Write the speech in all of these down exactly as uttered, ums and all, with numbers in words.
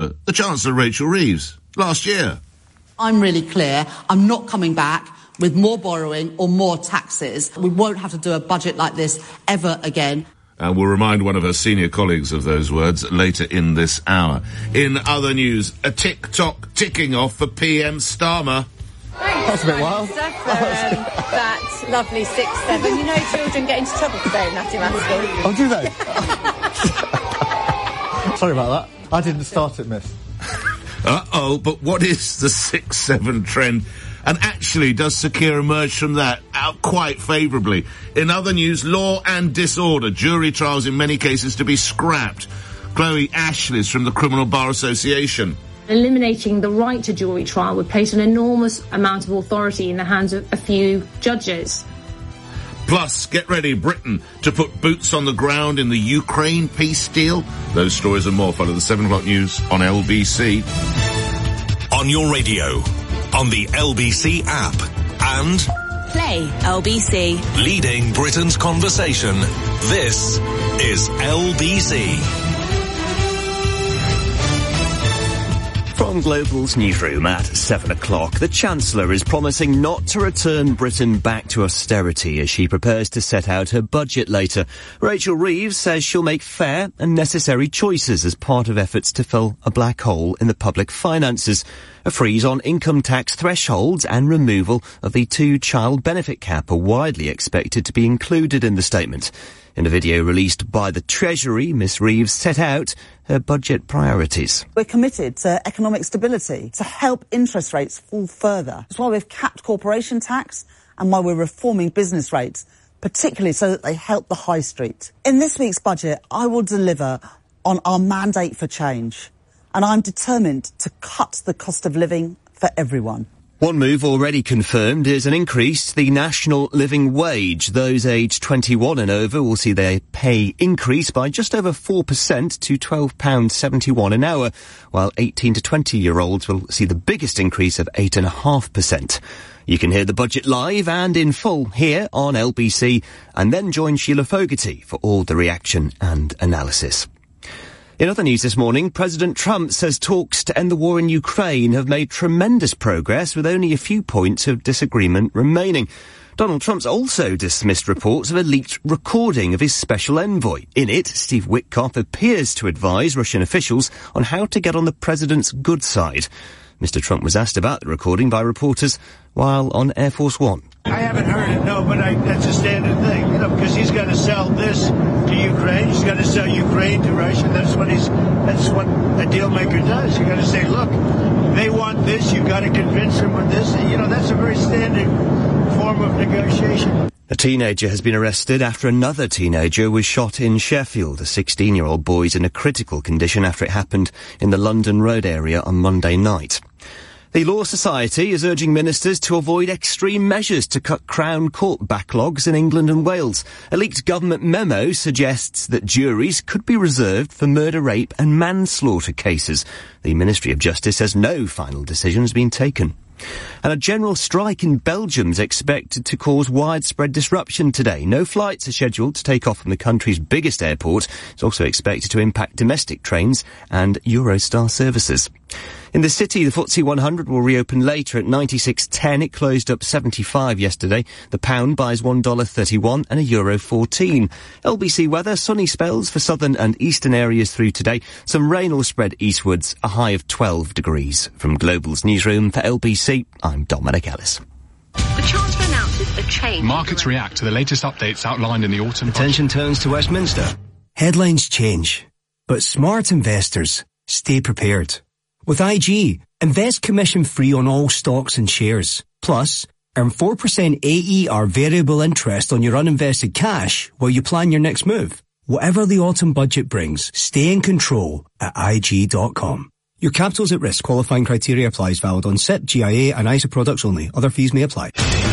Chancellor, the Chancellor Rachel Reeves, last year. I'm really clear. I'm not coming back with more borrowing or more taxes. We won't have to do a budget like this ever again. And we'll remind one of her senior colleagues of those words later in this hour. In other news, a tick-tock ticking off for P M Starmer. That's a bit wild. Stuff for um, that lovely six seven. You know, children get into trouble for saying that in maths school. Oh, do they? Sorry about that. I didn't start it, miss. Uh-oh, but what is the six seven trend? And actually, does Sir Keir emerge from that out quite favourably? In other news, law and disorder. Jury trials in many cases to be scrapped. Chloe Ashleys from the Criminal Bar Association. Eliminating the right to jury trial would place an enormous amount of authority in the hands of a few judges. Plus, get ready, Britain, to put boots on the ground in the Ukraine peace deal. Those stories and more follow the seven o'clock news on L B C. On your radio, on the L B C app, and Play L B C. Leading Britain's conversation. This is L B C. From Global's newsroom at seven o'clock, the Chancellor is promising not to return Britain back to austerity as she prepares to set out her budget later. Rachel Reeves says she'll make fair and necessary choices as part of efforts to fill a black hole in the public finances. A freeze on income tax thresholds and removal of the two-child benefit cap are widely expected to be included in the statement. In a video released by the Treasury, Miss Reeves set out her budget priorities. We're committed to economic stability, to help interest rates fall further. That's why we've capped corporation tax and why we're reforming business rates, particularly so that they help the high street. In this week's budget, I will deliver on our mandate for change, and I'm determined to cut the cost of living for everyone. One move already confirmed is an increase to the national living wage. Those aged twenty-one and over will see their pay increase by just over four percent to twelve pounds seventy-one an hour, while eighteen to twenty-year-olds will see the biggest increase of eight point five percent. You can hear the budget live and in full here on L B C, and then join Sheila Fogarty for all the reaction and analysis. In other news this morning, President Trump says talks to end the war in Ukraine have made tremendous progress with only a few points of disagreement remaining. Donald Trump's also dismissed reports of a leaked recording of his special envoy. In it, Steve Witkoff appears to advise Russian officials on how to get on the president's good side. Mister Trump was asked about the recording by reporters while on Air Force One. I haven't heard it, no, but I, that's a standard thing, you know, because he's got to sell this to Ukraine. He's got to sell Ukraine to Russia. That's what he's, that's what a deal maker does. You got to say, look, they want this. You've got to convince them with this. You know, that's a very standard form of negotiation. A teenager has been arrested after another teenager was shot in Sheffield. A sixteen-year-old boy is in a critical condition after it happened in the London Road area on Monday night. The Law Society is urging ministers to avoid extreme measures to cut Crown Court backlogs in England and Wales. A leaked government memo suggests that juries could be reserved for murder, rape and manslaughter cases. The Ministry of Justice says no final decision has been taken. And a general strike in Belgium is expected to cause widespread disruption today. No flights are scheduled to take off from the country's biggest airport. It's also expected to impact domestic trains and Eurostar services. In the city, the F T S E one hundred will reopen later at ninety-six ten. It closed up seventy-five yesterday. The pound buys one dollar thirty-one and a euro fourteen. L B C weather, sunny spells for southern and eastern areas through today. Some rain will spread eastwards, a high of twelve degrees. From Global's newsroom for L B C, I'm Dominic Ellis. The Chancellor announces a change. Markets react to the latest updates outlined in the autumn Attention budget. turns to Westminster. Headlines change, but smart investors stay prepared. With I G, invest commission-free on all stocks and shares. Plus, earn four percent A E R variable interest on your uninvested cash while you plan your next move. Whatever the autumn budget brings, stay in control at I G dot com. Your capital's at risk. Qualifying criteria applies. Valid on S I P, G I A and I S A products only. Other fees may apply.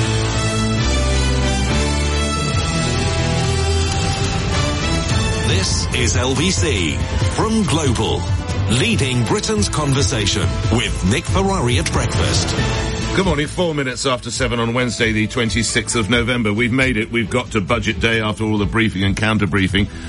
This is L B C from Global. Leading Britain's conversation with Nick Ferrari at breakfast. Good morning, four minutes after seven on Wednesday, the twenty-sixth of November. We've made it. We've got to budget day after all the briefing and counter-briefing.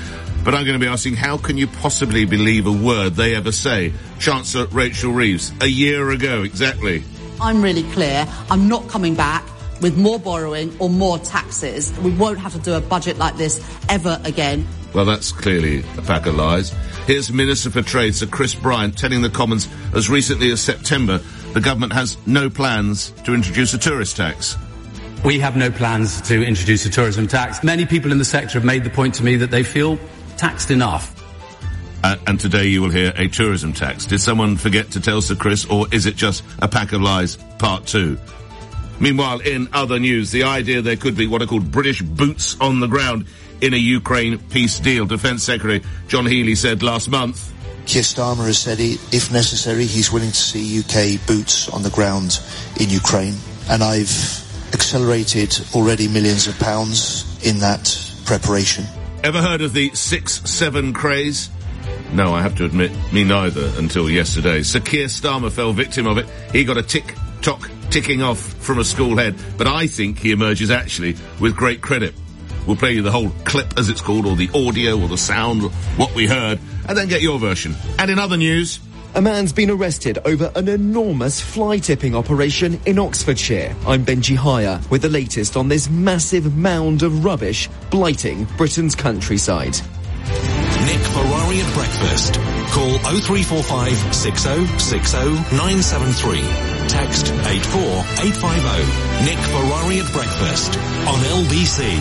But I'm going to be asking, how can you possibly believe a word they ever say? Chancellor Rachel Reeves, a year ago, exactly. I'm really clear. I'm not coming back with more borrowing or more taxes. We won't have to do a budget like this ever again. Well, that's clearly a pack of lies. Here's Minister for Trade, Sir Chris Bryant, telling the Commons as recently as September the government has no plans to introduce a tourist tax. We have no plans to introduce a tourism tax. Many people in the sector have made the point to me that they feel taxed enough. Uh, and today you will hear a tourism tax. Did someone forget to tell Sir Chris, or is it just a pack of lies, part two? Meanwhile, in other news, the idea there could be what are called British boots on the ground in a Ukraine peace deal. Defence Secretary John Healey said last month. Keir Starmer has said he, if necessary, he's willing to see U K boots on the ground in Ukraine. And I've accelerated already millions of pounds in that preparation. Ever heard of the six seven craze? No, I have to admit, me neither, until yesterday. Sir Keir Starmer fell victim of it. He got a tick-tock ticking off from a school head, but I think he emerges actually with great credit. We'll play you the whole clip, as it's called, or the audio, or the sound, what we heard, and then get your version. And in other news... A man's been arrested over an enormous fly-tipping operation in Oxfordshire. I'm Benji Hire with the latest on this massive mound of rubbish blighting Britain's countryside. Nick Ferrari at breakfast. Call oh three four five, six oh six oh, nine seven three. Text eight four eight five oh. Nick Ferrari at breakfast on L B C.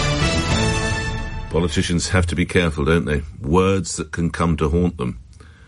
Politicians have to be careful, don't they? Words that can come to haunt them.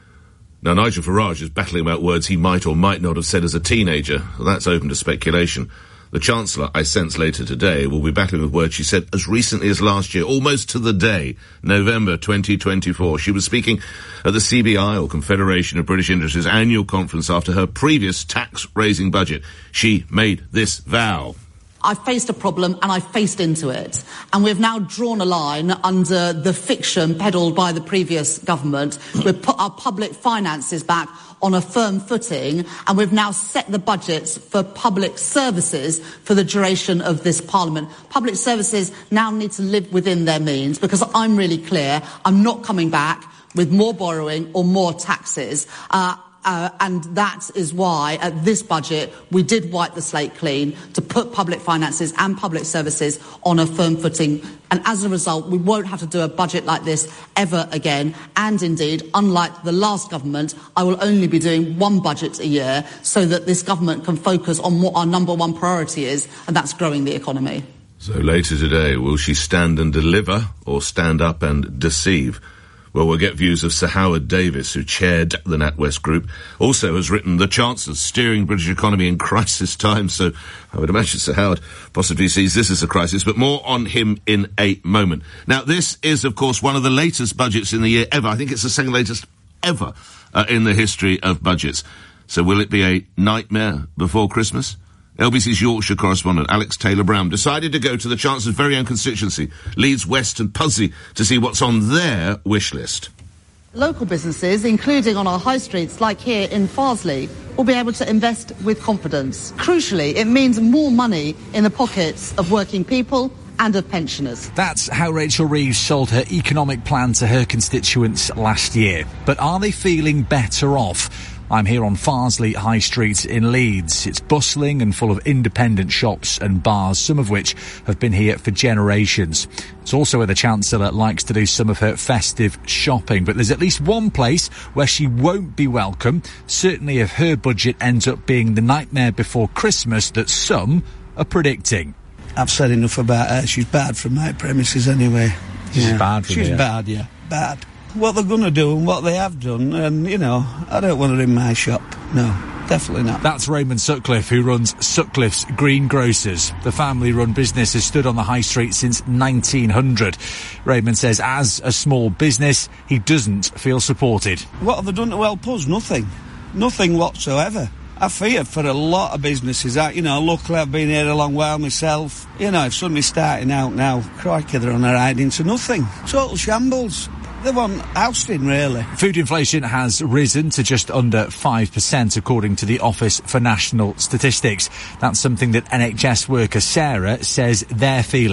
Now, Nigel Farage is battling about words he might or might not have said as a teenager. Well, that's open to speculation. The Chancellor, I sense later today, will be battling with words she said as recently as last year, almost to the day, November twenty twenty-four. She was speaking at the C B I, or Confederation of British Industries, annual conference after her previous tax-raising budget. She made this vow. I faced a problem and I faced into it. And we've now drawn a line under the fiction peddled by the previous government. We've put our public finances back on a firm footing, and we've now set the budgets for public services for the duration of this Parliament. Public services now need to live within their means, because I'm really clear, I'm not coming back with more borrowing or more taxes. Uh, Uh, and that is why, at this budget, we did wipe the slate clean to put public finances and public services on a firm footing. And as a result, we won't have to do a budget like this ever again. And indeed, unlike the last government, I will only be doing one budget a year so that this government can focus on what our number one priority is, and that's growing the economy. So later today, will she stand and deliver or stand up and deceive? Well, we'll get views of Sir Howard Davis, who chaired the NatWest Group, also has written The Chancellor's Steering British Economy in Crisis Times, so I would imagine Sir Howard possibly sees this as a crisis, but more on him in a moment. Now, this is, of course, one of the latest budgets in the year ever. I think it's the second latest ever uh, in the history of budgets. So will it be a nightmare before Christmas? L B C's Yorkshire correspondent Alex Taylor-Brown decided to go to the Chancellor's very own constituency, Leeds West and Pudsey, to see what's on their wish list. Local businesses, including on our high streets like here in Farsley, will be able to invest with confidence. Crucially, it means more money in the pockets of working people and of pensioners. That's how Rachel Reeves sold her economic plan to her constituents last year. But are they feeling better off? I'm here on Farsley High Street in Leeds. It's bustling and full of independent shops and bars, some of which have been here for generations. It's also where the Chancellor likes to do some of her festive shopping. But there's at least one place where she won't be welcome, certainly if her budget ends up being the nightmare before Christmas that some are predicting. I've said enough about her. She's bad from my premises anyway. She's yeah. bad from She's here. bad, yeah. Bad. What they're going to do and what they have done, and, you know, I don't want her in my shop. No, definitely not. That's Raymond Sutcliffe, who runs Sutcliffe's Green Grocers. The family-run business has stood on the high street since nineteen hundred. Raymond says as a small business, he doesn't feel supported. What have they done to help us? Nothing. Nothing whatsoever. I fear for a lot of businesses that, you know, luckily I've been here a long while myself. You know, if somebody's starting out now, crikey, they're on a ride into nothing. Total shambles. They want ousting, really. Food inflation has risen to just under five percent, according to the Office for National Statistics. That's something that N H S worker Sarah says they're feeling.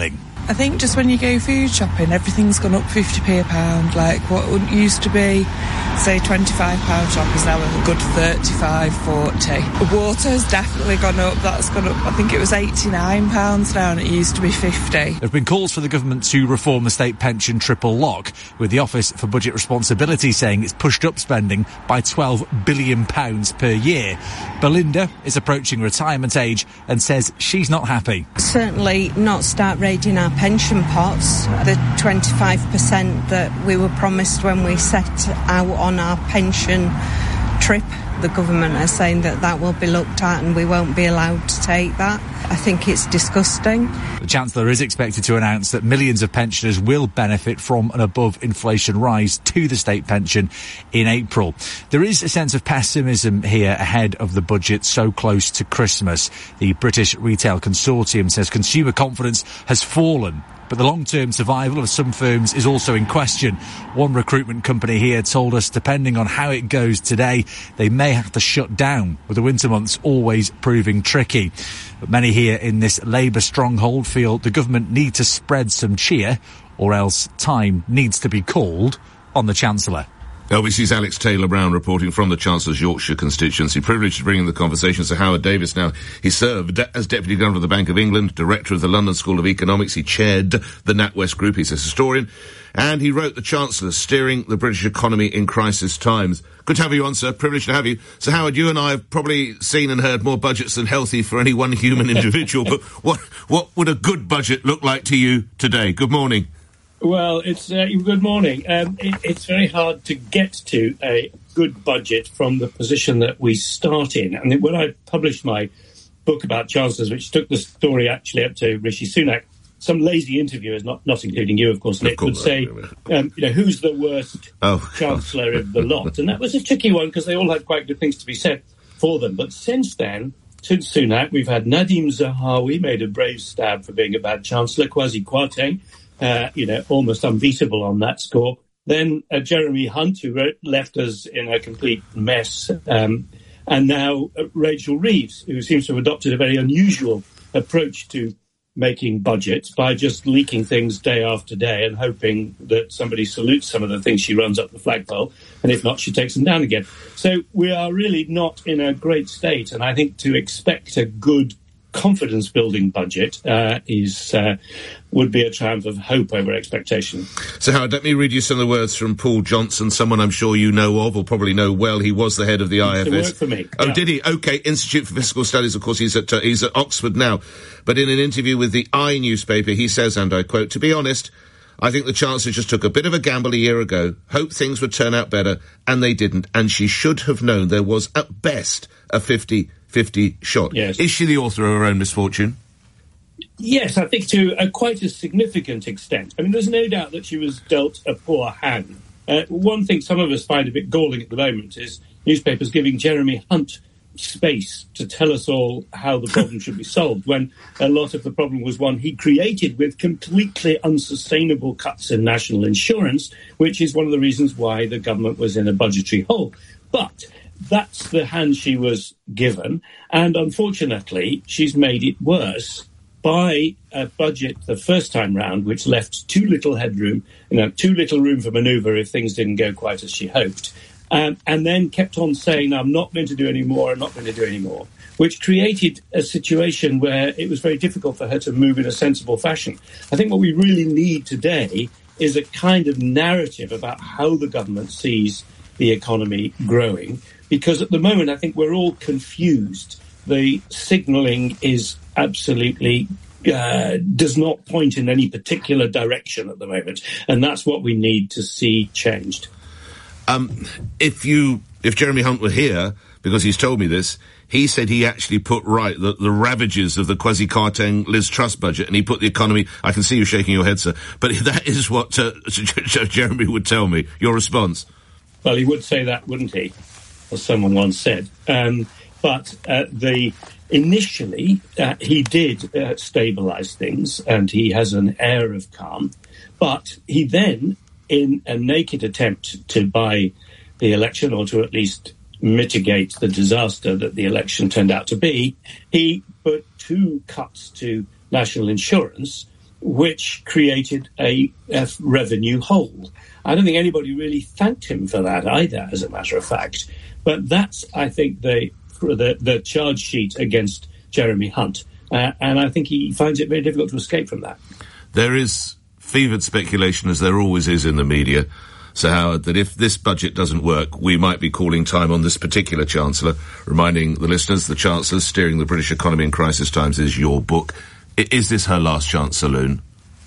I think just when you go food shopping, everything's gone up fifty p a pound. Like what used to be, say, twenty-five pound shop is now a good thirty-five, forty. Water's definitely gone up. That's gone up, I think it was eighty-nine pounds now and it used to be fifty. There have been calls for the government to reform the state pension triple lock, with the Office for Budget Responsibility saying it's pushed up spending by twelve billion pounds per year. Belinda is approaching retirement age and says she's not happy. Certainly not start raiding our pension pots. The twenty-five percent that we were promised when we set out on our pension trip, the government are saying that that will be looked at and we won't be allowed to take that. I think it's disgusting. The Chancellor is expected to announce that millions of pensioners will benefit from an above-inflation rise to the state pension in April. There is a sense of pessimism here ahead of the budget so close to Christmas. The British Retail Consortium says consumer confidence has fallen, but the long-term survival of some firms is also in question. One recruitment company here told us, depending on how it goes today, they may have to shut down, with the winter months always proving tricky. But many here in this Labour stronghold feel the government need to spread some cheer, or else time needs to be called on the Chancellor. L B C's Alex Taylor-Brown reporting from the Chancellor's Yorkshire constituency. Privileged to bring in the conversation Sir Howard Davis now. He served as Deputy Governor of the Bank of England, Director of the London School of Economics. He chaired the NatWest Group. He's a historian. And he wrote The Chancellor, Steering the British Economy in Crisis Times. Good to have you on, sir. Privileged to have you. Sir Howard, you and I have probably seen and heard more budgets than healthy for any one human individual. But what, what would a good budget look like to you today? Good morning. Well, it's uh, good morning. Um, it, it's very hard to get to a good budget from the position that we start in. And when I published my book about chancellors, which took the story actually up to Rishi Sunak, some lazy interviewers, not not including you, of course, Nick, would say, um, you know, who's the worst oh, chancellor of the lot? And that was a tricky one because they all had quite good things to be said for them. But since then, since Sunak, we've had Nadhim Zahawi made a brave stab for being a bad chancellor, Kwasi Kwarteng, Uh, you know, almost unbeatable on that score. Then uh, Jeremy Hunt, who wrote, left us in a complete mess. Um, and now uh, Rachel Reeves, who seems to have adopted a very unusual approach to making budgets by just leaking things day after day and hoping that somebody salutes some of the things she runs up the flagpole. And if not, she takes them down again. So we are really not in a great state. And I think to expect a good confidence-building budget uh, is uh, would be a triumph of hope over expectation. So, Howard, let me read you some of the words from Paul Johnson, someone I'm sure you know of, or probably know well. He was the head of the I F S. He worked for me. Oh, yeah. did he? OK, Institute for Fiscal Studies, of course, he's at, uh, he's at Oxford now. But in an interview with the I newspaper, he says, and I quote, "To be honest, I think the Chancellor just took a bit of a gamble a year ago, hoped things would turn out better, and they didn't. And she should have known there was, at best, a fifty-fifty shot." Yes. Is she the author of her own misfortune? Yes, I think to a quite a significant extent. I mean, there's no doubt that she was dealt a poor hand. Uh, one thing some of us find a bit galling at the moment is newspapers giving Jeremy Hunt space to tell us all how the problem should be solved, when a lot of the problem was one he created with completely unsustainable cuts in national insurance, which is one of the reasons why the government was in a budgetary hole. But that's the hand she was given, and unfortunately she's made it worse by a budget the first time round which left too little headroom, you know, too little room for manoeuvre if things didn't go quite as she hoped. Um, and then kept on saying, I'm not going to do any more, I'm not going to do any more, which created a situation where it was very difficult for her to move in a sensible fashion. I think what we really need today is a kind of narrative about how the government sees the economy growing, because at the moment I think we're all confused. The signalling is absolutely uh, does not point in any particular direction at the moment, and that's what we need to see changed. Um, if you, if Jeremy Hunt were here, because he's told me this, he said he actually put right the, the ravages of the Kwasi Kwarteng Liz Truss budget, and he put the economy. I can see you shaking your head, sir, but that is what uh, Jeremy would tell me. Your response? Well, he would say that, wouldn't he? As someone once said. Um, but uh, the initially uh, he did uh, stabilise things, and he has an air of calm. But he then, in a naked attempt to buy the election, or to at least mitigate the disaster that the election turned out to be, he put two cuts to national insurance, which created a, a revenue hole. I don't think anybody really thanked him for that either, as a matter of fact. But that's, I think, the the, the charge sheet against Jeremy Hunt. Uh, and I think he finds it very difficult to escape from that. There is fevered speculation, as there always is in the media, Sir Howard, that if this budget doesn't work, we might be calling time on this particular Chancellor. Reminding the listeners, the Chancellor Steering the British Economy in Crisis Times is your book. I- is this her last chance saloon?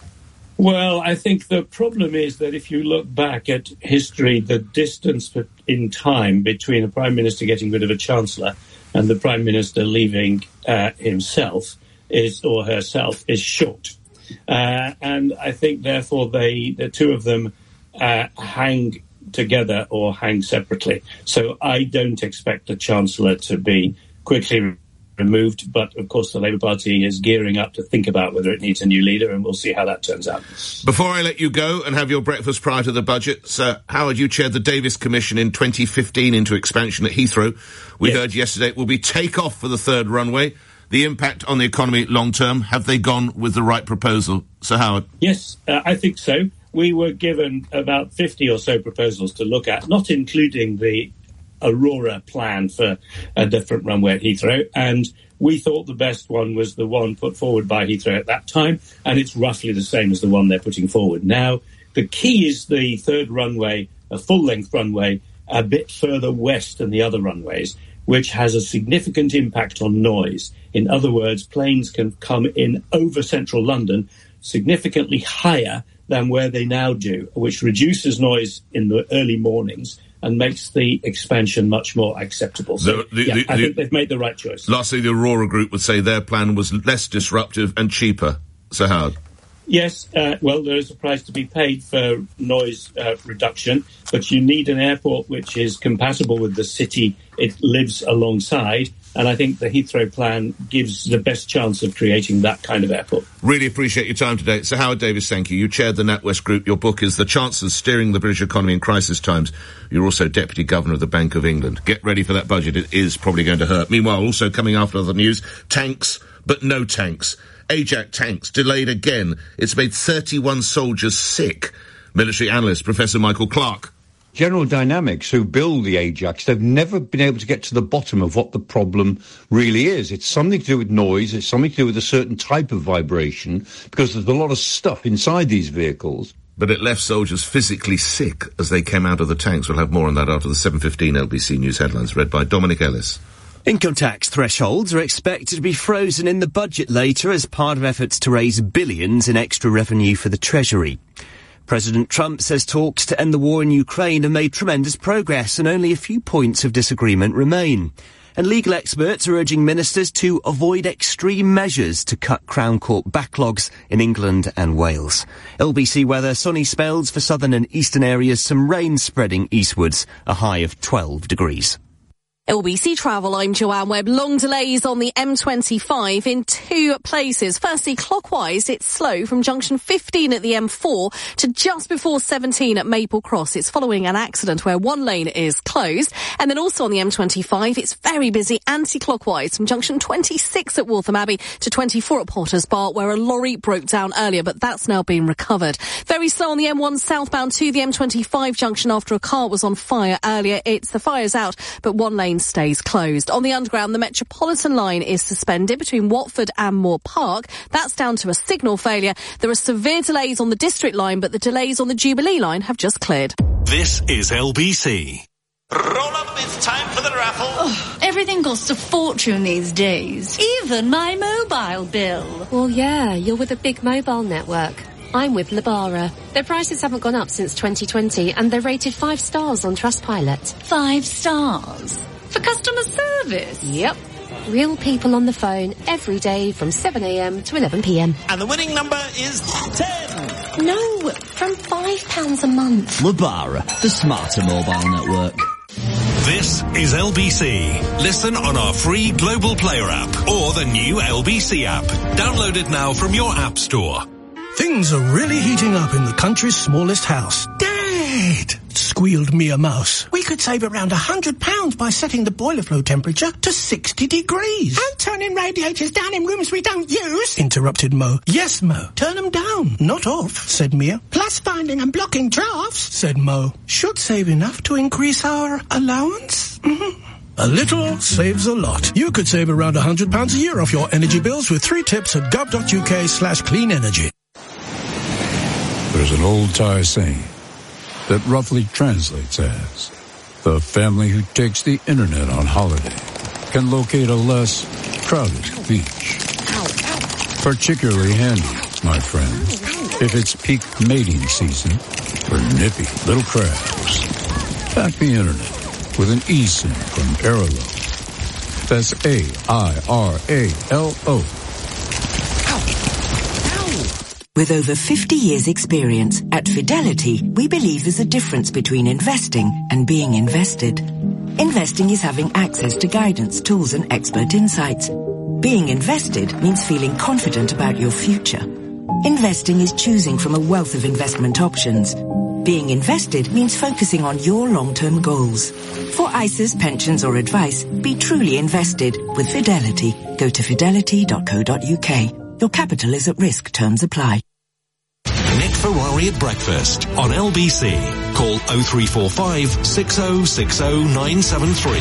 Well, I think the problem is that if you look back at history, the distance in time between a Prime Minister getting rid of a Chancellor and the Prime Minister leaving uh, himself is or herself is short. Uh, and I think, therefore, they the two of them uh, hang together or hang separately. So I don't expect the Chancellor to be quickly removed, but of course the Labour Party is gearing up to think about whether it needs a new leader, and we'll see how that turns out. Before I let you go and have your breakfast prior to the budget, Sir Howard, you chaired the Davis Commission in twenty fifteen into expansion at Heathrow. We yes. heard yesterday it will be take-off for the third runway. The impact on the economy long-term, have they gone with the right proposal? Sir Howard? Yes, uh, I think so. We were given about fifty or so proposals to look at, not including the Aurora plan for a different runway at Heathrow, and we thought the best one was the one put forward by Heathrow at that time, and it's roughly the same as the one they're putting forward now. The key is the third runway, a full-length runway, a bit further west than the other runways, which has a significant impact on noise. In other words, planes can come in over central London significantly higher than where they now do, which reduces noise in the early mornings and makes the expansion much more acceptable. So, the, the, yeah, the, I think they've made the right choice. Lastly, the Aurora Group would say their plan was less disruptive and cheaper. Sir Howard? Yes, uh, well, there is a price to be paid for noise uh, reduction, but you need an airport which is compatible with the city it lives alongside, and I think the Heathrow plan gives the best chance of creating that kind of airport. Really appreciate your time today. Sir Howard Davis, thank you. You chaired the NatWest Group. Your book is The Chancellor Steering the British Economy in Crisis Times. You're also Deputy Governor of the Bank of England. Get ready for that budget. It is probably going to hurt. Meanwhile, also coming after the news, tanks, but no tanks. Ajax tanks delayed again. It's made thirty-one soldiers sick. Military analyst Professor Michael Clark. General Dynamics, who build the Ajax, they've never been able to get to the bottom of what the problem really is. It's something to do with noise, it's something to do with a certain type of vibration, because there's a lot of stuff inside these vehicles. But it left soldiers physically sick as they came out of the tanks. We'll have more on that after the seven fifteen L B C News headlines, read by Dominic Ellis. Income tax thresholds are expected to be frozen in the budget later as part of efforts to raise billions in extra revenue for the Treasury. President Trump says talks to end the war in Ukraine have made tremendous progress and only a few points of disagreement remain. And legal experts are urging ministers to avoid extreme measures to cut Crown Court backlogs in England and Wales. L B C weather, sunny spells for southern and eastern areas, some rain spreading eastwards, a high of twelve degrees. L B C Travel, I'm Joanne Webb. Long delays on the M twenty-five in two places. Firstly, clockwise, it's slow from junction fifteen at the M four to just before seventeen at Maple Cross. It's following an accident where one lane is closed. And then also on the M twenty-five, it's very busy anti-clockwise from junction twenty-six at Waltham Abbey to twenty-four at Potters Bar, where a lorry broke down earlier, but that's now been recovered. Very slow on the M one southbound to the M twenty-five junction after a car was on fire earlier. It's the fire's out, but one lane stays closed. On the Underground, the Metropolitan line is suspended between Watford and Moore Park. That's down to a signal failure. There are severe delays on the District line, but the delays on the Jubilee line have just cleared. This is L B C. Roll up, it's time for the raffle. Oh, everything costs a fortune these days. Even my mobile bill. Well, yeah, you're with a big mobile network. I'm with Lebara. Their prices haven't gone up since twenty twenty, and they're rated five stars on Trustpilot. Five stars? For customer service? Yep. Real people on the phone every day from seven a.m. to eleven p.m. And the winning number is ten. No, from five pounds a month. Lebara, the smarter mobile network. This is L B C. Listen on our free Global Player app or the new L B C app. Download it now from your app store. Things are really heating up in the country's smallest house. Dad! squealed Mia Mouse. We could save around one hundred pounds by setting the boiler flow temperature to sixty degrees. And turning radiators down in rooms we don't use, interrupted Mo. Yes, Mo. Turn them down, not off, said Mia. Plus finding and blocking drafts, said Mo. Should save enough to increase our allowance? Mm-hmm. A little saves a lot. You could save around one hundred pounds a year off your energy bills with three tips at gov.uk slash clean energy. There's an old Thai saying that roughly translates as, the family who takes the internet on holiday can locate a less crowded beach. Particularly handy, my friends, if it's peak mating season for nippy little crabs. Pack the internet with an eSIM from Airalo. That's A I R A L O. With over fifty years experience, at Fidelity, we believe there's a difference between investing and being invested. Investing is having access to guidance, tools and expert insights. Being invested means feeling confident about your future. Investing is choosing from a wealth of investment options. Being invested means focusing on your long-term goals. For I S As, pensions or advice, be truly invested with Fidelity. Go to fidelity dot co dot uk. Your capital is at risk. Terms apply. Nick Ferrari at breakfast on L B C. Call oh three four five, six oh six oh, nine seven three.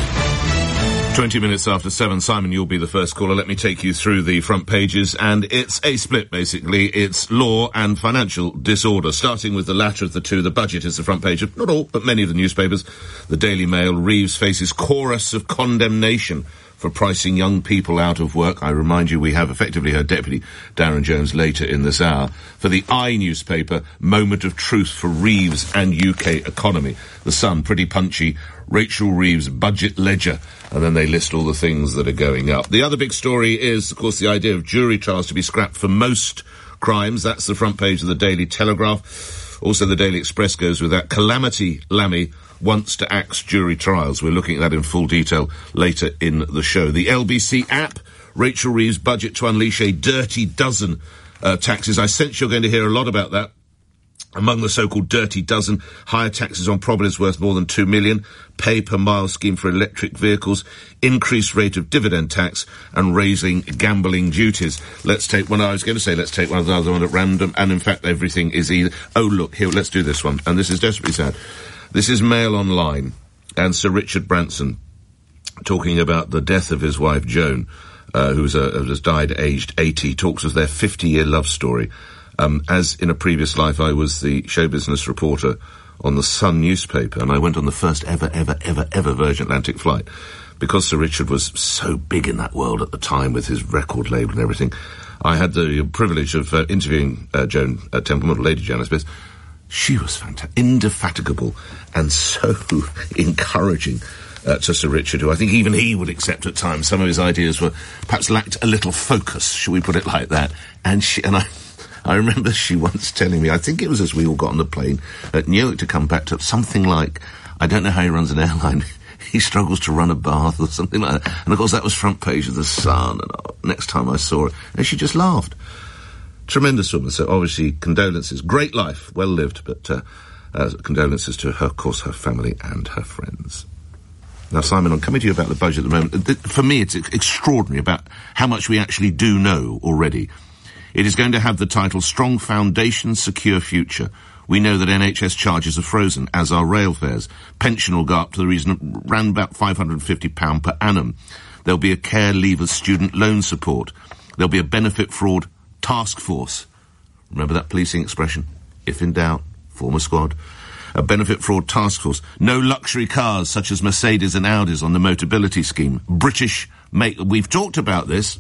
twenty minutes after seven, Simon, you'll be the first caller. Let me take you through the front pages, and it's a split, basically. It's law and financial disorder. Starting with the latter of the two, the budget is the front page of, not all, but many of the newspapers. The Daily Mail, Reeves faces chorus of condemnation for pricing young people out of work. I remind you, we have effectively heard Deputy Darren Jones later in this hour. For the I newspaper, moment of truth for Reeves and U K economy. The Sun, pretty punchy. Rachel Reeves' budget ledger, and then they list all the things that are going up. The other big story is, of course, the idea of jury trials to be scrapped for most crimes. That's the front page of the Daily Telegraph. Also, the Daily Express goes with that. Calamity Lammy wants to axe jury trials. We're looking at that in full detail later in the show. The L B C app, Rachel Reeves' budget to unleash a dirty dozen uh, taxes. I sense you're going to hear a lot about that. Among the so-called dirty dozen, higher taxes on properties worth more than two million, pay per mile scheme for electric vehicles, increased rate of dividend tax, and raising gambling duties. Let's take one. I was going to say let's take one of the other one at random, and in fact everything is either. Oh look, here, let's do this one. And this is desperately sad. This is Mail Online, and Sir Richard Branson talking about the death of his wife Joan, uh, who was, uh, has died aged eighty. Talks of their fifty-year love story. Um, as in a previous life, I was the show business reporter on the Sun newspaper, and I went on the first ever, ever, ever, ever Virgin Atlantic flight. Because Sir Richard was so big in that world at the time with his record label and everything, I had the privilege of uh, interviewing uh, Joan uh, Templeman, Lady Joan, I suppose. She was fantastic, indefatigable, and so encouraging uh, to Sir Richard, who I think even he would accept at times. Some of his ideas were perhaps lacked a little focus, shall we put it like that. And she, and I... I remember she once telling me, I think it was as we all got on the plane at Newark to come back to something like, I don't know how he runs an airline, he struggles to run a bath or something like that. And of course that was front page of the Sun, and oh, next time I saw it, and she just laughed. Tremendous woman, so obviously condolences. Great life, well lived, but uh, uh, condolences to her, of course, her family and her friends. Now, Simon, I'm coming to you about the budget at the moment. For me, it's extraordinary about how much we actually do know already. It is going to have the title Strong Foundations, Secure Future. We know that N H S charges are frozen, as are rail fares. Pension will go up to the reason of around about five hundred fifty pounds per annum. There'll be a care leaver student loan support. There'll be a benefit fraud task force. Remember that policing expression? If in doubt, form a squad. A benefit fraud task force. No luxury cars such as Mercedes and Audis on the Motability scheme. British make. We've talked about this.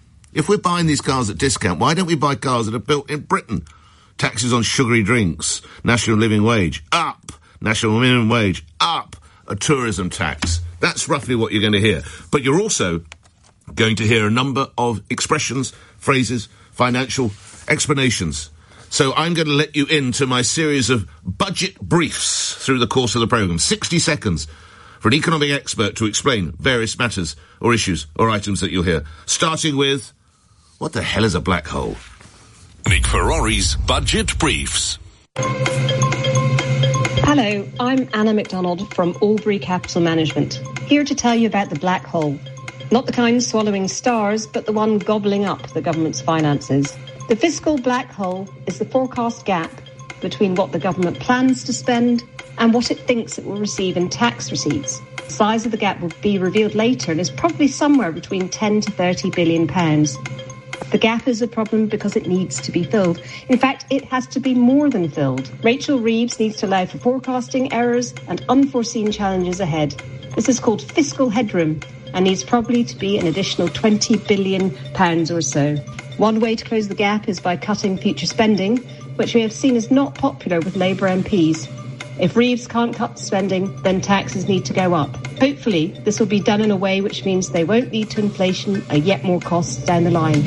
If we're buying these cars at discount, why don't we buy cars that are built in Britain? Taxes on sugary drinks, national living wage, up. National minimum wage, up. A tourism tax. That's roughly what you're going to hear. But you're also going to hear a number of expressions, phrases, financial explanations. So I'm going to let you into my series of budget briefs through the course of the programme. sixty seconds for an economic expert to explain various matters or issues or items that you'll hear. Starting with... what the hell is a black hole? Nick Ferrari's Budget Briefs. Hello, I'm Anna MacDonald from Albury Capital Management, here to tell you about the black hole. Not the kind swallowing stars, but the one gobbling up the government's finances. The fiscal black hole is the forecast gap between what the government plans to spend and what it thinks it will receive in tax receipts. The size of the gap will be revealed later and is probably somewhere between ten to thirty billion pounds. The gap is a problem because it needs to be filled. In fact, it has to be more than filled. Rachel Reeves needs to allow for forecasting errors and unforeseen challenges ahead. This is called fiscal headroom and needs probably to be an additional twenty billion pounds or so. One way to close the gap is by cutting future spending, which we have seen as not popular with Labour M Ps. If Reeves can't cut spending, then taxes need to go up. Hopefully, this will be done in a way which means they won't lead to inflation and yet more costs down the line.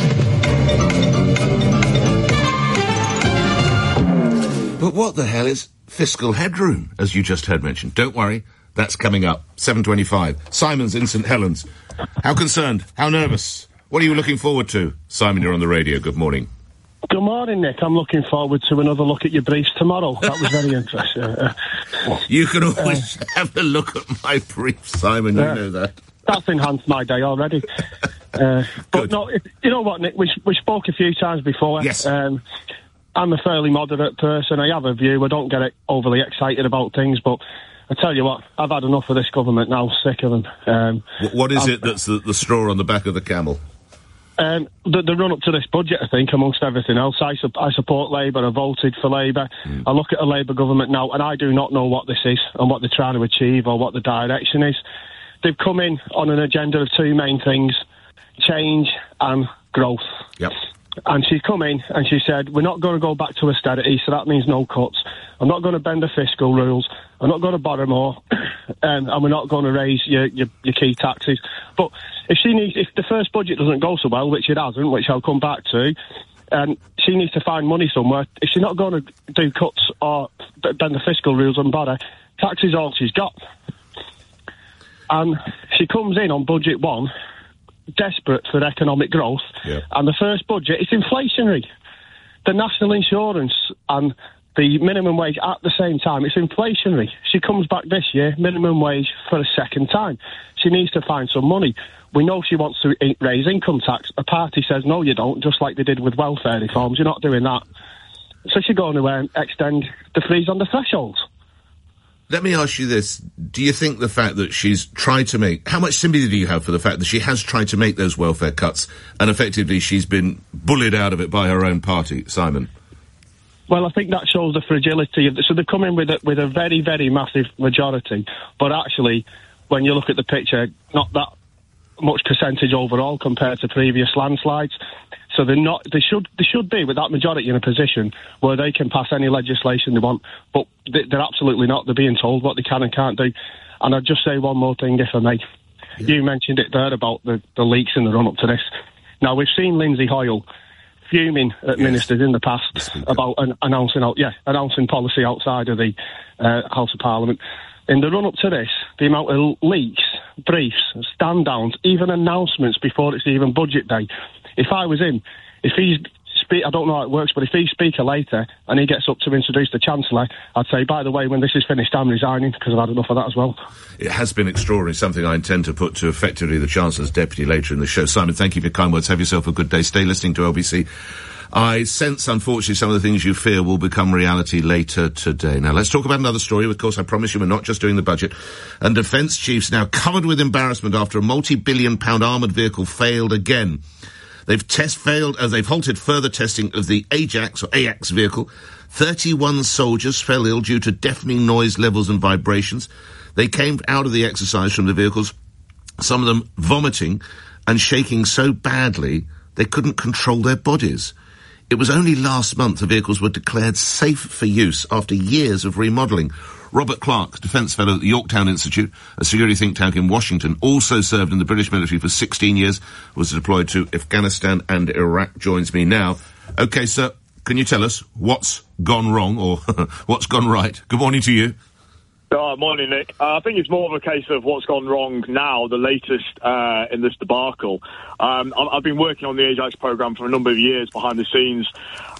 But what the hell is fiscal headroom, as you just heard mentioned? Don't worry, that's coming up. seven twenty-five. Simon's in St Helens. How concerned? How nervous? What are you looking forward to? Simon, you're on the radio. Good morning. Good morning, Nick. I'm looking forward to another look at your briefs tomorrow. That was very interesting. Uh, you can always uh, have a look at my briefs, Simon. You uh, know that. That's enhanced my day already. Uh, but no, it, you know what, Nick? We we spoke a few times before. Yes. Um, I'm a fairly moderate person. I have a view. I don't get it overly excited about things, but I tell you what, I've had enough of this government now. Sick of them. Um, what is I've, it that's the, the straw on the back of the camel? Um, the, the run-up to this budget, I think, amongst everything else. I, su- I support Labour, I voted for Labour. Mm. I look at a Labour government now, and I do not know what this is and what they're trying to achieve or what the direction is. They've come in on an agenda of two main things, change and growth. Yep. And she's come in and she said, we're not going to go back to austerity, so that means no cuts. I'm not going to bend the fiscal rules. I'm not going to borrow more. um, and we're not going to raise your, your, your key taxes. But if she needs, if the first budget doesn't go so well, which it hasn't, which I'll come back to, um, she needs to find money somewhere. If she's not going to do cuts or bend the fiscal rules and borrow, tax is all she's got. And she comes in on budget one, desperate for economic growth, yeah. and the first budget is inflationary. The national insurance and the minimum wage at the same time, it's inflationary. She comes back this year, minimum wage for a second time. She needs to find some money. We know she wants to raise income tax. A party says, no, you don't, just like they did with welfare reforms. You're not doing that. So she's going to um, extend the freeze on the thresholds. Let me ask you this. Do you think the fact that she's tried to make... How much sympathy do you have for the fact that she has tried to make those welfare cuts and effectively she's been bullied out of it by her own party, Simon? Well, I think that shows the fragility of... The, so they come in with a, with a very, very massive majority, but actually, when you look at the picture, not that much percentage overall compared to previous landslides. So they're not, they should, they should be with that majority in a position where they can pass any legislation they want, but they, they're absolutely not. They're being told what they can and can't do. And I'll just say one more thing, if I may. Yeah. You mentioned it there about the, the leaks in the run-up to this. Now, we've seen Lindsay Hoyle fuming at yes. ministers in the past about an, announcing out, yeah, announcing policy outside of the uh, House of Parliament. In the run-up to this, the amount of leaks, briefs, stand-downs, even announcements before it's even budget day. If I was him, if he's, spe- I don't know how it works, but if he's Speaker later and he gets up to introduce the Chancellor, I'd say, by the way, when this is finished, I'm resigning because I've had enough of that as well. It has been extraordinary, something I intend to put to effectively the Chancellor's deputy later in the show. Simon, thank you for your kind words. Have yourself a good day. Stay listening to L B C. I sense, unfortunately, some of the things you fear will become reality later today. Now, let's talk about another story. Of course, I promise you we're not just doing the budget. And defence chiefs now covered with embarrassment after a multi-billion pound armoured vehicle failed again. They've test failed as they've halted further testing of the Ajax or A X vehicle. thirty-one soldiers fell ill due to deafening noise levels and vibrations. They came out of the exercise from the vehicles, some of them vomiting and shaking so badly they couldn't control their bodies. It was only last month the vehicles were declared safe for use after years of remodelling. Robert Clark, Defence Fellow at the Yorktown Institute, a security think tank in Washington, also served in the British military for sixteen years, was deployed to Afghanistan and Iraq, joins me now. OK, sir, can you tell us what's gone wrong or what's gone right? Good morning to you. Oh, morning, Nick. Uh, I think it's more of a case of what's gone wrong now, the latest uh, in this debacle. Um, I've been working on the Ajax programme for a number of years behind the scenes.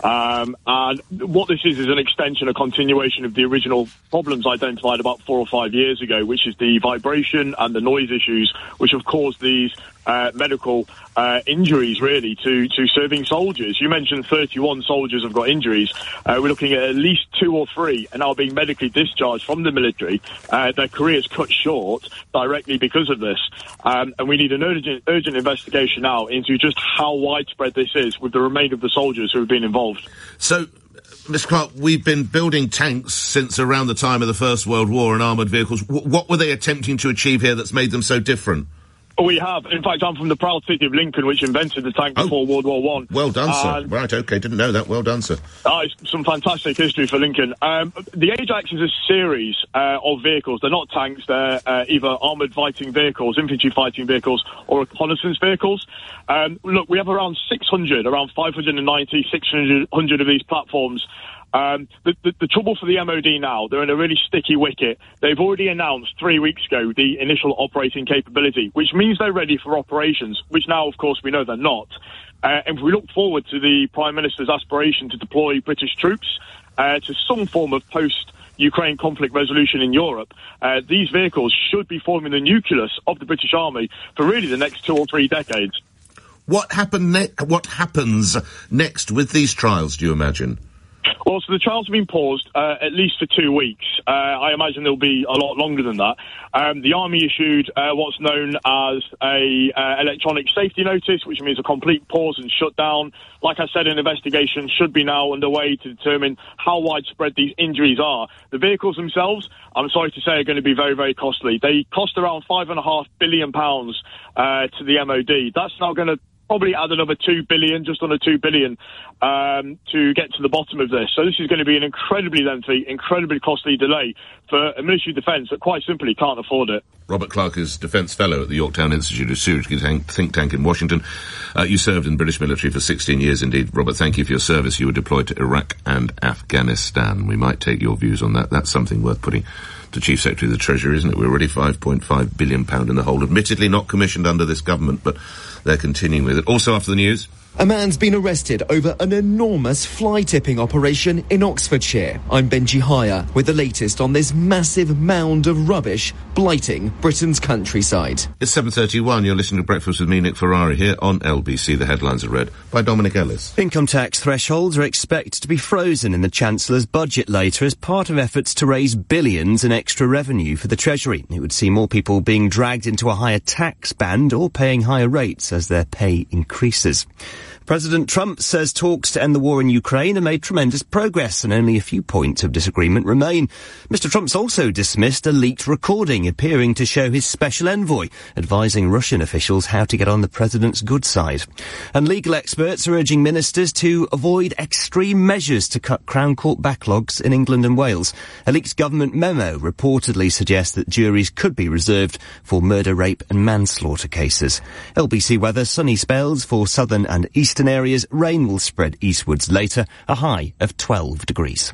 Um, and what this is is an extension, a continuation of the original problems identified about four or five years ago, which is the vibration and the noise issues, which have caused these uh, medical uh, injuries, really, to, to serving soldiers. You mentioned thirty-one soldiers have got injuries. Uh, we're looking at at least two or three are now being medically discharged from the military. Uh, their careers cut short directly because of this. Um, and we need an urgent, urgent investigation now into just how widespread this is with the remainder of the soldiers who have been involved. So, Mister Clark, we've been building tanks since around the time of the First World War and armoured vehicles. W- what were they attempting to achieve here that's made them so different? We have. In fact, I'm from the proud city of Lincoln, which invented the tank Oh. before World War One. Well done, sir. And- Right, OK, didn't know that. Well done, sir. Oh, it's some fantastic history for Lincoln. Um, the Ajax is a series uh, of vehicles. They're not tanks. They're uh, either armoured fighting vehicles, infantry fighting vehicles, or reconnaissance vehicles. Um, look, we have around six hundred, around five hundred ninety, six hundred of these platforms. Um, the, the, the trouble for the M O D now, they're in a really sticky wicket. They've already announced three weeks ago the initial operating capability, which means they're ready for operations, which now, of course, we know they're not. Uh, and if we look forward to the Prime Minister's aspiration to deploy British troops uh, to some form of post-Ukraine conflict resolution in Europe, uh, these vehicles should be forming the nucleus of the British Army for really the next two or three decades. What happen ne- What happens next with these trials, do you imagine? Well, so the trials have been paused uh, at least for two weeks. Uh, I imagine they'll be a lot longer than that. Um, the Army issued uh, what's known as a uh, electronic safety notice, which means a complete pause and shutdown. Like I said, an investigation should be now underway to determine how widespread these injuries are. The vehicles themselves, I'm sorry to say, are going to be very, very costly. They cost around five and a half billion pounds uh, to the M O D. That's now going to probably add another two billion, just under two billion, um, to get to the bottom of this. So this is going to be an incredibly lengthy, incredibly costly delay for a military defence that quite simply can't afford it. Robert Clark is Defence Fellow at the Yorktown Institute, a Security think tank in Washington. Uh, you served in the British military for sixteen years indeed. Robert, thank you for your service. You were deployed to Iraq and Afghanistan. We might take your views on that. That's something worth putting to Chief Secretary of the Treasury, isn't it? We're already five point five billion pounds in the hole. Admittedly not commissioned under this government, but they're continuing with it. Also after the news... A man's been arrested over an enormous fly-tipping operation in Oxfordshire. I'm Benji Hire with the latest on this massive mound of rubbish blighting Britain's countryside. It's seven thirty-one. You're listening to Breakfast with me, Nick Ferrari, here on L B C. The headlines are read by Dominic Ellis. Income tax thresholds are expected to be frozen in the Chancellor's budget later as part of efforts to raise billions in extra revenue for the Treasury. It would see more people being dragged into a higher tax band or paying higher rates as their pay increases. President Trump says talks to end the war in Ukraine have made tremendous progress and only a few points of disagreement remain. Mister Trump's also dismissed a leaked recording appearing to show his special envoy advising Russian officials how to get on the president's good side. And legal experts are urging ministers to avoid extreme measures to cut Crown Court backlogs in England and Wales. A leaked government memo reportedly suggests that juries could be reserved for murder, rape and manslaughter cases. L B C weather, sunny spells for southern and eastern areas. Rain will spread eastwards later, a high of twelve degrees.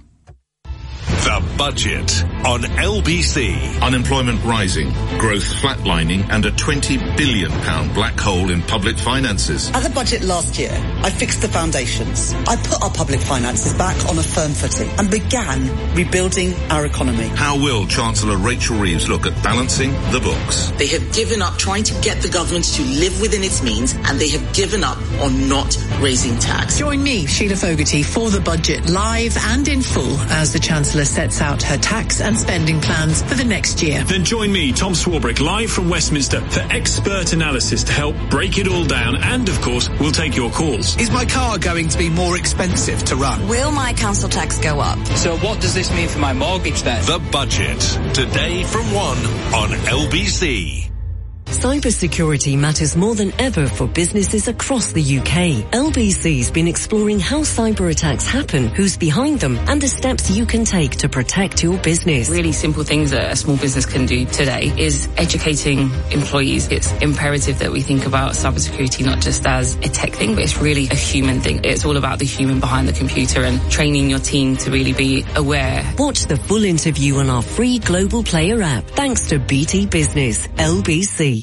The Budget on L B C. Unemployment rising, growth flatlining and a twenty billion pounds black hole in public finances. At the budget last year, I fixed the foundations. I put our public finances back on a firm footing and began rebuilding our economy. How will Chancellor Rachel Reeves look at balancing the books? They have given up trying to get the government to live within its means, and they have given up on not raising tax. Join me, Sheila Fogarty, for the budget live and in full as the Chancellor sets out her tax and spending plans for the next year. Then join me, Tom Swarbrick, live from Westminster for expert analysis to help break it all down, and of course we'll take your calls. Is my car going to be more expensive to run? Will my council tax go up? So what does this mean for my mortgage then? The Budget, today from one on L B C. Cybersecurity matters more than ever for businesses across the U K. L B C's been exploring how cyber attacks happen, who's behind them, and the steps you can take to protect your business. Really simple things that a small business can do today is educating employees. It's imperative that we think about cybersecurity not just as a tech thing, but it's really a human thing. It's all about the human behind the computer and training your team to really be aware. Watch the full interview on our free Global Player app, thanks to B T Business. L B C.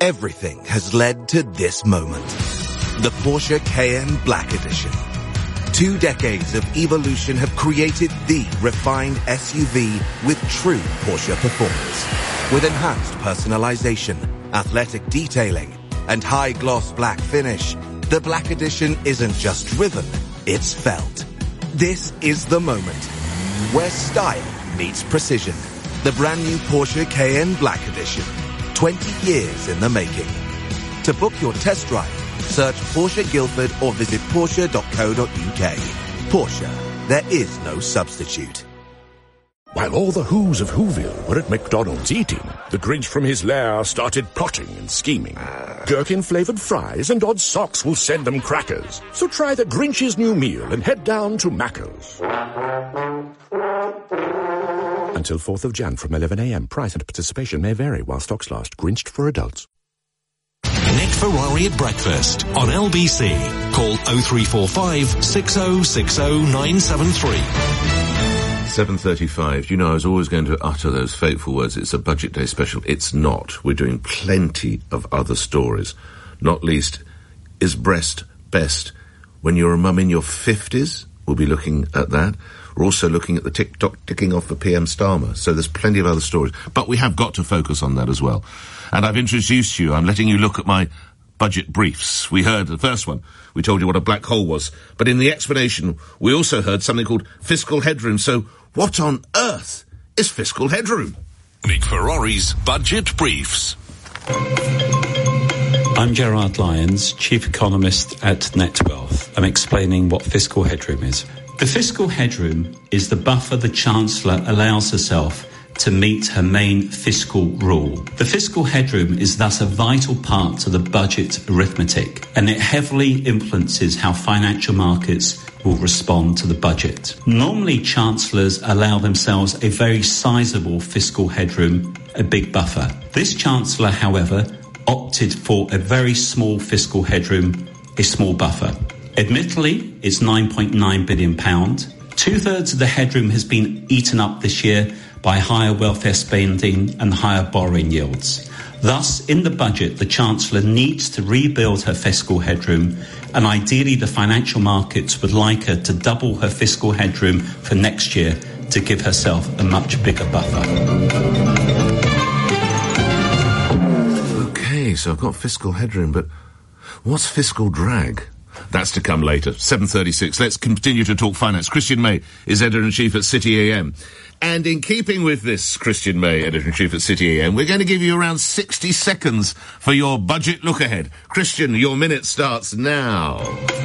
Everything has led to this moment. The Porsche Cayenne Black Edition. Two decades of evolution have created the refined S U V with true Porsche performance. With enhanced personalization, athletic detailing, and high-gloss black finish, the Black Edition isn't just driven, it's felt. This is the moment where style meets precision. The brand new Porsche Cayenne Black Edition. twenty years in the making. To book your test drive, search Porsche Guildford or visit Porsche dot co dot uk. Porsche, there is no substitute. While all the Whos of Whoville were at McDonald's eating, the Grinch from his lair started plotting and scheming. Gherkin-flavored fries and odd socks will send them crackers. So try the Grinch's new meal and head down to Macca's. Until fourth of January from eleven a.m. Price and participation may vary while stocks last. Grinched for adults. Nick Ferrari at breakfast on L B C. Call oh three four five, six oh six oh, nine seven three. seven thirty-five. You know, I was always going to utter those fateful words. It's a budget day special. It's not. We're doing plenty of other stories. Not least, is breast best when you're a mum in your fifties? We'll be looking at that. We're also looking at the tick-tock ticking off for P M Starmer. So there's plenty of other stories. But we have got to focus on that as well. And I've introduced you. I'm letting you look at my budget briefs. We heard the first one. We told you what a black hole was. But in the explanation, we also heard something called fiscal headroom. So what on earth is fiscal headroom? Nick Ferrari's Budget Briefs. I'm Gerard Lyons, Chief Economist at NetWealth. I'm explaining what fiscal headroom is. The fiscal headroom is the buffer the Chancellor allows herself to meet her main fiscal rule. The fiscal headroom is thus a vital part to the budget arithmetic, and it heavily influences how financial markets will respond to the budget. Normally, Chancellors allow themselves a very sizable fiscal headroom, a big buffer. This Chancellor, however, opted for a very small fiscal headroom, a small buffer. Admittedly, it's nine point nine billion pounds. Two-thirds of the headroom has been eaten up this year by higher welfare spending and higher borrowing yields. Thus, in the budget, the Chancellor needs to rebuild her fiscal headroom, and ideally the financial markets would like her to double her fiscal headroom for next year to give herself a much bigger buffer. Okay, so I've got fiscal headroom, but what's fiscal drag? That's to come later. seven thirty-six. Let's continue to talk finance. Christian May is Editor-in-Chief at City A M. And in keeping with this, Christian May, Editor-in-Chief at City A M, we're going to give you around sixty seconds for your budget look-ahead. Christian, your minute starts now.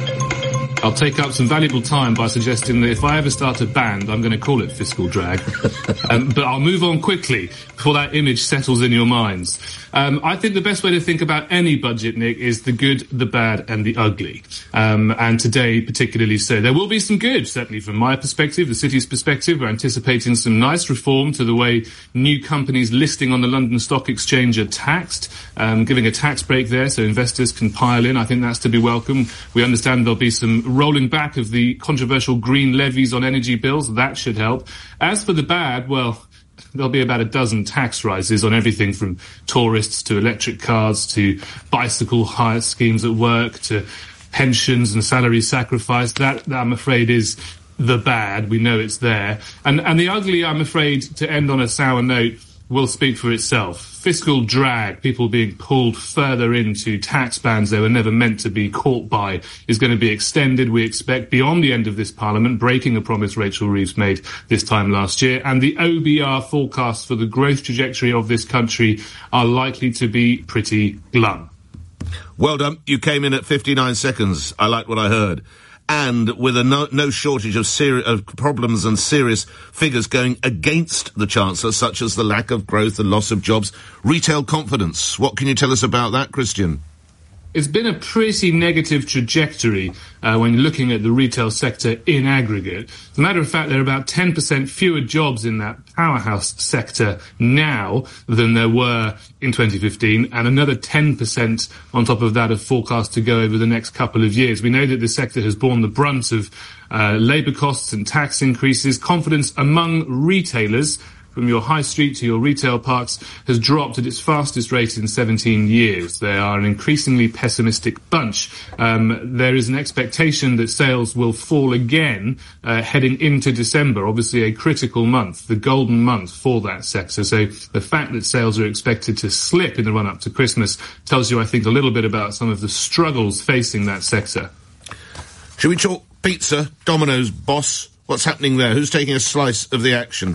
I'll take up some valuable time by suggesting that if I ever start a band, I'm going to call it Fiscal Drag. um, but I'll move on quickly before that image settles in your minds. Um, I think the best way to think about any budget, Nick, is the good, the bad, and the ugly. Um, and today, particularly so. There will be some good, certainly from my perspective, the city's perspective. We're anticipating some nice reform to the way new companies listing on the London Stock Exchange are taxed, um, giving a tax break there so investors can pile in. I think that's to be welcome. We understand there'll be some rolling back of the controversial green levies on energy bills. That should help. As for the bad, well, there'll be about a dozen tax rises on everything from tourists to electric cars to bicycle hire schemes at work to pensions and salary sacrifice. That, that I'm afraid, is the bad. We know it's there. And, and the ugly, I'm afraid, to end on a sour note, will speak for itself. Fiscal drag, people being pulled further into tax bands they were never meant to be caught by, is going to be extended, we expect, beyond the end of this Parliament, breaking a promise Rachel Reeves made this time last year. And the O B R forecasts for the growth trajectory of this country are likely to be pretty glum. Well done. You came in at fifty-nine seconds. I like what I heard. And with a no, no shortage of, seri- of problems and serious figures going against the Chancellor, such as the lack of growth and loss of jobs, retail confidence. What can you tell us about that, Christian? It's been a pretty negative trajectory uh, when looking at the retail sector in aggregate. As a matter of fact, there are about ten percent fewer jobs in that powerhouse sector now than there were in twenty fifteen, and another ten percent on top of that are forecast to go over the next couple of years. We know that the sector has borne the brunt of uh, labour costs and tax increases. Confidence among retailers from your high street to your retail parks has dropped at its fastest rate in seventeen years. They are an increasingly pessimistic bunch. Um, there is an expectation that sales will fall again uh, heading into December, obviously a critical month, the golden month for that sector. So the fact that sales are expected to slip in the run-up to Christmas tells you, I think, a little bit about some of the struggles facing that sector. Should we talk pizza? Domino's boss, what's happening there? Who's taking a slice of the action?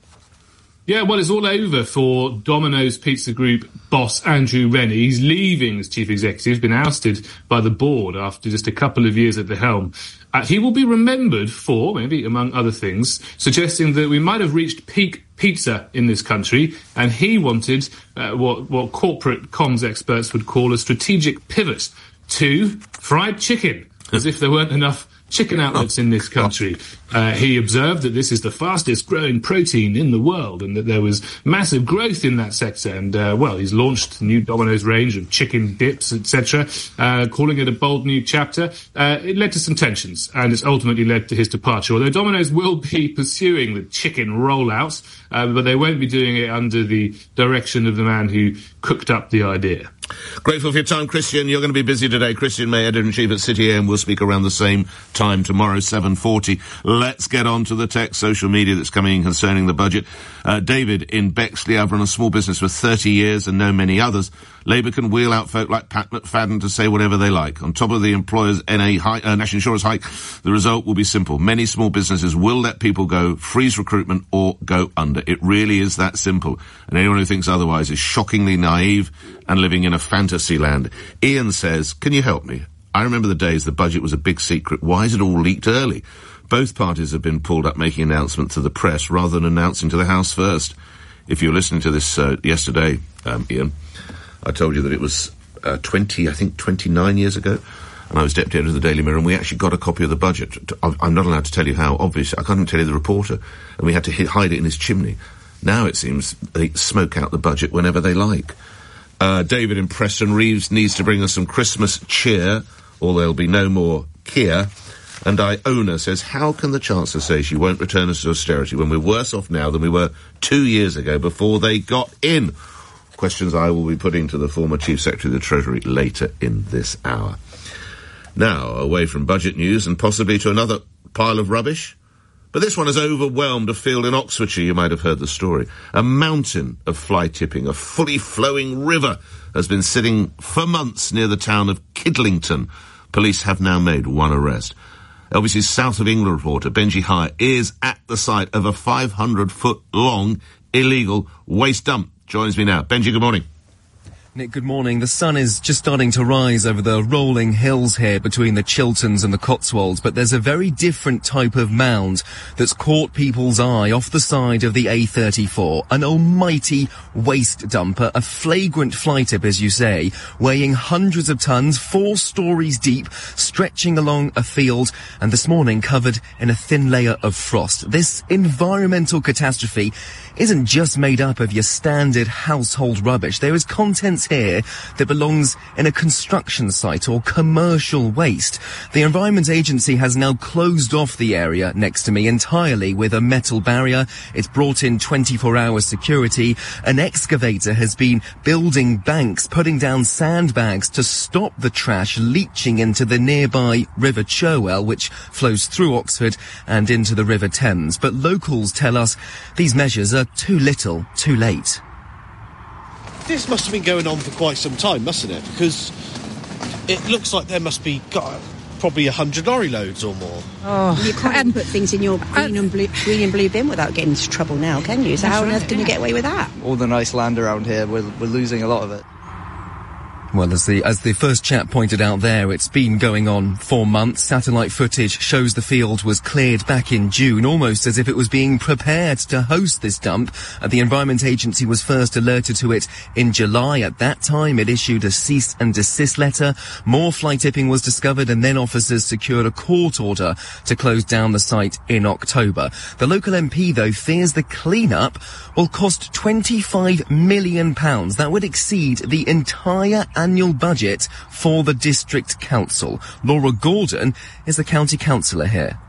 Yeah, well, it's all over for Domino's Pizza Group boss Andrew Rennie. He's leaving as chief executive. He's been ousted by the board after just a couple of years at the helm. Uh, he will be remembered for, maybe among other things, suggesting that we might have reached peak pizza in this country, and he wanted uh, what, what corporate comms experts would call a strategic pivot to fried chicken, as if there weren't enough chicken outlets in this country. Uh, he observed that this is the fastest growing protein in the world and that there was massive growth in that sector. And, uh, well, he's launched a new Domino's range of chicken dips, et cetera, uh, calling it a bold new chapter. Uh, it led to some tensions and it's ultimately led to his departure. Although Domino's will be pursuing the chicken rollout, uh, but they won't be doing it under the direction of the man who cooked up the idea. Grateful for your time, Christian. You're going to be busy today. Christian May, Editor-in-Chief at City A M, will speak around the same time tomorrow, seven forty. Let's get on to the tech social media that's coming in concerning the budget. Uh, David in Bexley, I've run a small business for thirty years and know many others. Labour can wheel out folk like Pat McFadden to say whatever they like. On top of the employer's N A hike, uh, national insurance hike, the result will be simple. Many small businesses will let people go, freeze recruitment, or go under. It really is that simple. And anyone who thinks otherwise is shockingly naive and living in a fantasy land. Ian says, can you help me? I remember the days the budget was a big secret. Why is it all leaked early? Both parties have been pulled up making announcements to the press rather than announcing to the House first. If you were listening to this uh, yesterday, um, Ian, I told you that it was uh, twenty, I think twenty-nine years ago, and I was deputy editor of the Daily Mirror, and we actually got a copy of the budget. I'm not allowed to tell you how, obviously. I can't even tell you the reporter, and we had to hide it in his chimney. Now it seems they smoke out the budget whenever they like. Uh, David in Preston Reeves needs to bring us some Christmas cheer, or there'll be no more Kia. And Iona says, how can the Chancellor say she won't return us to austerity when we're worse off now than we were two years ago before they got in? Questions I will be putting to the former Chief Secretary of the Treasury later in this hour. Now, away from budget news and possibly to another pile of rubbish. But this one has overwhelmed a field in Oxfordshire. You might have heard the story. A mountain of fly tipping, a fully flowing river, has been sitting for months near the town of Kidlington. Police have now made one arrest. L B C's South of England reporter Benji Hire is at the site of a five hundred foot long illegal waste dump. Joins me now. Benji, good morning. Nick, good morning. The sun is just starting to rise over the rolling hills here between the Chilterns and the Cotswolds, but there's a very different type of mound that's caught people's eye off the side of the A thirty-four. An almighty waste dumper, a flagrant fly tip, as you say, weighing hundreds of tons, four stories deep, stretching along a field, and this morning covered in a thin layer of frost. This environmental catastrophe isn't just made up of your standard household rubbish. There is contents here that belongs in a construction site or commercial waste. The Environment Agency has now closed off the area next to me entirely with a metal barrier. It's brought in twenty-four hour security. An excavator has been building banks, putting down sandbags to stop the trash leaching into the nearby River Cherwell, which flows through Oxford and into the River Thames. But locals tell us these measures are too little, too late. This must have been going on for quite some time, mustn't it? Because it looks like there must be God, probably a hundred lorry loads or more. Oh, you can't put things in your green and blue, green and blue bin without getting into trouble now, can you? So how on earth can you get away with that? All the nice land around here, we're, we're losing a lot of it. Well, as the as the first chap pointed out there, it's been going on for months. Satellite footage shows the field was cleared back in June, almost as if it was being prepared to host this dump. Uh, the Environment Agency was first alerted to it in July. At that time, it issued a cease and desist letter. More fly tipping was discovered, and then officers secured a court order to close down the site in October. The local M P, though, fears the clean-up will cost twenty-five million pounds. That would exceed the entire annual budget for the district council. Laura Gordon is the county councillor here.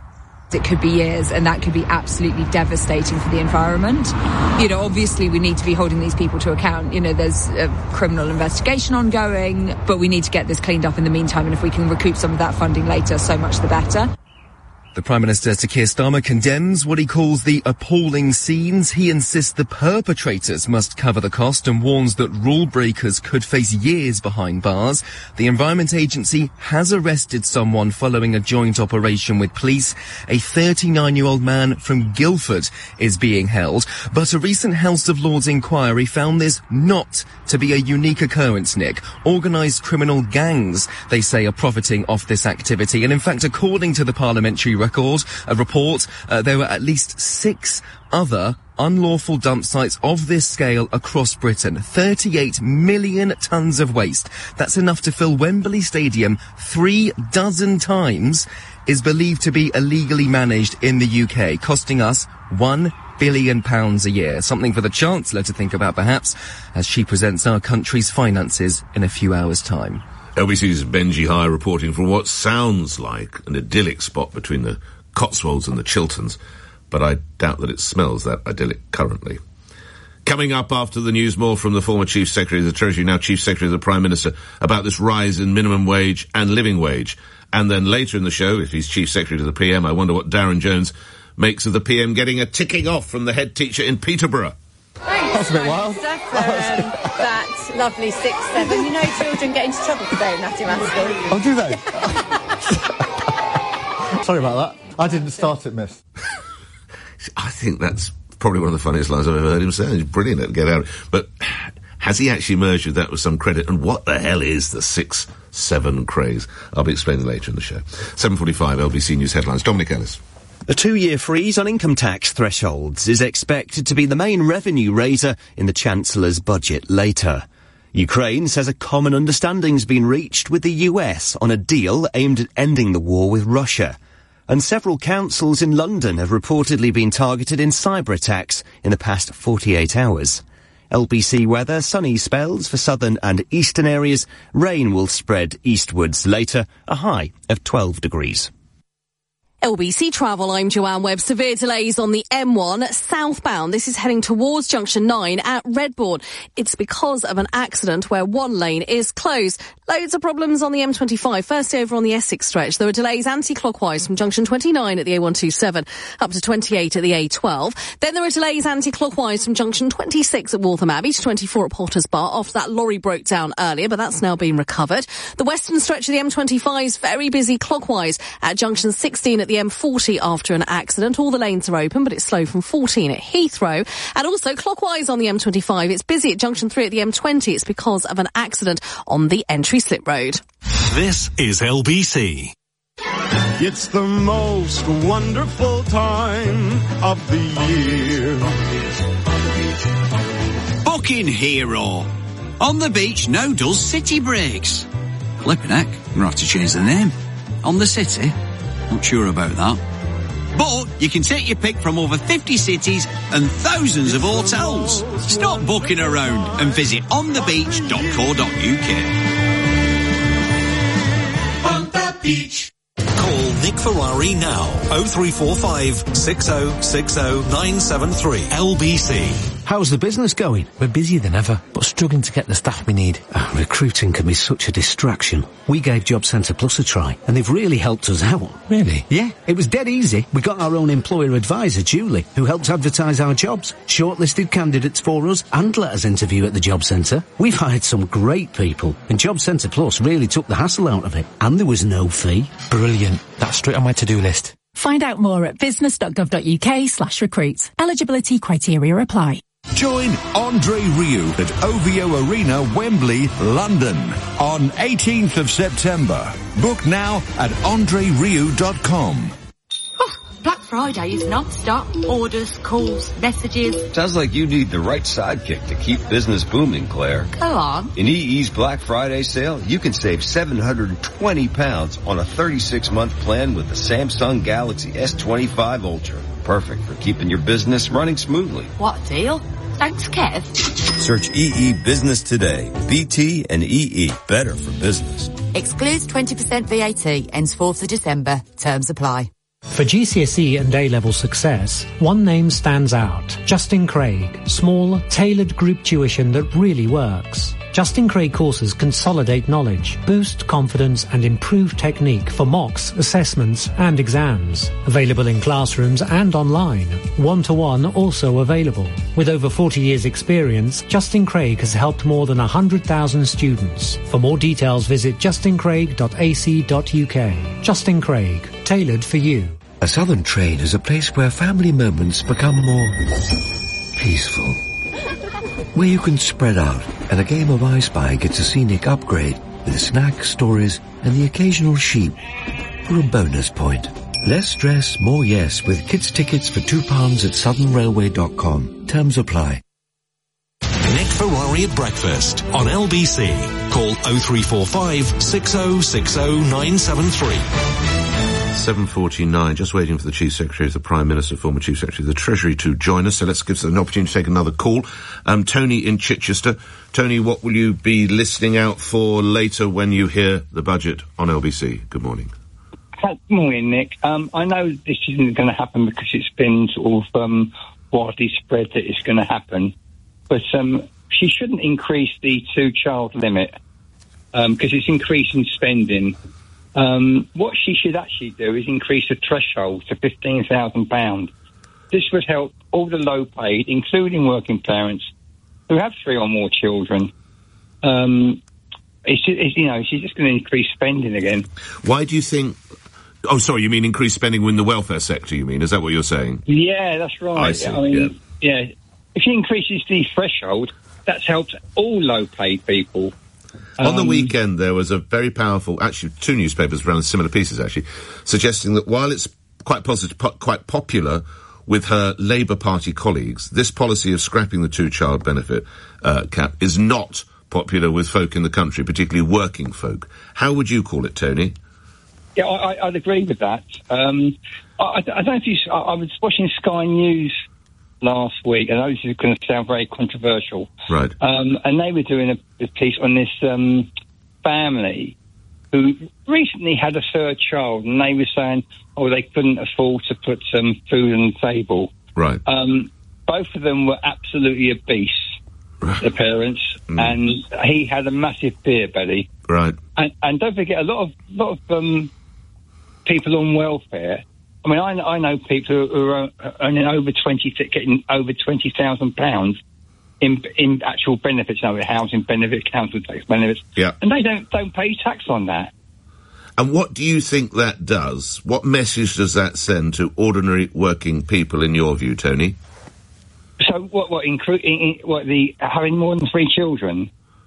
It could be years, and that could be absolutely devastating for the environment. You know, obviously we need to be holding these people to account. You know, there's a criminal investigation ongoing, but we need to get this cleaned up in the meantime, and if we can recoup some of that funding later, so much the better. The Prime Minister, Sir Keir Starmer, condemns what he calls the appalling scenes. He insists the perpetrators must cover the cost and warns that rule breakers could face years behind bars. The Environment Agency has arrested someone following a joint operation with police. A thirty-nine-year-old man from Guildford is being held, but a recent House of Lords inquiry found this not to be a unique occurrence, Nick. Organised criminal gangs, they say, are profiting off this activity. And in fact, according to the parliamentary record, a report, uh, there were at least six other unlawful dump sites of this scale across Britain. thirty-eight million tonnes of waste. That's enough to fill Wembley Stadium three dozen times, is believed to be illegally managed in the U K, costing us one billion pounds a year. Something for the Chancellor to think about, perhaps, as she presents our country's finances in a few hours' time. L B C's Benji High reporting from what sounds like an idyllic spot between the Cotswolds and the Chilterns, but I doubt that it smells that idyllic currently. Coming up after the news, more from the former Chief Secretary of the Treasury, now Chief Secretary of the Prime Minister, about this rise in minimum wage and living wage. And then later in the show, if he's Chief Secretary to the P M, I wonder what Darren Jones makes of the P M getting a ticking off from the head teacher in Peterborough. That's a bit wild. Stuff, um, that lovely six, seven. You know, children get into trouble today in Natty Maths School. Oh, do they? Sorry about that. I didn't start it, miss. I think that's probably one of the funniest lines I've ever heard him say. He's brilliant at get out. But has he actually merged with that with some credit? And what the hell is the six seven craze? I'll be explaining later in the show. seven forty-five, L B C News headlines. Dominic Ellis. The two-year freeze on income tax thresholds is expected to be the main revenue raiser in the Chancellor's budget later. Ukraine says a common understanding's been reached with the U S on a deal aimed at ending the war with Russia. And several councils in London have reportedly been targeted in cyber attacks in the past forty-eight hours. L B C weather, sunny spells for southern and eastern areas. Rain will spread eastwards later, a high of twelve degrees. L B C Travel, I'm Joanne Webb. Severe delays on the M one southbound. This is heading towards Junction nine at Redbourne. It's because of an accident where one lane is closed. Loads of problems on the M twenty-five. First over on the Essex stretch. There are delays anti-clockwise from Junction twenty-nine at the A one twenty-seven up to twenty-eight at the A twelve. Then there are delays anti-clockwise from Junction twenty-six at Waltham Abbey to twenty-four at Potters Bar after that lorry broke down earlier, but that's now been recovered. The western stretch of the M twenty-five is very busy clockwise at Junction sixteen at the M forty after an accident. All the lanes are open, but it's slow from fourteen at Heathrow. And also clockwise on the M twenty-five, it's busy at Junction three at the M twenty. It's because of an accident on the entry slip road. This is L B C. It's the most wonderful time of the year. Booking Hero. On the beach now does city breaks. Flippin' heck, I'm going to have to change the name. On the city? Not sure about that. But you can take your pick from over fifty cities and thousands of hotels. Stop booking around and visit on the beach dot co dot U K. On the beach. Call Nick Ferrari now. oh three four five, six oh six oh, nine seven three. L B C. How's the business going? We're busier than ever, but struggling to get the staff we need. Oh, recruiting can be such a distraction. We gave Job Centre Plus a try, and they've really helped us out. Really? Yeah, it was dead easy. We got our own employer advisor, Julie, who helps advertise our jobs, shortlisted candidates for us, and let us interview at the Job Centre. We've hired some great people, and Job Centre Plus really took the hassle out of it, and there was no fee. Brilliant. That's straight on my to-do list. Find out more at business dot gov dot U K slash recruit. Eligibility criteria apply. Join Andre Rieu at O V O Arena, Wembley, London on eighteenth of September. Book now at andre rieu dot com. Black Friday is non-stop. Orders, calls, messages. Sounds like you need the right sidekick to keep business booming, Claire. Go on. In E E's Black Friday sale, you can save seven hundred twenty pounds on a thirty-six month plan with the Samsung Galaxy S twenty-five Ultra. Perfect for keeping your business running smoothly. What a deal. Thanks, Kev. Search E E Business today. B T and E E. Better for business. Excludes twenty percent V A T. Ends fourth of December. Terms apply. For G C S E and A-level success, one name stands out. Justin Craig. Small, tailored group tuition that really works. Justin Craig courses consolidate knowledge, boost confidence and improve technique for mocks, assessments and exams. Available in classrooms and online. One-to-one also available. With over forty years experience, Justin Craig has helped more than one hundred thousand students. For more details, visit justin craig dot a c dot u k. Justin Craig, tailored for you. A Southern train is a place where family moments become more peaceful. Where you can spread out and a game of I Spy gets a scenic upgrade with snacks, stories and the occasional sheep for a bonus point. Less stress, more yes with kids' tickets for two pounds at southern railway dot com. Terms apply. Nick Ferrari at breakfast on L B C. Call oh three four five, six oh six oh, nine seven three. seven forty-nine, just waiting for the Chief Secretary of the Prime Minister, former Chief Secretary of the Treasury, to join us. So let's give us an opportunity to take another call. Um, Tony in Chichester. Tony, what will you be listening out for later when you hear the budget on L B C? Good morning. Good morning, Nick. Um, I know this isn't going to happen because it's been sort of um, widely spread that it's going to happen, but um, she shouldn't increase the two-child limit because um, it's increasing spending. Um, what she should actually do is increase the threshold to fifteen thousand pounds. This would help all the low-paid, including working parents, who have three or more children. Um, it's, it's, you know, she's just going to increase spending again. Why do you think... Oh, sorry, you mean increase spending in the welfare sector, you mean? Is that what you're saying? Yeah, that's right. I see, I mean, yeah. yeah. If she increases the threshold, that's helped all low-paid people. On the Um, weekend, there was a very powerful, actually, two newspapers ran similar pieces, actually, suggesting that while it's quite positive, po- quite popular with her Labour Party colleagues, this policy of scrapping the two-child benefit uh, cap is not popular with folk in the country, particularly working folk. How would you call it, Tony? Yeah, I, I- I'd agree with that. Um, I, I don't know if you... I, I was watching Sky News last week, and I know this is going to sound very controversial. Right. Um, and they were doing a, a piece on this um, family who recently had a third child, and they were saying, oh, they couldn't afford to put some food on the table. Right. Um, both of them were absolutely obese, the parents, Mm. and he had a massive beer belly. Right. And, and don't forget, a lot of lot of um, people on welfare. I mean, I, I know people who are earning over twenty, getting over twenty thousand pounds in in actual benefits, you know, housing benefits, council tax benefits, Yeah. and they don't don't pay tax on that. And what do you think that does? What message does that send to ordinary working people, in your view, Tony? So, what what including what the having more than three children?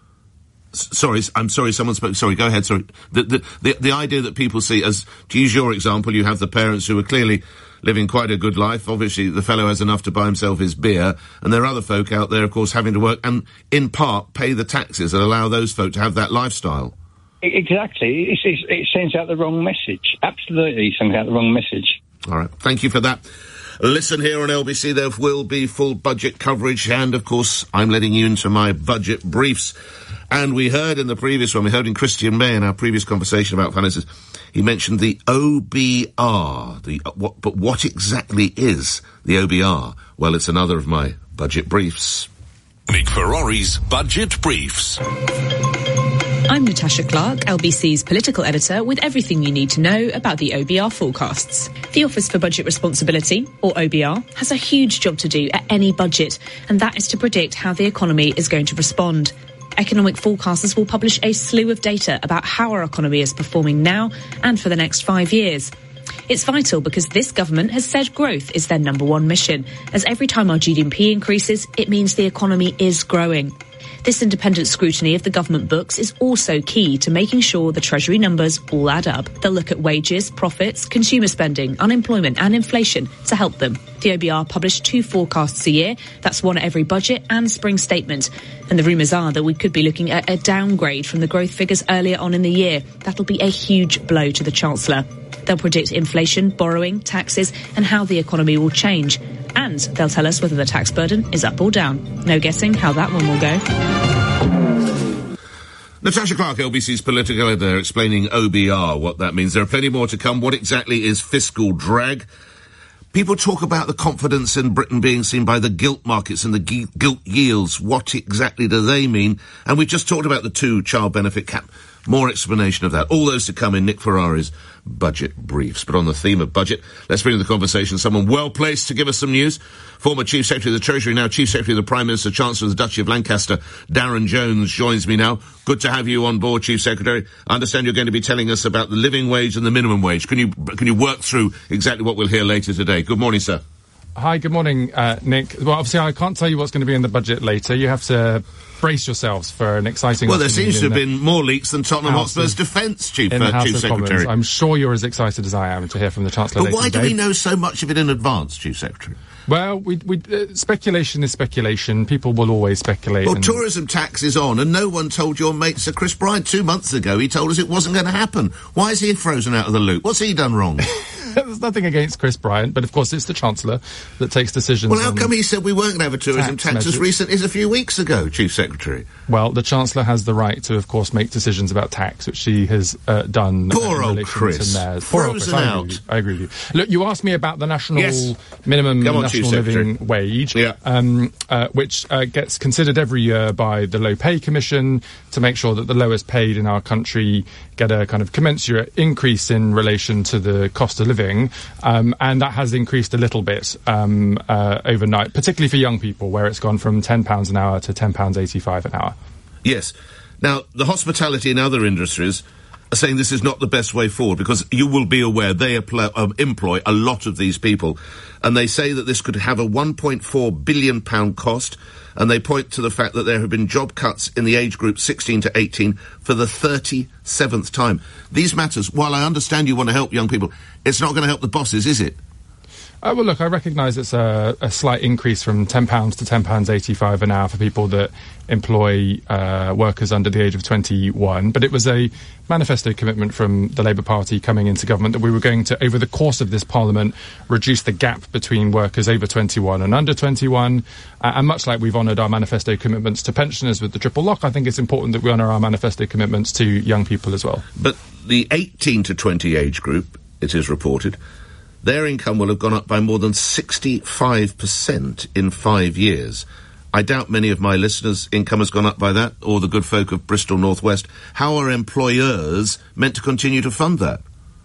S- sorry, s- I'm sorry, someone spoke. Sorry, go ahead. Sorry. The, the, the, the idea that people see as, to use your example, you have the parents who are clearly living quite a good life. Obviously, the fellow has enough to buy himself his beer, and there are other folk out there, of course, having to work and, in part, pay the taxes that allow those folk to have that lifestyle. Exactly. It's, it's, it sends out the wrong message. Absolutely sends out the wrong message. All right. Thank you for that. Listen, here on L B C, there will be full budget coverage, and, of course, I'm letting you into my budget briefs. And we heard in the previous one, we heard in Christian May in our previous conversation about finances, he mentioned the O B R. The, uh, what, but what exactly is the O B R? Well, it's another of my budget briefs. Nick Ferrari's Budget Briefs. I'm Natasha Clark, L B C's political editor, with everything you need to know about the O B R forecasts. The Office for Budget Responsibility, or O B R, has a huge job to do at any budget, and that is to predict how the economy is going to respond. Economic forecasters will publish a slew of data about how our economy is performing now and for the next five years. It's vital because this government has said growth is their number one mission, as every time our G D P increases, it means the economy is growing. This independent scrutiny of the government books is also key to making sure the Treasury numbers all add up. They'll look at wages, profits, consumer spending, unemployment and inflation to help them. The O B R publish two forecasts a year. That's one at every budget and spring statement. And the rumours are that we could be looking at a downgrade from the growth figures earlier on in the year. That'll be a huge blow to the Chancellor. They'll predict inflation, borrowing, taxes and how the economy will change. And they'll tell us whether the tax burden is up or down. No guessing how that one will go. Natasha Clark, L B C's political editor, explaining O B R, what that means. There are plenty more to come. What exactly is fiscal drag? People talk about the confidence in Britain being seen by the gilt markets and the gi- gilt yields. What exactly do they mean? And we've just talked about the two child benefit cap. More explanation of that. All those to come in Nick Ferrari's budget briefs. But on the theme of budget, let's bring to the conversation someone well placed to give us some news. Former Chief Secretary of the Treasury, now Chief Secretary of the Prime Minister, Chancellor of the Duchy of Lancaster, Darren Jones, joins me now. Good to have you on board, Chief Secretary. I understand you're going to be telling us about the living wage and the minimum wage. Can you can you work through exactly what we'll hear later today? Good morning, sir. Hi, good morning, uh, Nick. Well, obviously, I can't tell you what's going to be in the budget later. You have to brace yourselves for an exciting... Well, there seems to have been more leaks than Tottenham Hotspur's defence, Chief, in the uh, House Chief of Secretary. Commons. I'm sure you're as excited as I am to hear from the Chancellor But later why do today. we know so much of it in advance, Chief Secretary? Well, we, we, uh, speculation is speculation. People will always speculate. Well, and tourism tax is on, and no one told your mate Sir Chris Bryant two months ago. He told us it wasn't going to happen. Why is he frozen out of the loop? What's he done wrong? There's nothing against Chris Bryant, but of course it's the Chancellor that takes decisions. Well, how come he said we weren't going to have a tourism tax, tax as recent as a few weeks ago, Chief Secretary? Well, the Chancellor has the right to, of course, make decisions about tax, which she has uh, done. Poor uh, old Chris. Poor old Chris. Frozen I agree out. with you. I agree with you. Look, you asked me about the national Yes. minimum Come on, national Chief living Secretary. wage, Yeah. um, uh, which uh, gets considered every year by the Low Pay Commission to make sure that the lowest paid in our country get a kind of commensurate increase in relation to the cost of living, um, and that has increased a little bit um, uh, overnight, particularly for young people, where it's gone from ten pounds an hour to ten pounds eighty-five an hour. Yes. Now, the hospitality and other industries are saying this is not the best way forward, because you will be aware they apply, um, employ a lot of these people, and they say that this could have a one point four billion pounds cost, and they point to the fact that there have been job cuts in the age group sixteen to eighteen for the thirty-seventh time. These matters, while I understand you want to help young people, it's not going to help the bosses, is it? Uh, well, look, I recognise it's a, a slight increase from ten pounds to ten pounds eighty-five an hour for people that employ uh, workers under the age of twenty-one. But it was a manifesto commitment from the Labour Party coming into government that we were going to, over the course of this Parliament, reduce the gap between workers over twenty-one and under twenty-one. Uh, and much like we've honoured our manifesto commitments to pensioners with the triple lock, I think it's important that we honour our manifesto commitments to young people as well. But the eighteen to twenty age group, it is reported, their income will have gone up by more than sixty-five percent in five years. I doubt many of my listeners' income has gone up by that, or the good folk of Bristol North West. How are employers meant to continue to fund that?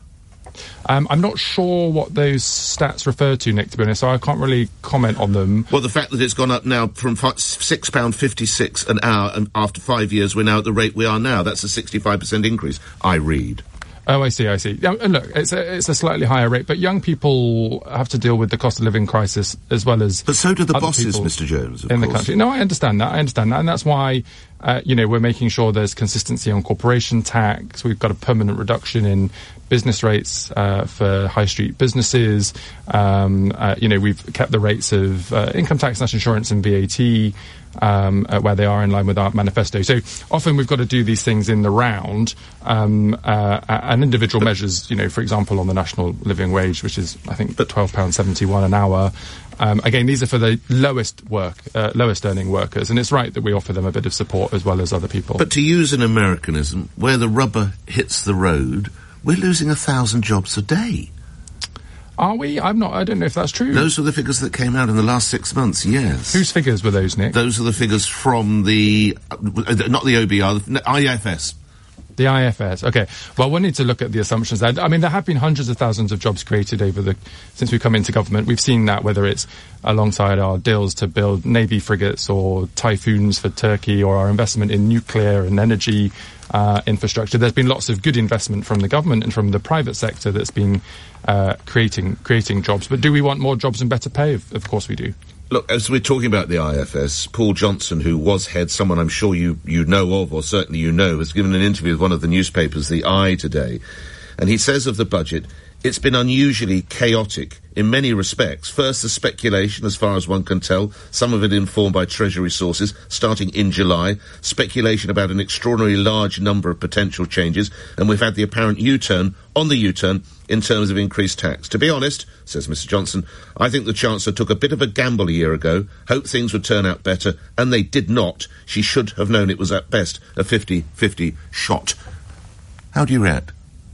Um, I'm not sure what those stats refer to, Nick, to be honest, so I can't really comment on them. Well, the fact that it's gone up now from six pounds fifty-six an hour, and after five years we're now at the rate we are now, that's a sixty-five percent increase, I read. Oh, I see, I see. Yeah, and look, it's a, it's a slightly higher rate, but young people have to deal with the cost of living crisis as well as... But so do the other bosses, people Mister Jones, of in course. the country. No, I understand that, I understand that, and that's why, uh, you know, we're making sure there's consistency on corporation tax. We've got a permanent reduction in business rates uh, for high street businesses. Um, uh, you know, we've kept the rates of uh, income tax, national insurance and V A T um, uh, where they are in line with our manifesto. So often we've got to do these things in the round, um, uh, and individual measures, you know, for example, on the national living wage, which is, I think, twelve pounds seventy-one an hour. Um, again, these are for the lowest work, uh, lowest earning workers, and it's right that we offer them a bit of support as well as other people. But to use an Americanism, where the rubber hits the road, we're losing a thousand jobs a day. Are we? I'm not. I don't know if that's true. Those are the figures that came out in the last six months. Yes. Whose figures were those, Nick? Those are the figures from the uh, not the O B R, the I F S. The I F S. Okay. Well, we need to look at the assumptions there. I mean, there have been hundreds of thousands of jobs created over the since we've come into government. We've seen that, whether it's alongside our deals to build Navy frigates or Typhoons for Turkey, or our investment in nuclear and energy uh, infrastructure. There's been lots of good investment from the government and from the private sector that's been uh, creating creating jobs. But do we want more jobs and better pay? Of, of course we do. Look, as we're talking about the I F S, Paul Johnson, who was head, someone I'm sure you, you know of, or certainly you know, has given an interview with one of the newspapers, The Eye, today. And he says of the budget, it's been unusually chaotic in many respects. First, the speculation, as far as one can tell, some of it informed by Treasury sources, starting in July, speculation about an extraordinarily large number of potential changes, and we've had the apparent U-turn on the U-turn in terms of increased tax. To be honest, says Mister Johnson, I think the Chancellor took a bit of a gamble a year ago, hoped things would turn out better, and they did not. She should have known it was at best a fifty-fifty shot. How do you react?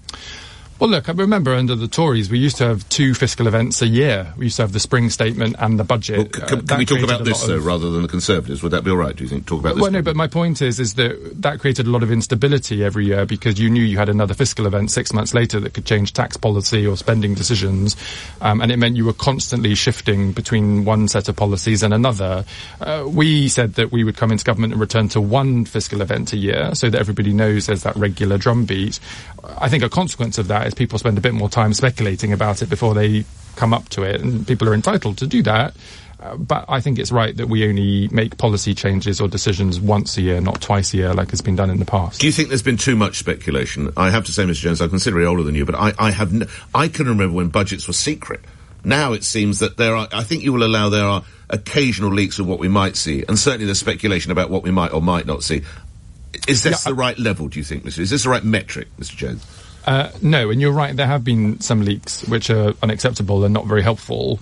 Well, look, I remember under the Tories, we used to have two fiscal events a year. We used to have the spring statement and the budget. Well, c- uh, can we talk about this, though, of... rather than the Conservatives? Would that be all right, do you think? Talk about this? Well, no, but my point is is that that created a lot of instability every year because you knew you had another fiscal event six months later that could change tax policy or spending decisions, um, and it meant you were constantly shifting between one set of policies and another. Uh, we said that we would come into government and return to one fiscal event a year so that everybody knows there's that regular drumbeat. I think a consequence of that is people spend a bit more time speculating about it before they come up to it, and people are entitled to do that. Uh, but I think it's right that we only make policy changes or decisions once a year, not twice a year, like has been done in the past. Do you think there's been too much speculation? I have to say, Mister Jones, I'm considerably older than you, but I, I have, n- I can remember when budgets were secret. Now it seems that there are, I think you will allow there are occasional leaks of what we might see, and certainly there's speculation about what we might or might not see. Is this yeah, the right level, do you think, Mister Is this the right metric, Mister Jones? Uh, no, and you're right, there have been some leaks which are unacceptable and not very helpful.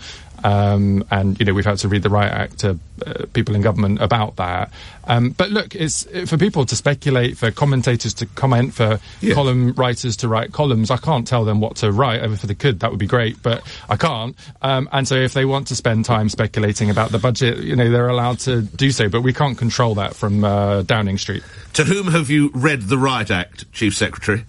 Um, and, you know, we've had to read the Riot Act to uh, people in government about that. Um, but look, it's for people to speculate, for commentators to comment, for yeah. column writers to write columns. I can't tell them what to write. If they could, that would be great, but I can't. Um, and so if they want to spend time speculating about the budget, you know, they're allowed to do so, but we can't control that from uh, Downing Street. To whom have you read the Riot Act, Chief Secretary?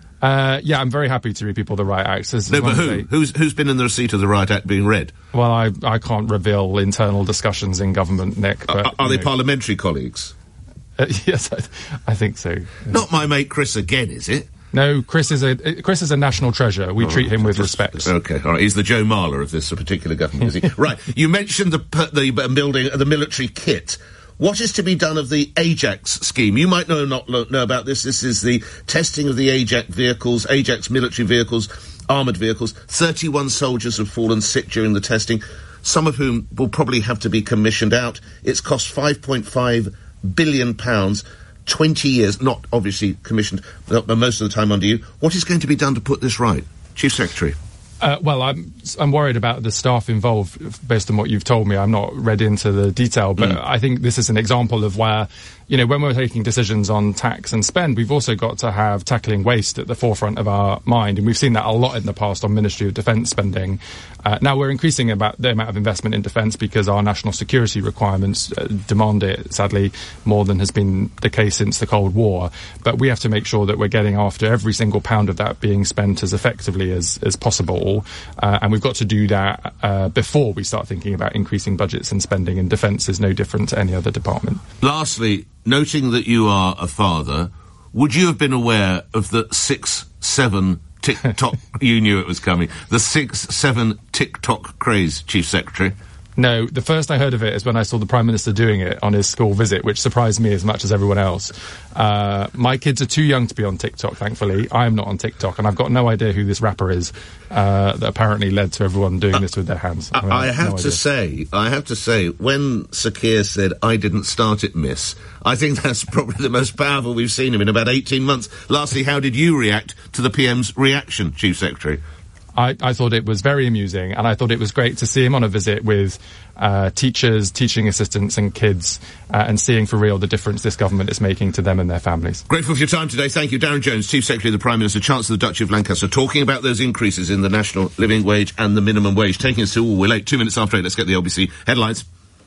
Uh, yeah, I'm very happy to read people the Riot Act. As no, but who? They... Who's, who's been in the receipt of the Riot Act being read? Well, I, I can't reveal internal discussions in government, Nick. But, uh, are they know. parliamentary colleagues? Uh, yes, I, I think so. Not my mate Chris again, is it? No, Chris is a Chris is a national treasure. We oh, treat him with just, respect. Okay, all right. He's the Joe Marler of this particular government, is he? Right. You mentioned the the building the military kit. What is to be done of the Ajax scheme? You might know not know about this. This is the testing of the Ajax vehicles, Ajax military vehicles, armoured vehicles. thirty-one soldiers have fallen sick during the testing, some of whom will probably have to be commissioned out. It's cost five point five billion pounds, twenty years, not obviously commissioned, but most of the time under you. What is going to be done to put this right? Chief Secretary. Uh, well, I'm I'm worried about the staff involved based on what you've told me. I'm not read into the detail, but mm. I think this is an example of where, you know, when we're taking decisions on tax and spend, we've also got to have tackling waste at the forefront of our mind. And we've seen that a lot in the past on Ministry of Defence spending. Uh, now we're increasing about the amount of investment in defence because our national security requirements uh, demand it, sadly, more than has been the case since the Cold War. But we have to make sure that we're getting after every single pound of that being spent as effectively as, as possible. Uh, and we've got to do that uh, before we start thinking about increasing budgets and spending, and defence is no different to any other department. Lastly, noting that you are a father, would you have been aware of the six seven TikTok, you knew it was coming, the six seven TikTok craze, Chief Secretary? No, the first I heard of it is when I saw the Prime Minister doing it on his school visit, which surprised me as much as everyone else. Uh, my kids are too young to be on TikTok, thankfully. I am not on TikTok, and I've got no idea who this rapper is uh, that apparently led to everyone doing uh, this with their hands. I, I, I have no to idea. say, I have to say, when Sir Keir said, "I didn't start it, miss," I think that's probably the most powerful we've seen him in about eighteen months. Lastly, how did you react to the P M's reaction, Chief Secretary? I, I thought it was very amusing, and I thought it was great to see him on a visit with uh, teachers, teaching assistants and kids, uh, and seeing for real the difference this government is making to them and their families. Grateful for your time today. Thank you. Darren Jones, Chief Secretary of the Prime Minister, Chancellor of the Duchy of Lancaster, talking about those increases in the national living wage and the minimum wage. Taking us to, oh, we're late, two minutes after eight. Let's get the L B C headlines.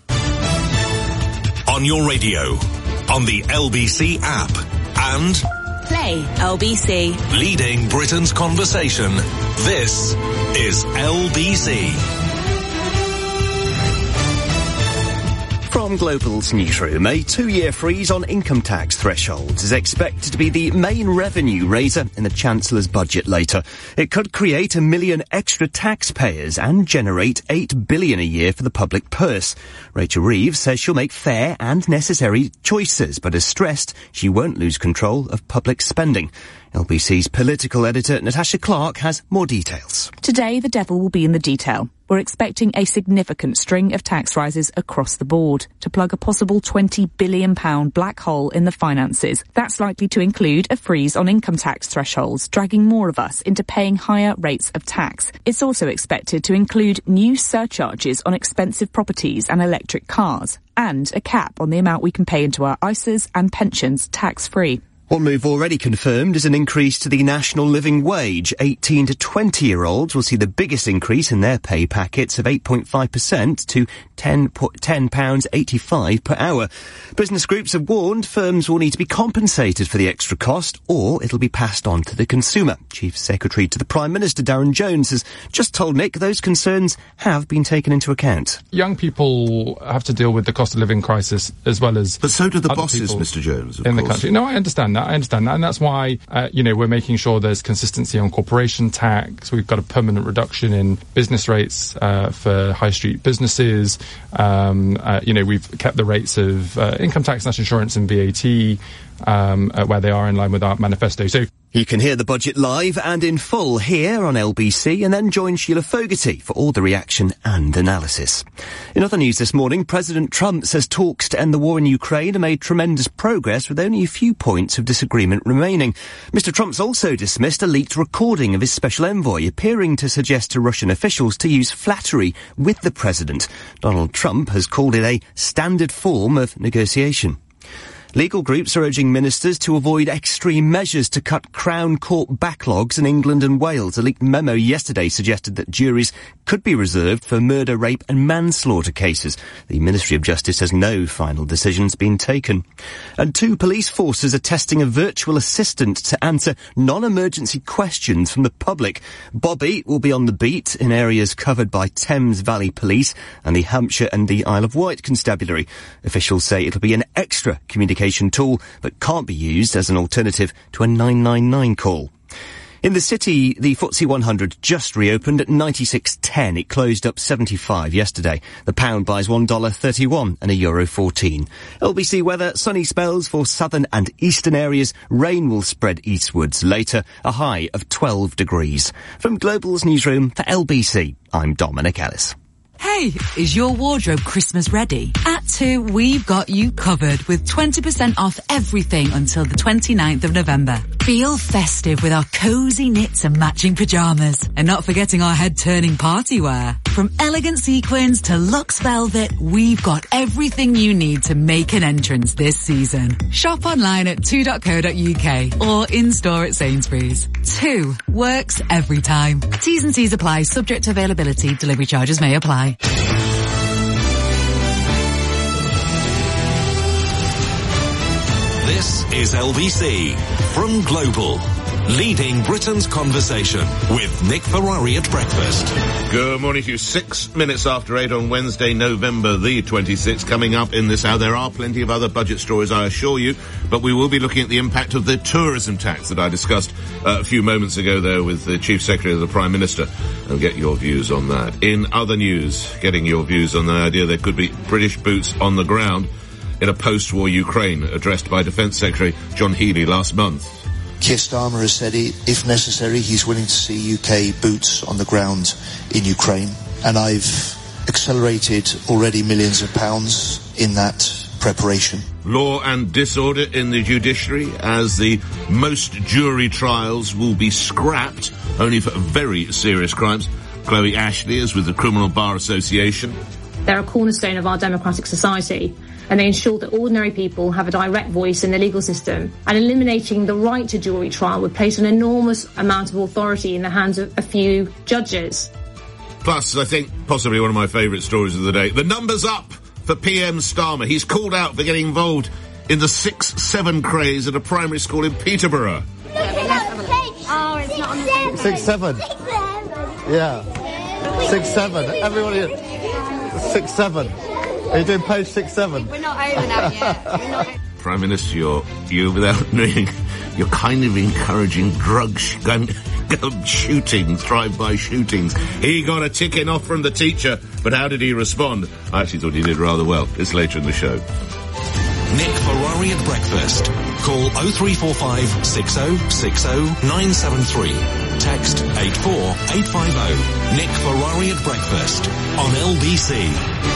On your radio, on the L B C app, and... Play L B C. Leading Britain's conversation. This is L B C. From From Global's newsroom, a two-year freeze on income tax thresholds is expected to be the main revenue raiser in the Chancellor's budget later. It could create a million extra taxpayers and generate eight billion a year for the public purse. Rachel Reeves says she'll make fair and necessary choices, but has stressed she won't lose control of public spending. L B C's political editor Natasha Clark has more details. Today, the devil will be in the detail. We're expecting a significant string of tax rises across the board to plug a possible twenty billion pounds black hole in the finances. That's likely to include a freeze on income tax thresholds, dragging more of us into paying higher rates of tax. It's also expected to include new surcharges on expensive properties and electric cars, and a cap on the amount we can pay into our I S As and pensions tax-free. One move already confirmed is an increase to the national living wage. eighteen to twenty-year-olds will see the biggest increase in their pay packets of eight point five percent to ten pounds eighty-five per hour. Business groups have warned firms will need to be compensated for the extra cost, or it'll be passed on to the consumer. Chief Secretary to the Prime Minister, Darren Jones, has just told Nick those concerns have been taken into account. Young people have to deal with the cost of living crisis as well as... But so do the other bosses, Mister Jones, of in course. the country. No, I understand that. I understand that. And that's why, uh, you know, we're making sure there's consistency on corporation tax. We've got a permanent reduction in business rates uh, for high street businesses. Um, uh, you know, we've kept the rates of uh, income tax, national insurance and V A T um, uh, where they are in line with our manifesto. So you can hear the budget live and in full here on L B C, and then join Sheila Fogarty for all the reaction and analysis. In other news this morning, President Trump says talks to end the war in Ukraine have made tremendous progress, with only a few points of disagreement remaining. Mister Trump's also dismissed a leaked recording of his special envoy appearing to suggest to Russian officials to use flattery with the president. Donald Trump has called it a standard form of negotiation. Legal groups are urging ministers to avoid extreme measures to cut Crown Court backlogs in England and Wales. A leaked memo yesterday suggested that juries could be reserved for murder, rape and manslaughter cases. The Ministry of Justice says no final decision's been taken. And two police forces are testing a virtual assistant to answer non-emergency questions from the public. Bobby will be on the beat in areas covered by Thames Valley Police and the Hampshire and the Isle of Wight Constabulary. Officials say it'll be an extra communication tool but can't be used as an alternative to a nine nine nine call. In the city, the F T S E one hundred just reopened at ninety-six ten. It closed up seventy-five yesterday. The pound buys one dollar thirty-one and a euro fourteen. L B C weather, sunny spells for southern and eastern areas. Rain will spread eastwards later, a high of twelve degrees. From Global's newsroom for L B C, I'm Dominic Ellis. Hey, is your wardrobe Christmas ready? At two, we've got you covered with twenty percent off everything until the twenty-ninth of November. Feel festive with our cozy knits and matching pyjamas. And not forgetting our head-turning party wear. From elegant sequins to luxe velvet, we've got everything you need to make an entrance this season. Shop online at two dot co dot U K or in-store at Sainsbury's. two works every time. T's and C's apply, subject to availability. Delivery charges may apply. This is L B C from Global, leading Britain's conversation with Nick Ferrari at breakfast. Good morning to you. Six minutes after eight on Wednesday, November the twenty-sixth. Coming up in this hour, there are plenty of other budget stories, I assure you, but we will be looking at the impact of the tourism tax that I discussed uh, a few moments ago there with the Chief Secretary of the Prime Minister, and get your views on that. In other news, getting your views on the idea there could be British boots on the ground in a post-war Ukraine, addressed by Defence Secretary John Healey last month. Keir Starmer has said, he, if necessary, he's willing to see U K boots on the ground in Ukraine. And I've accelerated already millions of pounds in that preparation. Law and disorder in the judiciary, as the most jury trials will be scrapped, only for very serious crimes. Chloe Ashley is with the Criminal Bar Association. They're a cornerstone of our democratic society, and they ensure that ordinary people have a direct voice in the legal system. And eliminating the right to jury trial would place an enormous amount of authority in the hands of a few judges. Plus, I think, possibly one of my favourite stories of the day, the numbers up for P M Starmer. He's called out for getting involved in the six seven craze at a primary school in Peterborough. Oh, it's not on the same Six seven. Yeah. Six seven. Everybody. Six seven. Are you doing page six seven? We're not over that yet. We're not over- Prime Minister, you're, you without knowing, you're kind of encouraging drug sh- gun, gun shootings, drive-by shootings. He got a ticking off from the teacher, but how did he respond? I actually thought he did rather well. It's later in the show. Nick Ferrari at breakfast. Call oh three four five, six oh six oh, nine seven three. Text eight four eight five oh. Nick Ferrari at breakfast on L B C.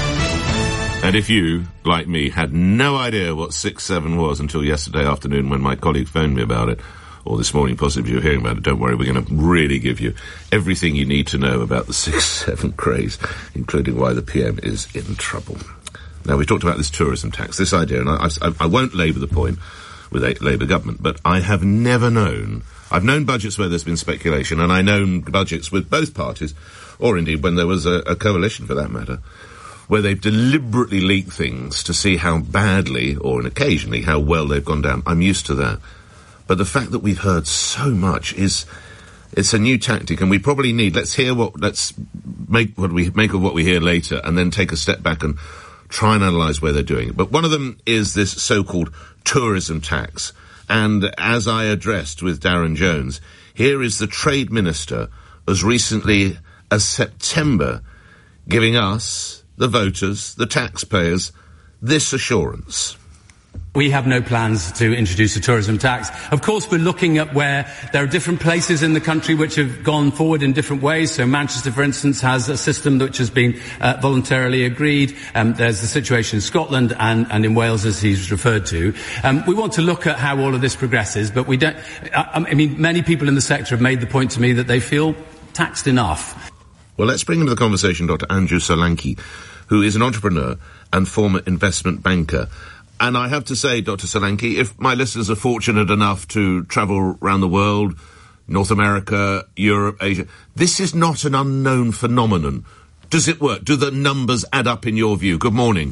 And if you, like me, had no idea what six seven was until yesterday afternoon when my colleague phoned me about it, or this morning possibly you're hearing about it, don't worry, we're going to really give you everything you need to know about the six seven craze, including why the P M is in trouble. Now, we talked about this tourism tax, this idea, and I, I, I won't labour the point with a Labour government, but I have never known, I've known budgets where there's been speculation, and I know budgets with both parties, or indeed when there was a, a coalition for that matter, where they've deliberately leaked things to see how badly, or occasionally, how well they've gone down. I'm used to that. But the fact that we've heard so much is, it's a new tactic, and we probably need, let's hear what, let's make what we, make of what we hear later, and then take a step back and try and analyse where they're doing it. But one of them is this so-called tourism tax. And as I addressed with Darren Jones, here is the Trade Minister as recently as September giving us, the voters, the taxpayers, this assurance. We have no plans to introduce a tourism tax. Of course, we're looking at where there are different places in the country which have gone forward in different ways. So Manchester, for instance, has a system which has been uh, voluntarily agreed. Um, there's the situation in Scotland and, and in Wales, as he's referred to. Um, we want to look at how all of this progresses, but we don't... I, I mean, many people in the sector have made the point to me that they feel taxed enough. Well, let's bring into the conversation Doctor Andrew Solanki, who is an entrepreneur and former investment banker. And I have to say, Doctor Solanki, if my listeners are fortunate enough to travel around the world, North America, Europe, Asia, this is not an unknown phenomenon. Does it work? Do the numbers add up in your view? Good morning.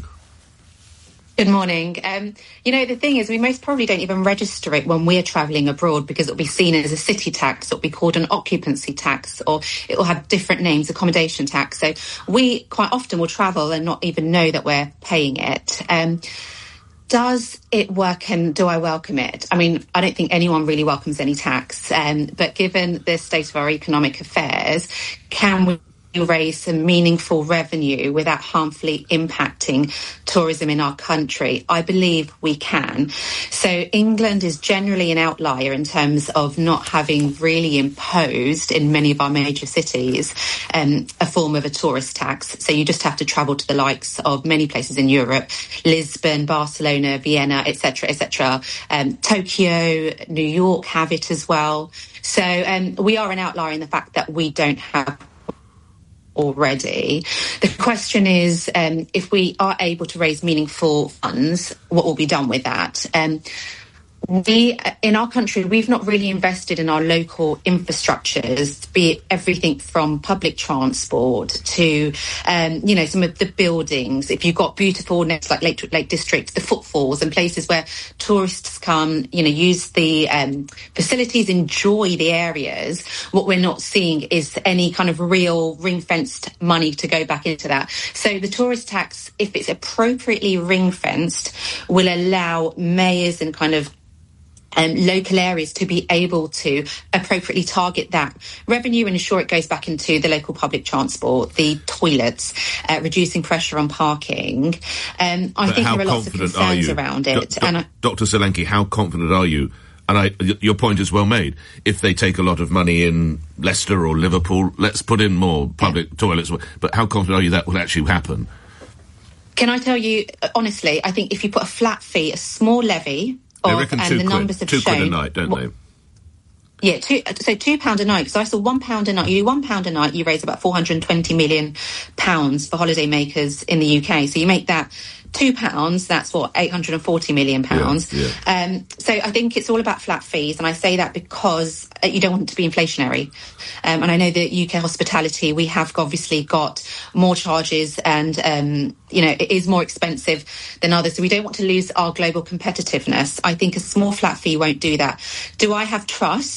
Good morning. Um, you know, the thing is, we most probably don't even register it when we're travelling abroad because it'll be seen as a city tax, it'll be called an occupancy tax, or it will have different names, accommodation tax. So we quite often will travel and not even know that we're paying it. Um, Does it work and do I welcome it? I mean, I don't think anyone really welcomes any tax, um, but given the state of our economic affairs, can we raise some meaningful revenue without harmfully impacting tourism in our country? I believe we can. So England is generally an outlier in terms of not having really imposed in many of our major cities um, a form of a tourist tax. So you just have to travel to the likes of many places in Europe, Lisbon, Barcelona, Vienna, et cetera, et cetera. Um, Tokyo, New York have it as well. So um, we are an outlier in the fact that we don't have already. The question is, um, if we are able to raise meaningful funds, what will be done with that? Um, we, in our country, we've not really invested in our local infrastructures, be it everything from public transport to, um, you know, some of the buildings. If you've got beautiful next, like Lake, Lake District, the footfalls and places where tourists come, you know, use the um, facilities, enjoy the areas. What we're not seeing is any kind of real ring-fenced money to go back into that. So the tourist tax, if it's appropriately ring-fenced, will allow mayors and kind of Um, local areas to be able to appropriately target that revenue and ensure it goes back into the local public transport, the toilets, uh, reducing pressure on parking. Um, I but think how there are lots of confident concerns are you? around it. Do, do, and I, Doctor Solanki, how confident are you? And I, your point is well made. If they take a lot of money in Leicester or Liverpool, let's put in more public yeah. toilets. But how confident are you that will actually happen? Can I tell you, honestly, I think if you put a flat fee, a small levy, They Of, reckon and two the quid, numbers have two shown, quid a night, don't what, they? Yeah, two, so two pound a night. So I saw one pound a night. You do one pound a night, you raise about four hundred and twenty million pounds for holiday makers in the U K. So you make that two pounds, that's what, eight hundred and forty million pounds. Yeah, yeah. Um, so I think it's all about flat fees, and I say that because uh, you don't want it to be inflationary. Um, and I know that U K hospitality, we have obviously got more charges, and um, you know, it is more expensive than others. So we don't want to lose our global competitiveness. I think a small flat fee won't do that. Do I have trust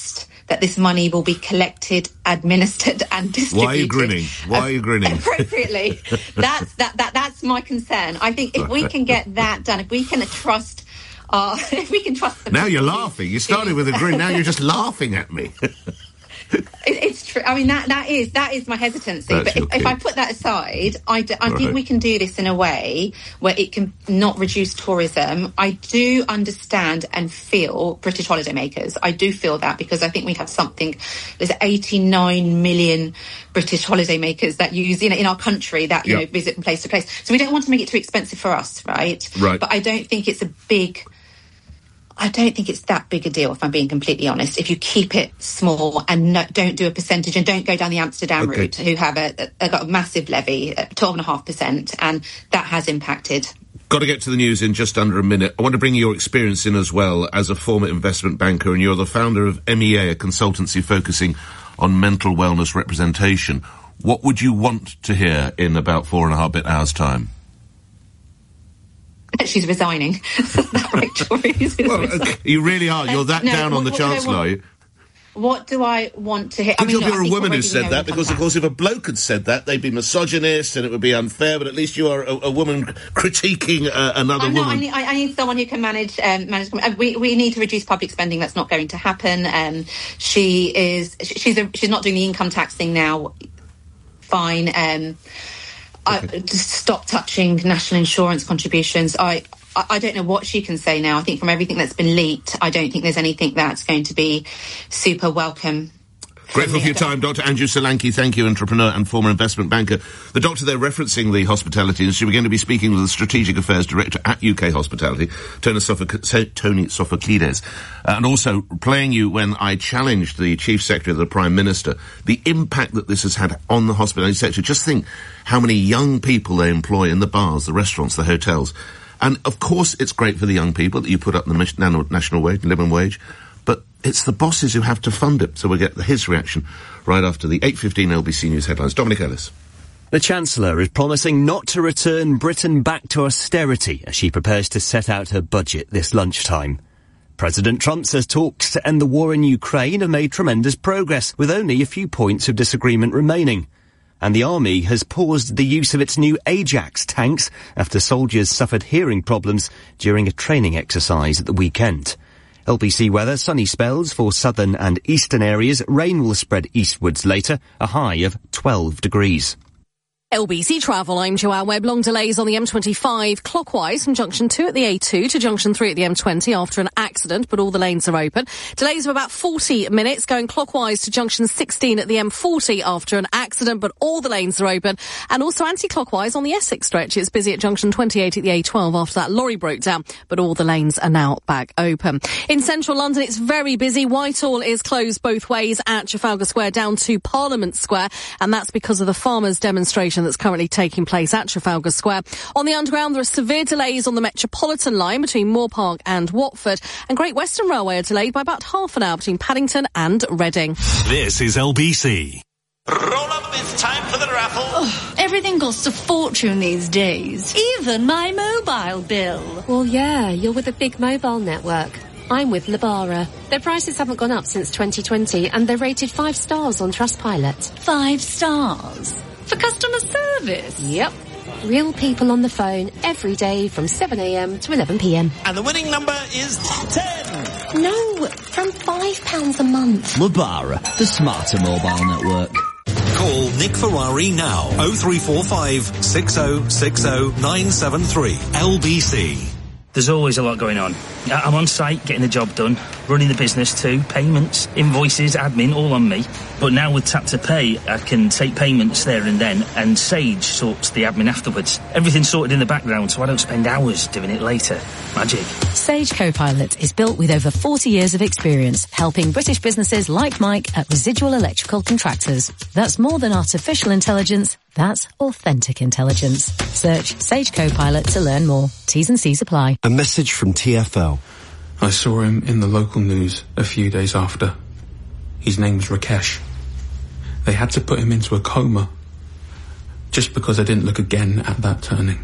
that this money will be collected, administered and distributed. Why are you grinning? Why are you grinning? Appropriately. that's, that, that, that's my concern. I think if we can get that done, if we can trust our... if we can trust the... Now you're laughing. You started with a grin, now you're just laughing at me. It, it's true. I mean, that that is that is my hesitancy. That's but if, if I put that aside, I, d- I right. think we can do this in a way where it can not reduce tourism. I do understand and feel British holidaymakers. I do feel that because I think we have something. There's eighty-nine million British holidaymakers that use, you know, in our country that you yep. know visit from place to place. So we don't want to make it too expensive for us, right? Right. But I don't think it's a big. I don't think it's that big a deal, if I'm being completely honest, if you keep it small and no, don't do a percentage and don't go down the Amsterdam okay. route, who have a, a, got a massive levy, twelve point five percent, and that has impacted. Got to get to the news in just under a minute. I want to bring your experience in as well as a former investment banker, and you're the founder of M E A, a consultancy focusing on mental wellness representation. What would you want to hear in about four and a half bit hours' time? She's resigning. That Rachel is well, resigning. You really are. You're that no, down what, on the what Chancellor, want, are you? What do I want to hear? Good I mean, job look, you're I a woman who already said know that, in because, of contact. course, if a bloke had said that, they'd be misogynist and it would be unfair, but at least you are a, a woman critiquing uh, another I know, woman. I need, I, I need someone who can manage. Um, manage. Uh, we we need to reduce public spending. That's not going to happen. Um, she is. She's a, she's not doing the income tax thing now. Fine. Um, okay. I just stop touching national insurance contributions. I. I don't know what she can say now. I think from everything that's been leaked, I don't think there's anything that's going to be super welcome. Grateful for your time, Doctor Andrew Solanki. Thank you, entrepreneur and former investment banker. The doctor there referencing the hospitality industry. We're going to be speaking with the Strategic Affairs Director at U K Hospitality, Tony Sophocl- Tony Sophoclides, uh, and also playing you when I challenged the Chief Secretary of the Prime Minister, the impact that this has had on the hospitality sector. Just think how many young people they employ in the bars, the restaurants, the hotels. And, of course, it's great for the young people that you put up the national wage, living wage, but it's the bosses who have to fund it. So we'll get his reaction right after the eight fifteen L B C News headlines. Dominic Ellis. The Chancellor is promising not to return Britain back to austerity as she prepares to set out her budget this lunchtime. President Trump says talks to end the war in Ukraine have made tremendous progress, with only a few points of disagreement remaining. And the army has paused the use of its new Ajax tanks after soldiers suffered hearing problems during a training exercise at the weekend. L B C weather, sunny spells for southern and eastern areas. Rain will spread eastwards later, a high of twelve degrees. L B C Travel, I'm Joanne Webb. Long delays on the M twenty-five clockwise from junction two at the A two to junction three at the M twenty after an accident, but all the lanes are open. Delays of about forty minutes going clockwise to junction sixteen at the M forty after an accident, but all the lanes are open. And also anti-clockwise on the Essex stretch. It's busy at junction twenty-eight at the A twelve after that lorry broke down, but all the lanes are now back open. In central London, it's very busy. Whitehall is closed both ways at Trafalgar Square down to Parliament Square, and that's because of the farmers' demonstration that's currently taking place at Trafalgar Square. On the Underground, there are severe delays on the Metropolitan line between Moore Park and Watford, and Great Western Railway are delayed by about half an hour between Paddington and Reading. This is L B C. Roll up, it's time for the raffle. Oh, everything costs a fortune these days. Even my mobile bill. Well, yeah, you're with a big mobile network. I'm with Lebara. Their prices haven't gone up since twenty twenty, and they're rated five stars on Trustpilot. Five stars? For customer service? Yep. Real people on the phone every day from seven a.m. to eleven p.m. And the winning number is ten. No, from five pounds a month. Lebara, the smarter mobile network. Call Nick Ferrari now. oh three four five, six oh six oh, nine seven three. L B C. There's always a lot going on. I'm on site, getting the job done, running the business too, payments, invoices, admin, all on me. But now with Tap to Pay, I can take payments there and then, and Sage sorts the admin afterwards. Everything's sorted in the background, so I don't spend hours doing it later. Magic. Sage Copilot is built with over forty years of experience, helping British businesses like Mike at Residual Electrical Contractors. That's more than artificial intelligence, that's authentic intelligence. Search Sage Copilot to learn more. T's and C's apply. A message from T F L. I saw him in the local news a few days after. His name's Rakesh. They had to put him into a coma just because I didn't look again at that turning.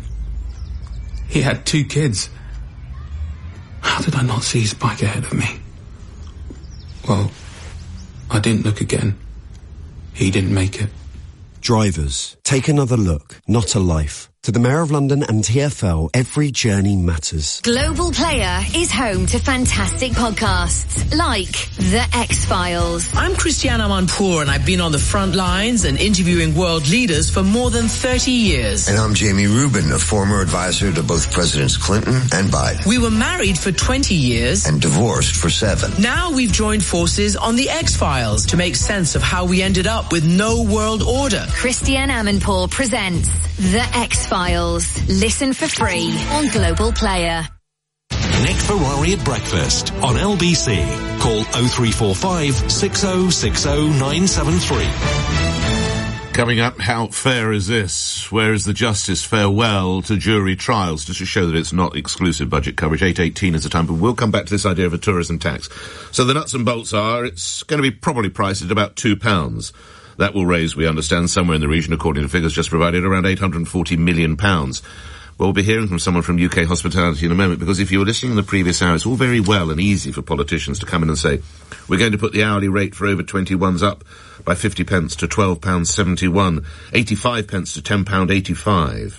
He had two kids. How did I not see his bike ahead of me? Well, I didn't look again. He didn't make it. Drivers, take another look, not a life. To the Mayor of London and T F L, every journey matters. Global Player is home to fantastic podcasts like The X-Files. I'm Christiane Amanpour, and I've been on the front lines and interviewing world leaders for more than thirty years. And I'm Jamie Rubin, a former advisor to both Presidents Clinton and Biden. We were married for twenty years. And divorced for seven. Now we've joined forces on The X-Files to make sense of how we ended up with no world order. Christiane Amanpour presents The X-Files. Listen for free on Global Player. Nick Ferrari at breakfast on L B C. Call oh three four five, six oh six oh, nine seven three. Coming up, how fair is this? Where is the justice? Farewell to jury trials, just to show that it's not exclusive budget coverage. eight eighteen is the time, but we'll come back to this idea of a tourism tax. So the nuts and bolts are, it's going to be probably priced at about two pounds. That will raise, we understand, somewhere in the region, according to figures just provided, around eight hundred forty million pounds. Well, we'll be hearing from someone from U K Hospitality in a moment, because if you were listening in the previous hour, it's all very well and easy for politicians to come in and say, we're going to put the hourly rate for over twenty-ones up by fifty pence to twelve pounds seventy-one, eighty-five pence to ten pounds eighty-five.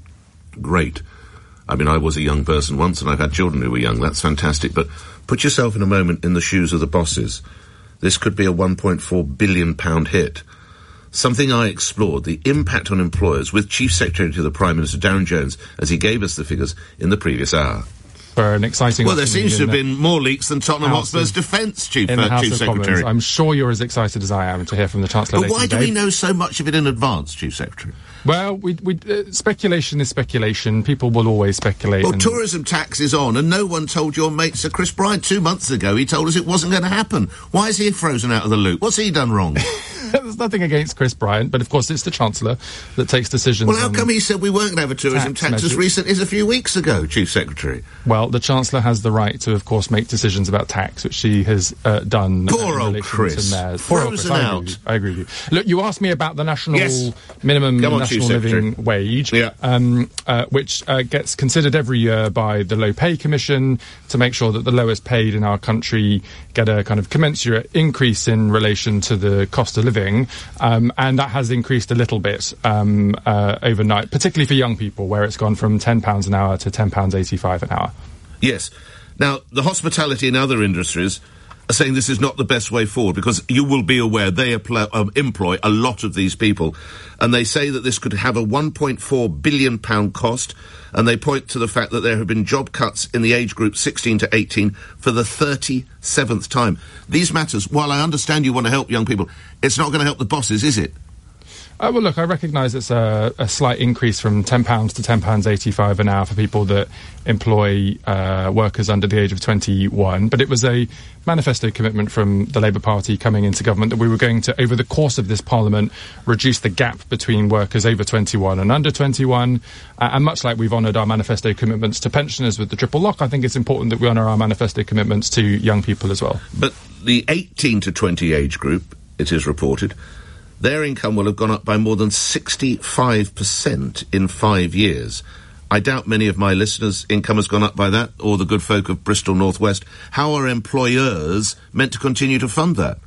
Great. I mean, I was a young person once, and I've had children who were young. That's fantastic. But put yourself in a moment in the shoes of the bosses. This could be a one point four billion pound hit. Something I explored, the impact on employers, with Chief Secretary to the Prime Minister, Darren Jones, as he gave us the figures in the previous hour. For an exciting... Well, there seems to have been more leaks than Tottenham Hotspur's defence, Chief, in the uh, House Chief of Secretary. Commons. I'm sure you're as excited as I am to hear from the Chancellor. But why do today. we know so much of it in advance, Chief Secretary? Well, we, we, uh, speculation is speculation. People will always speculate. Well, and tourism tax is on, and no one told your mate Sir Chris Bryant two months ago. He told us it wasn't going to happen. Why is he frozen out of the loop? What's he done wrong? There's nothing against Chris Bryant, but of course it's the Chancellor that takes decisions. Well, how come he said we weren't going to have a tourism tax tax, measures. as recent as a few weeks ago, Chief Secretary? Well, the Chancellor has the right to, of course, make decisions about tax, which she has uh, done. Poor uh, old Chris. Poor Frozen old Chris. out. I agree, with you. I agree with you. Look, you asked me about the national yes. minimum on, national living wage, yeah. um, uh, which uh, gets considered every year by the Low Pay Commission to make sure that the lowest paid in our country get a kind of commensurate increase in relation to the cost of living. Um, and that has increased a little bit um, uh, overnight, particularly for young people, where it's gone from ten pounds an hour to ten pounds eighty-five an hour. Yes. Now, the hospitality and other industries are saying this is not the best way forward, because you will be aware they apply, um, employ a lot of these people, and they say that this could have a one point four billion pounds cost, and they point to the fact that there have been job cuts in the age group sixteen to eighteen for the thirty-seventh time. These matters, while I understand you want to help young people, it's not going to help the bosses, is it? Uh, well, look, I recognise it's a, a slight increase from ten pounds to ten pounds eighty-five an hour for people that employ uh, workers under the age of twenty-one. But it was a manifesto commitment from the Labour Party coming into government that we were going to, over the course of this Parliament, reduce the gap between workers over twenty-one and under twenty-one. Uh, and much like we've honoured our manifesto commitments to pensioners with the triple lock, I think it's important that we honour our manifesto commitments to young people as well. But the eighteen to twenty age group, it is reported, their income will have gone up by more than sixty-five percent in five years. I doubt many of my listeners' income has gone up by that, or the good folk of Bristol North West. How are employers meant to continue to fund that?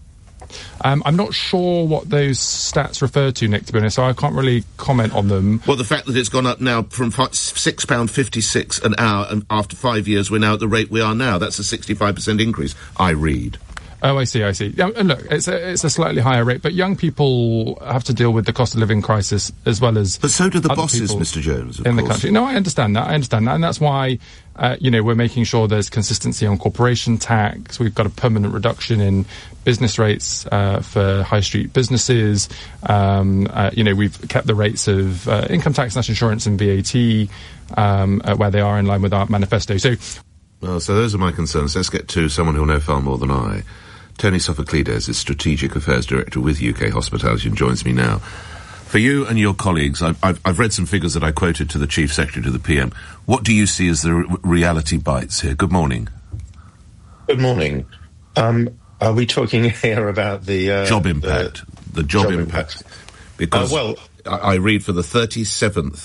Um, I'm not sure what those stats refer to, Nick, to be honest, so I can't really comment on them. Well, the fact that it's gone up now from six pounds fifty-six an hour, and after five years we're now at the rate we are now. That's a sixty-five percent increase, I read. Oh, I see, I see. Yeah, and look, it's a, it's a slightly higher rate, but young people have to deal with the cost of living crisis as well as... But so do the bosses, Mister Jones, of in course. the country. No, I understand that, I understand that, and that's why, uh, you know, we're making sure there's consistency on corporation tax. We've got a permanent reduction in business rates uh, for high street businesses. Um, uh, you know, we've kept the rates of uh, income tax, national insurance and V A T um, uh, where they are in line with our manifesto. So... Well, so those are my concerns. Let's get to someone who'll know far more than I. Tony Sophocledes is Strategic Affairs Director with U K Hospitality and joins me now. For you and your colleagues, I've, I've, I've read some figures that I quoted to the Chief Secretary, to the P M. What do you see as the re- reality bites here? Good morning. Good morning. Um, are we talking here about the... Uh, job impact. The, the job, job impact. impact. Because uh, well, I, I read for the thirty-seventh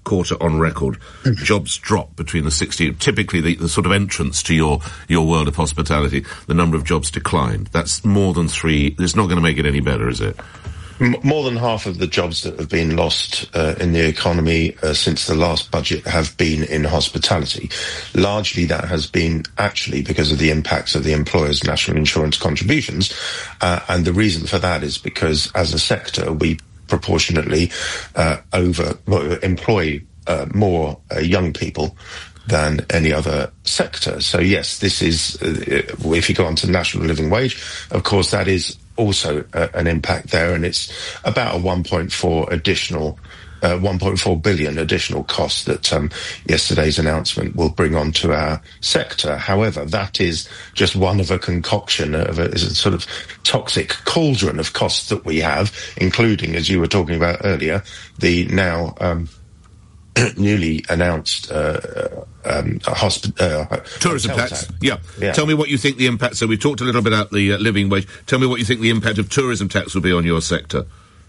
quarter on record, jobs drop between the sixty, typically the, the sort of entrance to your, your world of hospitality, the number of jobs declined. That's more than three. It's not going to make it any better, is it? M- more than half of the jobs that have been lost uh, in the economy uh, since the last budget have been in hospitality. Largely that has been actually because of the impacts of the employers' national insurance contributions. Uh, and the reason for that is because as a sector, we proportionately uh, over well, employ uh, more uh, young people than any other sector. So yes, this is, uh, if you go on to national living wage, of course that is also uh, an impact there, and it's about a one point four additional, uh, one point four billion additional cost that um, yesterday's announcement will bring onto our sector. However, that is just one of a concoction of a, is a sort of toxic cauldron of costs that we have, including, as you were talking about earlier, the now um, newly announced uh, um, hosp- uh, tourism tax. tax. Yeah. yeah. Tell me what you think the impact. So we talked a little bit about the uh, living wage. Tell me what you think the impact of tourism tax will be on your sector.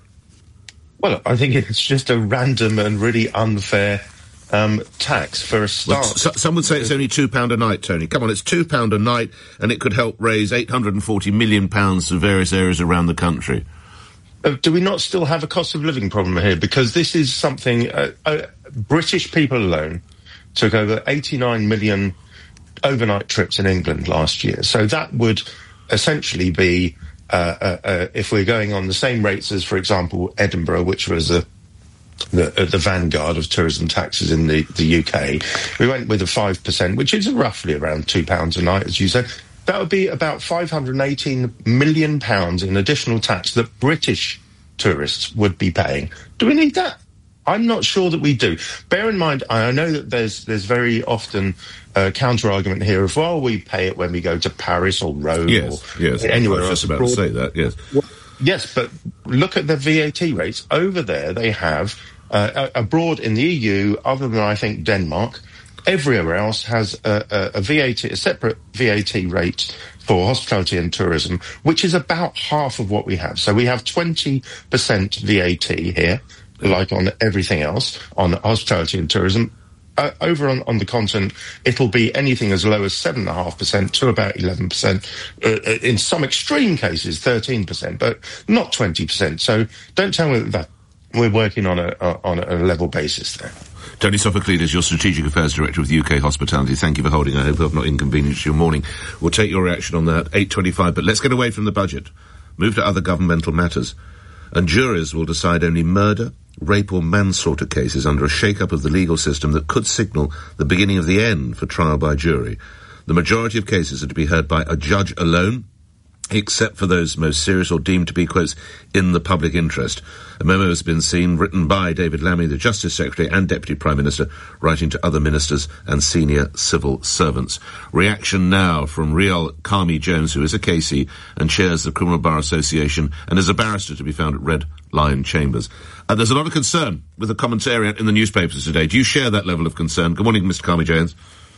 Well, I think it's just a random and really unfair um, tax for a start. Well, so, some would say it's only two pound a night, Tony. Come on, it's two pound a night, and it could help raise eight hundred and forty million pounds to various areas around the country. Uh, do we not still have a cost of living problem here? Because this is something uh, uh, British people alone took over eighty-nine million overnight trips in England last year. So that would essentially be, uh, uh, uh, if we're going on the same rates as, for example, Edinburgh, which was a, the, uh, the vanguard of tourism taxes in the, the U K, we went with a five percent, which is roughly around two pounds a night, as you said. That would be about five hundred and eighteen million pounds in additional tax that British tourists would be paying. Do we need that? I'm not sure that we do. Bear in mind, I know that there's there's very often a counter-argument here of, well, we pay it when we go to Paris or Rome yes, or yes. anywhere I was else. just about to say that, yes. Well, yes, but look at the V A T rates. Over there, they have, uh, abroad in the E U, other than, I think, Denmark, everywhere else has a, a, a V A T, a separate V A T rate for hospitality and tourism, which is about half of what we have. So we have twenty percent V A T here, like on everything else, on hospitality and tourism. Uh, over on, on the continent, it'll be anything as low as seven point five percent to about eleven percent. Uh, in some extreme cases, thirteen percent, but not twenty percent. So don't tell me that we're working on a, on a level basis there. Tony Sophocleous, your Strategic Affairs Director with U K Hospitality. Thank you for holding. I hope I've not inconvenienced your morning. We'll take your reaction on that, eight twenty-five. But let's get away from the budget. Move to other governmental matters. And juries will decide only murder, rape or manslaughter cases under a shake-up of the legal system that could signal the beginning of the end for trial by jury. The majority of cases are to be heard by a judge alone, except for those most serious or deemed to be, quotes, in the public interest. A memo has been seen written by David Lammy, the Justice Secretary and Deputy Prime Minister, writing to other ministers and senior civil servants. Reaction now from Rial Carmi-Jones, who is a K C and chairs the Criminal Bar Association and is a barrister to be found at Red Lion Chambers. Uh, there's a lot of concern with the commentariat in the newspapers today. Do you share that level of concern? Good morning, Mister Carmi-Jones.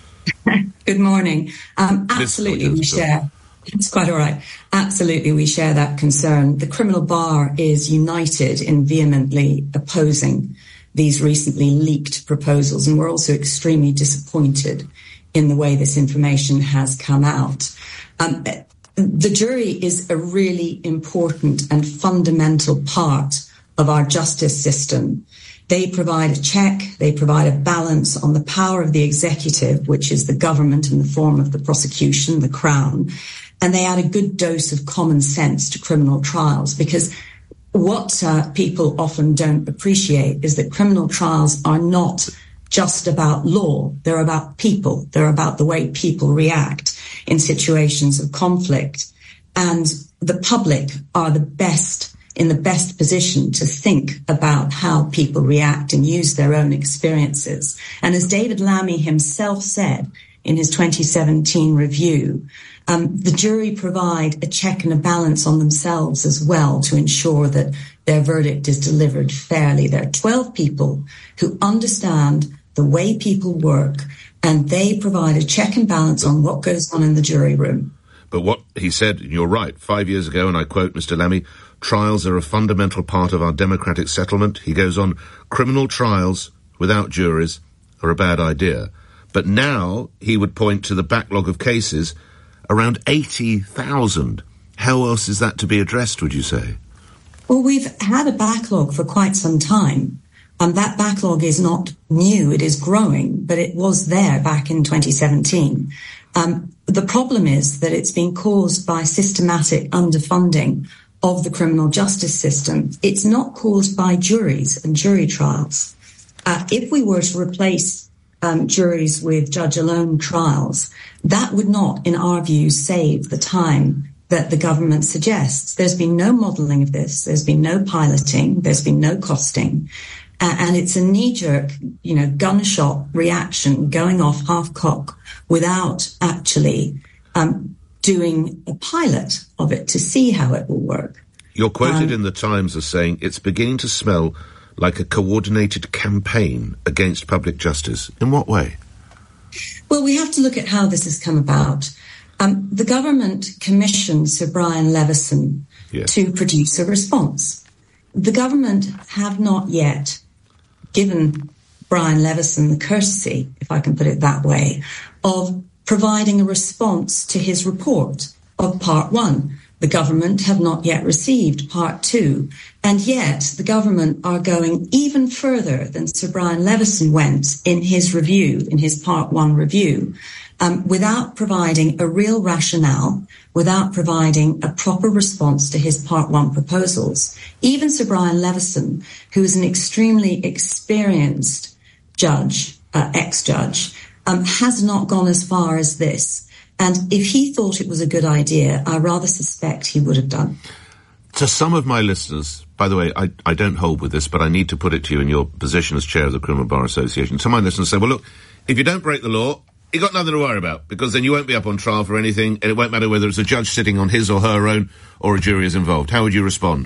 Good morning. Um, absolutely, we share. It's quite all right. Absolutely, we share that concern. The criminal bar is united in vehemently opposing these recently leaked proposals, and we're also extremely disappointed in the way this information has come out. Um, the jury is a really important and fundamental part of our justice system. They provide a check, they provide a balance on the power of the executive, which is the government in the form of the prosecution, the Crown, and they add a good dose of common sense to criminal trials, because what uh, people often don't appreciate is that criminal trials are not just about law. They're about people. They're about the way people react in situations of conflict. And the public are the best, in the best position to think about how people react and use their own experiences. And as David Lammy himself said in his twenty seventeen review, Um, the jury provide a check and a balance on themselves as well to ensure that their verdict is delivered fairly. There are twelve people who understand the way people work, and they provide a check and balance on what goes on in the jury room. But what he said, and you're right, five years ago, and I quote Mister Lammy, trials are a fundamental part of our democratic settlement. He goes on, criminal trials without juries are a bad idea. But now he would point to the backlog of cases, around eighty thousand. How else is that to be addressed, would you say? Well, we've had a backlog for quite some time. And that backlog is not new, it is growing, but it was there back in twenty seventeen. Um, the problem is that it's been caused by systematic underfunding of the criminal justice system. It's not caused by juries and jury trials. Uh, if we were to replace um, juries with judge-alone trials, that would not, in our view, save the time that the government suggests. There's been no modelling of this. There's been no piloting. There's been no costing. Uh, and it's a knee-jerk, you know, gunshot reaction going off half-cock without actually um, doing a pilot of it to see how it will work. You're quoted Um, in the Times as saying it's beginning to smell like a coordinated campaign against public justice. In what way? Well, we have to look at how this has come about. Um, the government commissioned Sir Brian Leveson Yes. to produce a response. The government have not yet given Brian Leveson the courtesy, if I can put it that way, of providing a response to his report of part one. The government have not yet received part two, and yet the government are going even further than Sir Brian Leveson went in his review, in his part one review, um, without providing a real rationale, without providing a proper response to his part one proposals. Even Sir Brian Leveson, who is an extremely experienced judge, uh, ex-judge, um, has not gone as far as this. And if he thought it was a good idea, I rather suspect he would have done. To some of my listeners, by the way, I, I don't hold with this, but I need to put it to you in your position as chair of the Criminal Bar Association. Some of my listeners say, well, look, if you don't break the law, you've got nothing to worry about, because then you won't be up on trial for anything, and it won't matter whether it's a judge sitting on his or her own or a jury is involved. How would you respond?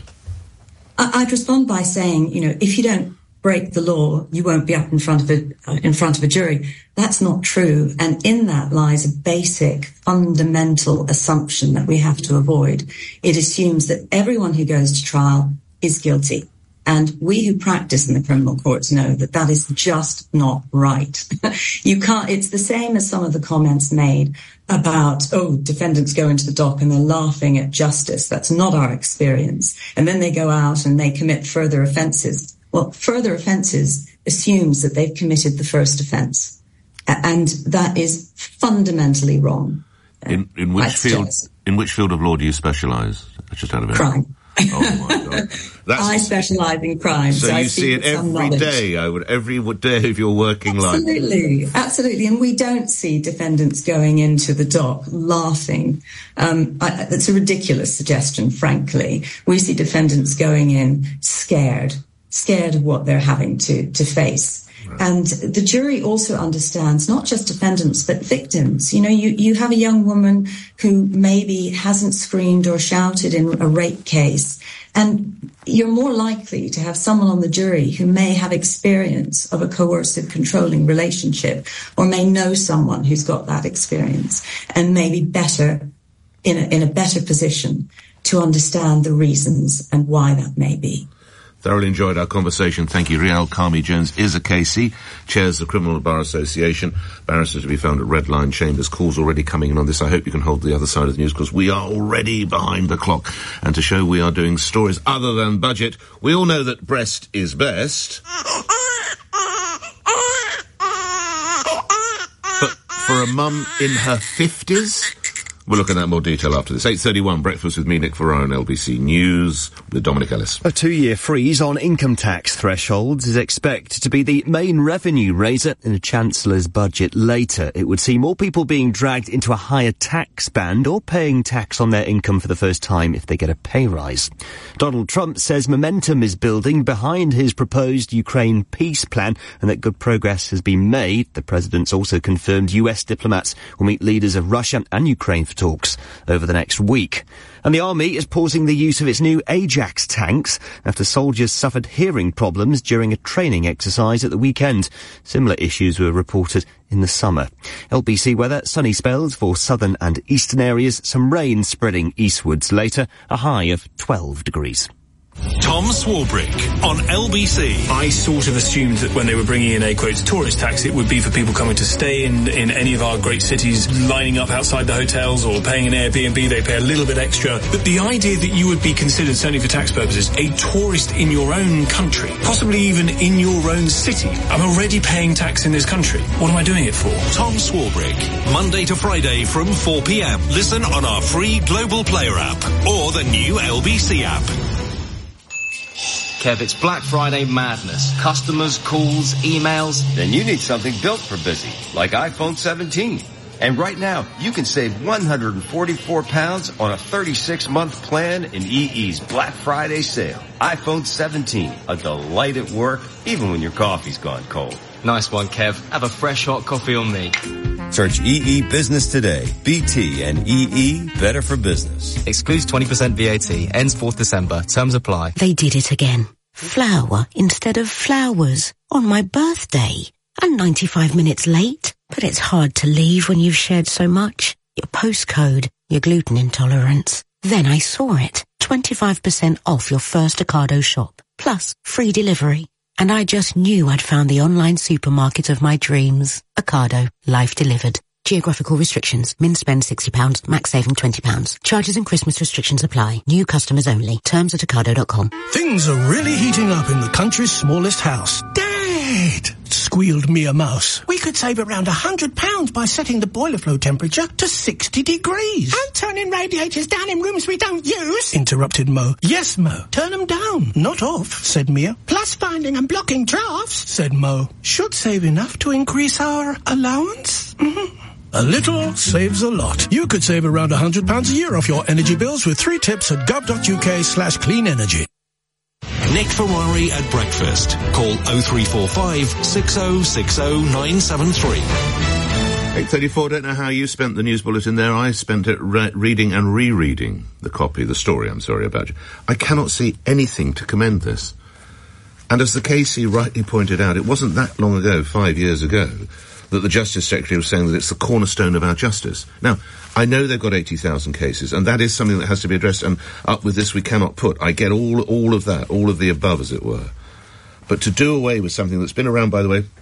I'd respond by saying, you know, if you don't break the law, you won't be up in front of a uh, in front of a jury. That's not true, and in that lies a basic, fundamental assumption that we have to avoid. It assumes that everyone who goes to trial is guilty, and we who practice in the criminal courts know that that is just not right. You can't. It's the same as some of the comments made about, oh, defendants go into the dock and they're laughing at justice. That's not our experience, and then they go out and they commit further offences. Well, further offences assumes that they've committed the first offence, and that is fundamentally wrong. In, in which field? In which field of law do you specialise? Just out of interest. Crime. Oh my God! That's, I specialise in crime, so, so you I see it every day. I would every day of your working life. Absolutely, absolutely, and we don't see defendants going into the dock laughing. Um, I, that's a ridiculous suggestion, frankly. We see defendants going in scared. scared of what they're having to, to face. Right. And the jury also understands not just defendants, but victims. You know, you, you have a young woman who maybe hasn't screamed or shouted in a rape case, and you're more likely to have someone on the jury who may have experience of a coercive, controlling relationship, or may know someone who's got that experience, and may be better, in a, in a better position to understand the reasons and why that may be. Thoroughly enjoyed our conversation. Thank you. Rial Karmi-Jones is a K C, chairs the Criminal Bar Association, barrister to be found at Red Line Chambers. Calls already coming in on this. I hope you can hold the other side of the news, because we are already behind the clock. And to show we are doing stories other than budget, we all know that breast is best. But for a mum in her fifties... We'll look at that in more detail after this. eight thirty-one, Breakfast with me, Nick Ferraro, on L B C News with Dominic Ellis. A two-year freeze on income tax thresholds is expected to be the main revenue raiser in the Chancellor's budget later. It would see more people being dragged into a higher tax band or paying tax on their income for the first time if they get a pay rise. Donald Trump says momentum is building behind his proposed Ukraine peace plan and that good progress has been made. The president's also confirmed U S diplomats will meet leaders of Russia and Ukraine for talks over the next week. And the army is pausing the use of its new Ajax tanks after soldiers suffered hearing problems during a training exercise at the weekend. Similar issues were reported in the summer. L B C weather, sunny spells for southern and eastern areas, some rain spreading eastwards later, a high of twelve degrees. Tom Swarbrick on L B C. I sort of assumed that when they were bringing in a, quote, tourist tax, it would be for people coming to stay in, in any of our great cities, lining up outside the hotels or paying an Airbnb. They pay a little bit extra. But the idea that you would be considered, certainly for tax purposes, a tourist in your own country, possibly even in your own city. I'm already paying tax in this country. What am I doing it for? Tom Swarbrick, Monday to Friday from four p.m. Listen on our free Global Player app or the new L B C app. Kev, it's Black Friday madness. Customers, calls, emails. Then you need something built for busy, like iPhone seventeen. And right now, you can save one hundred forty-four pounds on a thirty-six month plan in E E's Black Friday sale. iPhone seventeen, a delight at work, even when your coffee's gone cold. Nice one, Kev. Have a fresh hot coffee on me. Search E E Business today. B T and E E, better for business. Excludes twenty percent V A T. Ends fourth December. Terms apply. They did it again. Flour instead of flowers on my birthday. I'm ninety-five minutes late, but it's hard to leave when you've shared so much. Your postcode, your gluten intolerance. Then I saw it. twenty-five percent off your first Ocado shop. Plus free delivery. And I just knew I'd found the online supermarket of my dreams. Ocado. Life delivered. Geographical restrictions. Min spend sixty pounds. Max saving twenty pounds. Charges and Christmas restrictions apply. New customers only. Terms at ocado dot com. Things are really heating up in the country's smallest house. Dad! Squealed Mia Mouse. We could save around one hundred pounds by setting the boiler flow temperature to sixty degrees. And turning radiators down in rooms we don't use. Interrupted Mo. Yes, Mo. Turn them down, not off, said Mia. Plus finding and blocking drafts, said Mo. Should save enough to increase our allowance. Mm-hmm. A little saves a lot. You could save around one hundred pounds a year off your energy bills with three tips at gov.uk slash clean energy. Nick Ferrari at breakfast. Call oh three four five, six oh six oh, nine seven three. eight thirty-four, don't know how you spent the news bulletin there. I spent it re- reading and rereading the copy, the story, I'm sorry about you. I cannot see anything to commend this. And as the K C rightly pointed out, it wasn't that long ago, five years ago, that the Justice Secretary was saying that it's the cornerstone of our justice. Now, I know they've got eighty thousand cases, and that is something that has to be addressed, and up with this we cannot put. I get all all of that, all of the above, as it were. But to do away with something that's been around, by the way,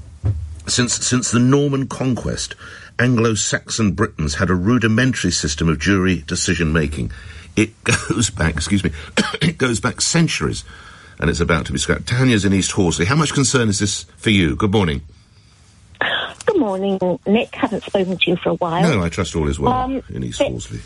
since since the Norman Conquest, Anglo-Saxon Britons had a rudimentary system of jury decision-making. It goes back, excuse me, it goes back centuries, and it's about to be scrapped. Tanya's in East Horsley. How much concern is this for you? Good morning. Good morning, Nick. Haven't spoken to you for a while. No, I trust all is well um, in East but, Horsley.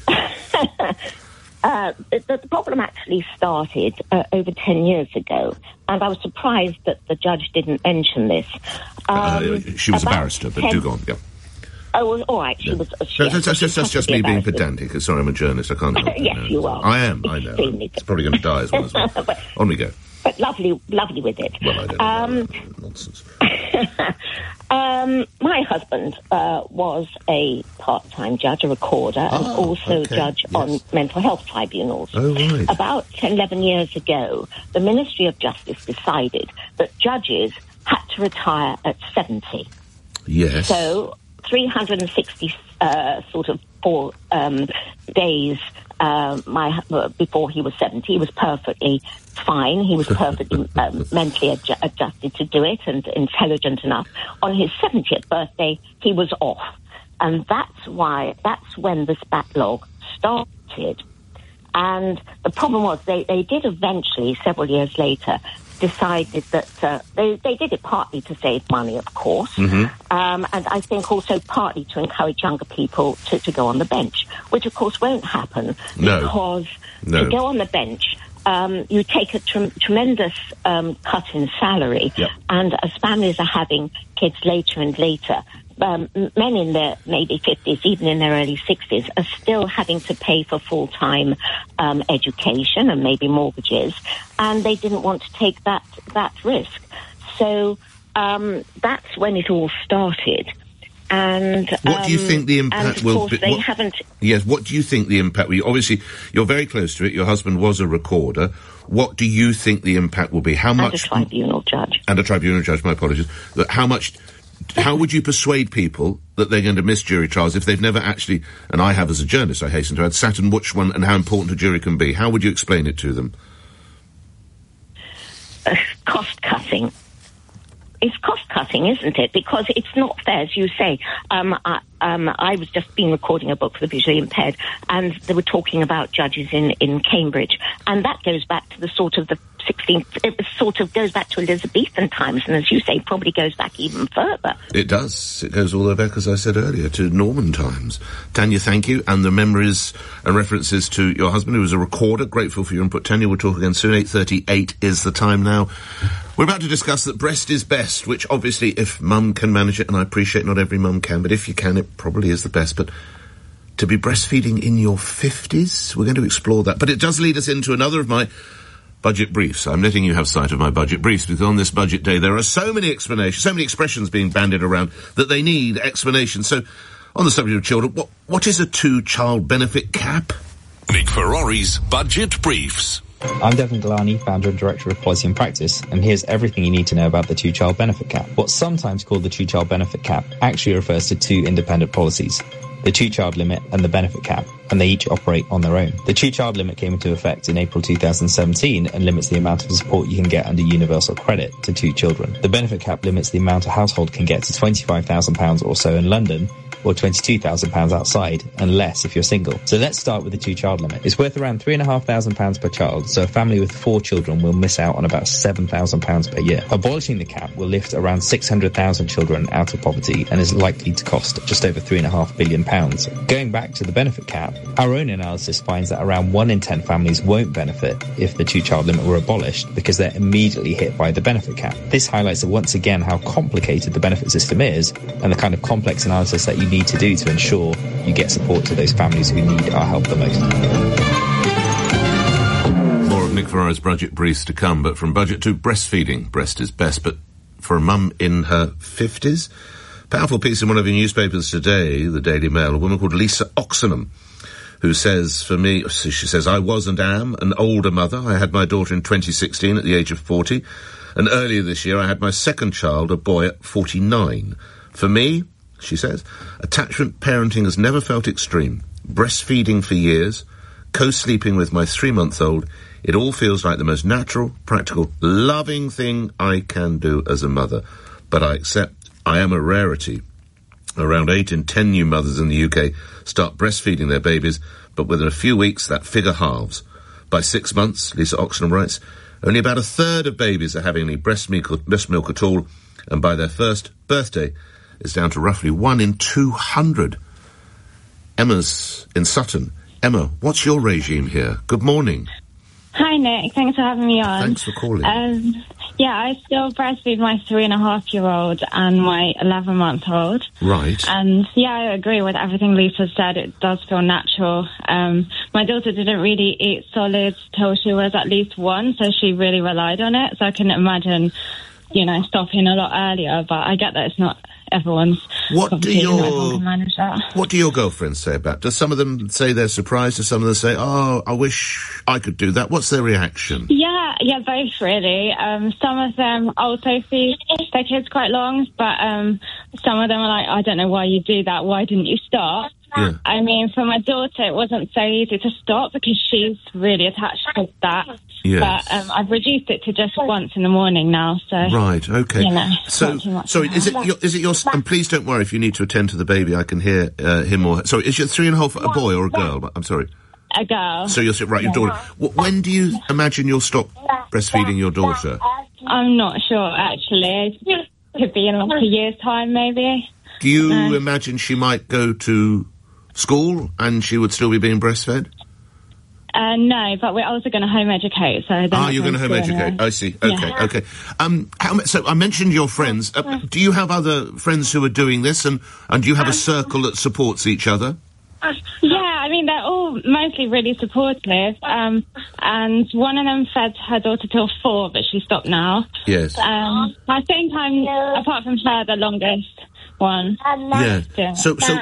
uh, the, the problem actually started uh, over ten years ago, and I was surprised that the judge didn't mention this. Um, uh, she was a barrister, but ten... do go on, yeah. Oh, well, all right, she yeah. was... She, no, that's that's just, that's just me being pedantic. Sorry, I'm a journalist, I can't help it. Yes, no. you are. I am, I know. It's probably going to die as well as well. but, on we go. But lovely, lovely with it. Well, I don't um, know. Nonsense. um, my husband uh, was a part-time judge, a recorder, and oh, also okay. judge yes. on mental health tribunals. Oh, right. About ten, eleven years ago, the Ministry of Justice decided that judges had to retire at seventy. Yes. So three hundred sixty uh, sort of four um, days uh, my uh, before he was seventy, he was perfectly fine. He was perfectly um, mentally adju- adjusted to do it and intelligent enough. On his seventieth birthday, he was off. And that's why, that's when this backlog started. And the problem was they, they did eventually, several years later, decided that uh, they, they did it partly to save money, of course, mm-hmm. um, and I think also partly to encourage younger people to, to go on the bench, which, of course, won't happen no. because no. to go on the bench, um, you take a tre- tremendous um, cut in salary, yep. and as families are having kids later and later, Um, men in their maybe fifties, even in their early sixties, are still having to pay for full-time um, education and maybe mortgages, and they didn't want to take that that risk. So um, that's when it all started. And what um, do you think the impact and will of course be? They what, haven't. Yes. What do you think the impact will be? Obviously, you're very close to it. Your husband was a recorder. What do you think the impact will be? How much? And a tribunal judge. And a tribunal judge. My apologies. That how much? How would you persuade people that they're going to miss jury trials if they've never actually, and I have as a journalist, I hasten to add, sat and watched one and how important a jury can be? How would you explain it to them? uh, cost cutting. It's cost cutting, isn't it? Because it's not fair, as you say. Um, I, um, I was just been recording a book for the visually impaired, and they were talking about judges in, in Cambridge, and that goes back to the sort of the sixteenth. It sort of goes back to Elizabethan times, and as you say, probably goes back even further. It does. It goes all the way back, as I said earlier, to Norman times. Tanya, thank you, and the memories and references to your husband, who was a recorder. Grateful for your input, Tanya. We'll talk again soon. eight thirty-eight is the time now. We're about to discuss that breast is best, which obviously, if mum can manage it, and I appreciate not every mum can, but if you can, it probably is the best. But to be breastfeeding in your fifties, we're going to explore that. But it does lead us into another of my budget briefs. I'm letting you have sight of my budget briefs, because on this budget day there are so many explanations, so many expressions being bandied around that they need explanations. So, on the subject of children, what, what is a two-child benefit cap? Nick Ferrari's Budget Briefs. I'm Devin Galani, founder and director of Policy and Practice, and here's everything you need to know about the two-child benefit cap. What's sometimes called the two-child benefit cap actually refers to two independent policies, the two-child limit and the benefit cap, and they each operate on their own. The two-child limit came into effect in April two thousand seventeen and limits the amount of support you can get under universal credit to two children. The benefit cap limits the amount a household can get to twenty-five thousand pounds or so in London, or twenty-two thousand pounds outside, and less if you're single. So let's start with the two-child limit. It's worth around three thousand five hundred pounds per child, so a family with four children will miss out on about seven thousand pounds per year. Abolishing the cap will lift around six hundred thousand children out of poverty and is likely to cost just over three point five billion pounds. Going back to the benefit cap, our own analysis finds that around one in ten families won't benefit if the two-child limit were abolished because they're immediately hit by the benefit cap. This highlights once again how complicated the benefit system is and the kind of complex analysis that you need to do to ensure you get support to those families who need our help the most. More of Nick Ferrari's budget briefs to come, but from budget to breastfeeding. Breast is best, but for a mum in her fifties? Powerful piece in one of your newspapers today, the Daily Mail, a woman called Lisa Oxenham, who says, for me, she says, I was and am an older mother. I had my daughter in twenty sixteen at the age of forty, and earlier this year I had my second child, a boy, at forty-nine. For me, she says, attachment parenting has never felt extreme. Breastfeeding for years, co-sleeping with my three-month-old, it all feels like the most natural, practical, loving thing I can do as a mother. But I accept I am a rarity. Around eight in ten new mothers in the U K start breastfeeding their babies, but within a few weeks that figure halves. By six months, Lisa Oxenham writes, only about a third of babies are having any breast milk, breast milk at all, and by their first birthday, it's down to roughly one in two hundred. Emma's in Sutton. Emma, what's your regime here? Good morning. Hi, Nick. Thanks for having me on. Thanks for calling. Um, yeah, I still breastfeed my three-and-a-half-year-old and my eleven-month-old. Right. And, yeah, I agree with everything Lisa said. It does feel natural. Um, my daughter didn't really eat solids till she was at least one, so she really relied on it. So I couldn't imagine, you know, stopping a lot earlier. But I get that it's not everyone's. What do your can manage that. What do your girlfriends say about? Does some of them say they're surprised? Do some of them say, "Oh, I wish I could do that"? What's their reaction? Yeah, yeah, both really. Um, some of them also feed their kids quite long, but um, some of them are like, "I don't know why you do that. Why didn't you stop?" Yeah. I mean, for my daughter, it wasn't so easy to stop because she's really attached to that. Yes. But um, I've reduced it to just once in the morning now. So right, okay. You know, so, not too much sorry, now. is it your, is it your? And please don't worry if you need to attend to the baby. I can hear uh, him or her. Sorry, is your three and a half a boy or a girl? I'm sorry. A girl. So you're right, your daughter. W- when do you imagine you'll stop breastfeeding your daughter? I'm not sure actually. It could be in like a year's time, maybe. Do you No. imagine she might go to school and she would still be being breastfed? Uh, no, but we're also going to home educate. So Ah, you're going to home educate. I see. Okay, Yeah. okay. Um, how, ma- so I mentioned your friends. Uh, do you have other friends who are doing this, and and do you have a circle that supports each other? Yeah, I mean, they're all mostly really supportive. Um, and one of them fed her daughter till four, but she stopped now. Yes. Um, I think I'm, apart from her, the longest one. Yeah. Still. So, so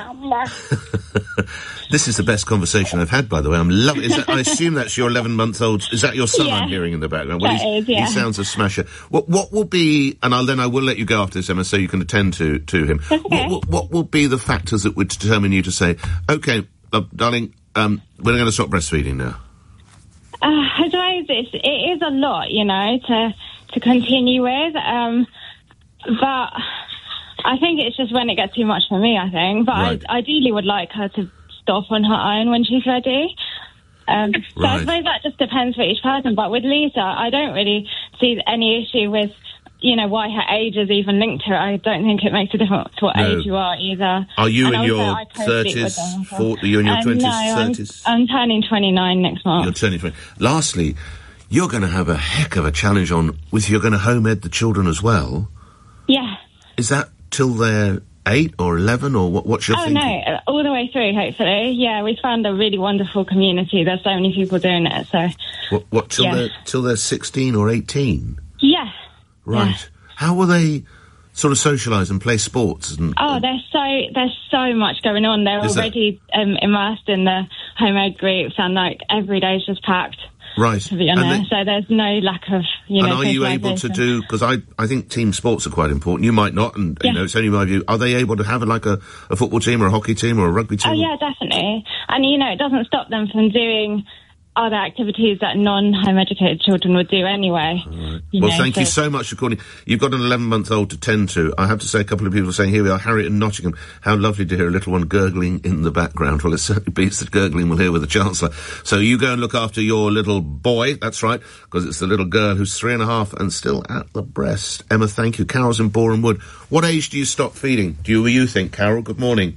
this is the best conversation I've had, by the way. I'm loving. Is that, I assume that's your eleven-month-old. Is that your son Yeah. I'm hearing in the background? That he's- is, yeah. He sounds a smasher. What what will be? And I'll then I will let you go after this, Emma, so you can attend to to him. That's okay. What, what what will be the factors that would determine you to say, okay, uh, darling, um, we're going to stop breastfeeding now? Uh, I suppose it's, it is a lot, you know, to to continue with. Um, but I think it's just when it gets too much for me, I think. But right. I ideally would like her to stop on her own when she's ready. Um, so right. I suppose that just depends for each person. But with Lisa, I don't really see any issue with, you know, why her age is even linked to it. I don't think it makes a difference what no. age you are either. Are you and in your thirties? forty, you're in your twenties, um, no, thirties? I'm, I'm turning twenty-nine next month. You're turning twenty. Lastly, you're going to have a heck of a challenge on with you're going to home ed the children as well. Yeah. Is that till they're eight or eleven, or what, what's your oh, thinking? Oh, no, all the way through, hopefully. Yeah, we found a really wonderful community. There's so many people doing it, so... What, what till, yeah. they're, till they're sixteen or eighteen? Yeah. Right. Yeah. How will they sort of socialise and play sports? And, oh, and there's so there's so much going on. They're already that... um, immersed in the home ed groups, and, like, every day's just packed. Right. To be honest, they, so there's no lack of, you know... And are you able to do... Because I, I think team sports are quite important. You might not, and, yeah. you know, it's only my view. Are they able to have, like, a, a football team or a hockey team or a rugby team? Oh, yeah, definitely. And, you know, it doesn't stop them from doing other activities that non-home educated children would do anyway. Right. Well, know, thank so. you so much for calling. You've got an eleven-month-old to tend to. I have to say, a couple of people are saying, here we are, Harriet and Nottingham. How lovely to hear a little one gurgling in the background. Well, it certainly beats the gurgling we'll hear with the Chancellor. So you go and look after your little boy, that's right, because it's the little girl who's three and a half and still at the breast. Emma, thank you. Carol's in Boreham Wood. What age do you stop feeding? Do you, you think, Carol? Good morning.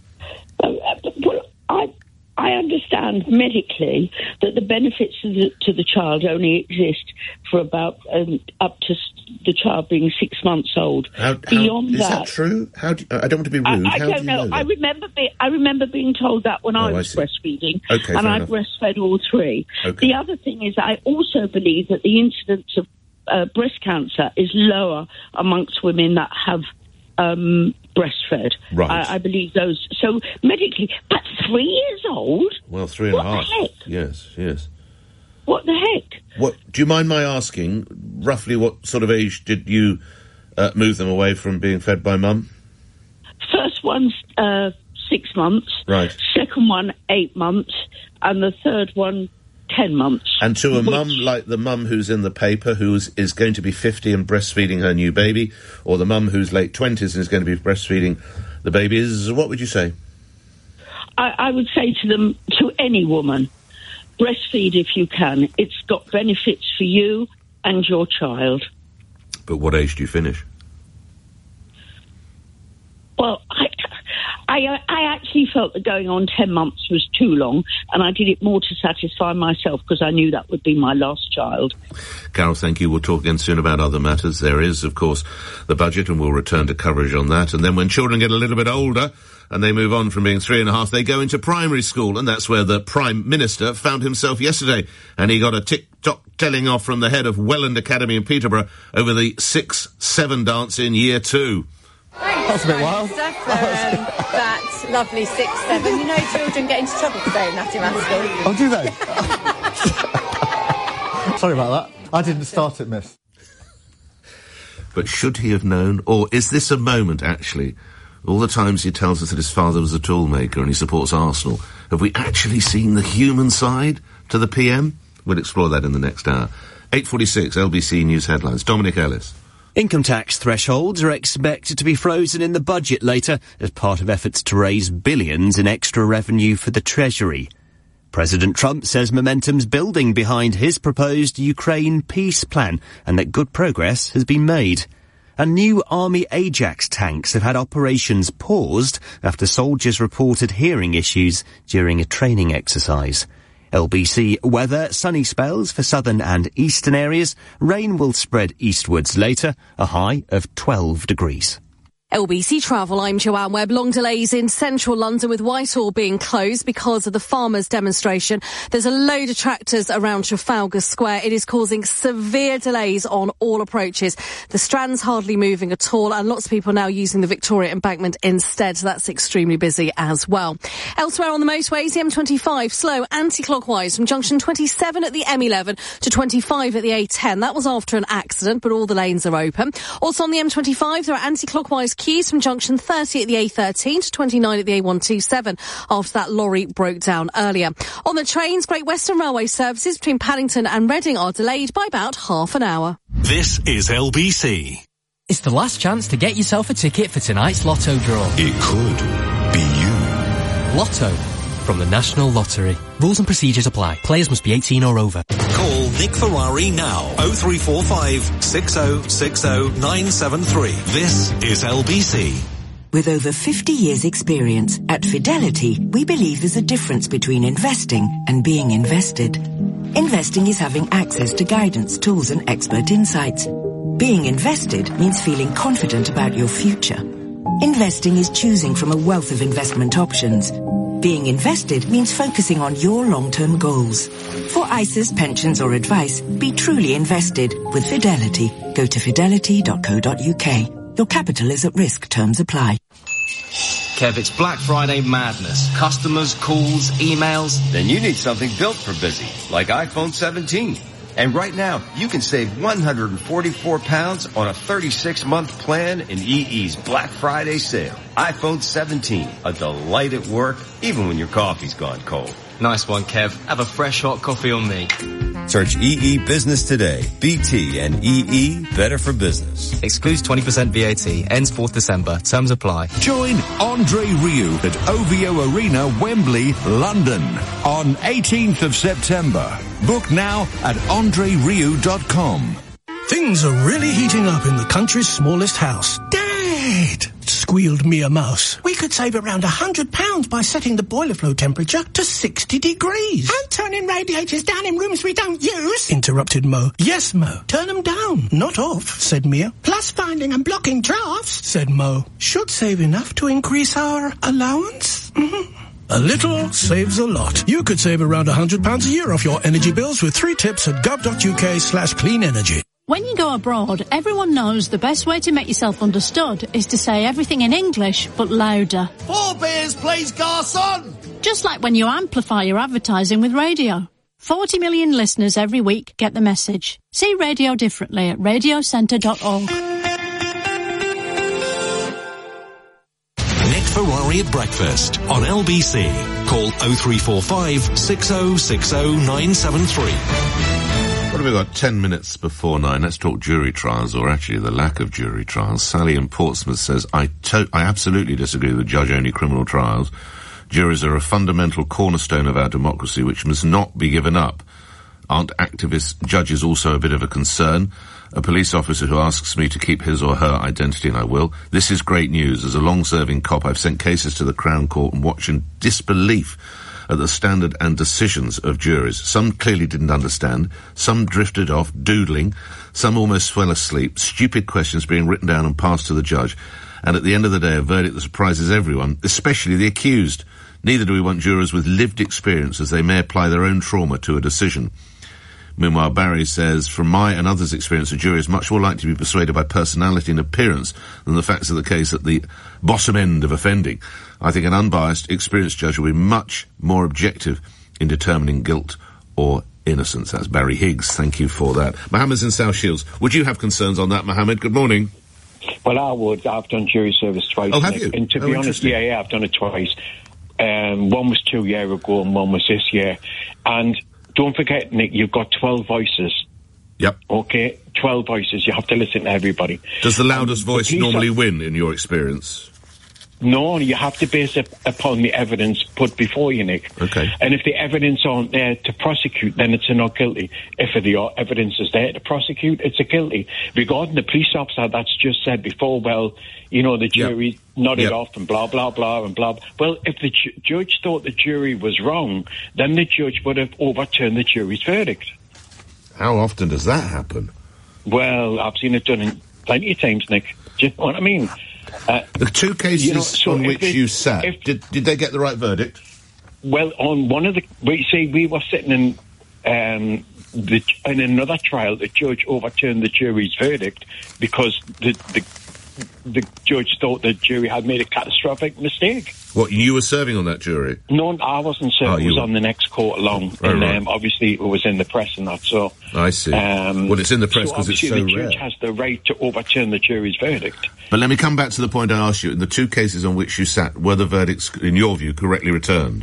Um, uh, well, I... I understand medically that the benefits to the, to the child only exist for about um, up to the child being six months old. How, how, Beyond is that, that true? How do you, I don't want to be rude. I, I how don't do you know. know I remember. Be, I remember being told that when oh, I was I breastfeeding, okay, and I enough. breastfed all three. Okay. The other thing is, I also believe that the incidence of uh, breast cancer is lower amongst women that have Um, breastfed. Right. I, I believe those. So medically, but three years old. Well, three and what a half. The heck? Yes, yes. What the heck? What do you mind my asking? Roughly, what sort of age did you uh, move them away from being fed by mum? First one's uh, six months. Right. Second one eight months, and the third one ten months. And to a which... mum like the mum who's in the paper, who is, is going to be fifty and breastfeeding her new baby, or the mum who's late twenties and is going to be breastfeeding the babies, what would you say? I, I would say to them, to any woman, breastfeed if you can. It's got benefits for you and your child. But what age do you finish? Well, I, I, I actually felt that going on ten months was too long, and I did it more to satisfy myself because I knew that would be my last child. Carol, thank you. We'll talk again soon about other matters. There is, of course, the budget, and we'll return to coverage on that. And then when children get a little bit older and they move on from being three and a half, they go into primary school, and that's where the Prime Minister found himself yesterday. And he got a tick-tock telling off from the head of Welland Academy in Peterborough over the six seven dance in year two. That's a bit wild. For, um, that lovely six seven. You know, children get into trouble for saying that in maths school. Oh, do they? Sorry about that. I didn't start it, miss. But should he have known? Or is this a moment, actually? All the times he tells us that his father was a toolmaker and he supports Arsenal, have we actually seen the human side to the P M? We'll explore that in the next hour. eight forty-six, L B C News Headlines. Dominic Ellis. Income tax thresholds are expected to be frozen in the budget later as part of efforts to raise billions in extra revenue for the Treasury. President Trump says momentum's building behind his proposed Ukraine peace plan and that good progress has been made. And new Army Ajax tanks have had operations paused after soldiers reported hearing issues during a training exercise. L B C weather, sunny spells for southern and eastern areas. Rain will spread eastwards later, a high of twelve degrees. L B C Travel, I'm Joanne Webb. Long delays in central London with Whitehall being closed because of the farmers' demonstration. There's a load of tractors around Trafalgar Square. It is causing severe delays on all approaches. The Strand's hardly moving at all, and lots of people now using the Victoria Embankment instead. So that's extremely busy as well. Elsewhere on the motorways, the M twenty-five slow anti-clockwise from junction twenty-seven at the M eleven to twenty-five at the A ten. That was after an accident, but all the lanes are open. Also on the M twenty-five, there are anti-clockwise queues from junction thirty at the A thirteen to twenty-nine at the A one twenty-seven after that lorry broke down earlier. On the trains, Great Western Railway services between Paddington and Reading are delayed by about half an hour. This is L B C. It's the last chance to get yourself a ticket for tonight's Lotto draw. It could be you. Lotto from the National Lottery. Rules and procedures apply. Players must be eighteen or over. Call Nick Ferrari now. oh three four five, six oh six oh, nine seven three. This is L B C. With over fifty years experience, at Fidelity, we believe there's a difference between investing and being invested. Investing is having access to guidance, tools and expert insights. Being invested means feeling confident about your future. Investing is choosing from a wealth of investment options. Being invested means focusing on your long-term goals. For I S As, pensions or advice, be truly invested with Fidelity. Go to fidelity dot co dot uk. Your capital is at risk. Terms apply. Kev, it's Black Friday madness. Customers, calls, emails. Then you need something built for busy, like iPhone seventeen. And right now, you can save one hundred forty-four pounds on a thirty-six month plan in E E's Black Friday sale. iPhone seventeen, a delight at work, even when your coffee's gone cold. Nice one, Kev. Have a fresh hot coffee on me. Search E E Business today. B T and E E, better for business. Excludes twenty percent V A T. Ends fourth December. Terms apply. Join Andre Rieu at O V O Arena, Wembley, London on eighteenth of September. Book now at andre rieu dot com. Things are really heating up in the country's smallest house. Dad! Squealed Mia Mouse. We could save around a hundred pounds by setting the boiler flow temperature to sixty degrees. And turning radiators down in rooms we don't use. Interrupted Mo. Yes, Mo. Turn them down, not off, said Mia. Plus finding and blocking drafts, said Mo. Should save enough to increase our allowance? Mm-hmm. A little saves a lot. You could save around a hundred pounds a year off your energy bills with three tips at gov dot uk slash clean energy. When you go abroad, everyone knows the best way to make yourself understood is to say everything in English, but louder. Four beers, please, garçon! Just like when you amplify your advertising with radio. forty million listeners every week get the message. See radio differently at radio centre dot org. Nick Ferrari at breakfast on L B C. Call oh three four five, six oh six oh, nine seven three. What have we got? Ten minutes before nine. Let's talk jury trials, or actually the lack of jury trials. Sally in Portsmouth says, I to- I absolutely disagree with judge-only criminal trials. Juries are a fundamental cornerstone of our democracy which must not be given up. Aren't activist judges also a bit of a concern? A police officer who asks me to keep his or her identity, and I will. This is great news. As a long-serving cop, I've sent cases to the Crown Court and watched in disbelief at the standard and decisions of juries. Some clearly didn't understand. Some drifted off, doodling. Some almost fell asleep. Stupid questions being written down and passed to the judge. And at the end of the day, a verdict that surprises everyone, especially the accused. Neither do we want jurors with lived experience, as they may apply their own trauma to a decision. Meanwhile, Barry says, from my and others' experience, a jury is much more likely to be persuaded by personality and appearance than the facts of the case at the bottom end of offending. I think an unbiased, experienced judge will be much more objective in determining guilt or innocence. That's Barry Higgs. Thank you for that. Mohammed's in South Shields. Would you have concerns on that, Mohammed? Good morning. Well, I would. I've done jury service twice. Oh, have Nick. you? And to oh, be honest, yeah, yeah, I've done it twice. Um, one was two years ago and one was this year. And don't forget, Nick, you've got twelve voices. Yep. Okay, twelve voices. You have to listen to everybody. Does the loudest um, voice the normally are, win, in your experience? No, you have to base it upon the evidence put before you, Nick. Okay. And if the evidence aren't there to prosecute, then it's a not guilty. If the evidence is there to prosecute, it's a guilty. Regarding the police officer, that's just said before, well, you know, the jury yep. nodded yep. off and blah, blah, blah, and blah. Well, if the ju- judge thought the jury was wrong, then the judge would have overturned the jury's verdict. How often does that happen? Well, I've seen it done in plenty of times, Nick. Do you know what I mean? Uh, the two cases you know, so on which they, you sat, if, did did they get the right verdict? Well, on one of the, we see, we were sitting in um, the, in another trial. The judge overturned the jury's verdict because the the the judge thought the jury had made a catastrophic mistake. What, you were serving on that jury? No, I wasn't serving. Oh, it was were. on the next court along, oh, and right. um, obviously it was in the press and that. So I see. Um, well, it's in the press because so it's so the rare. The judge has the right to overturn the jury's verdict. But let me come back to the point I asked you. In the two cases on which you sat, were the verdicts, in your view, correctly returned?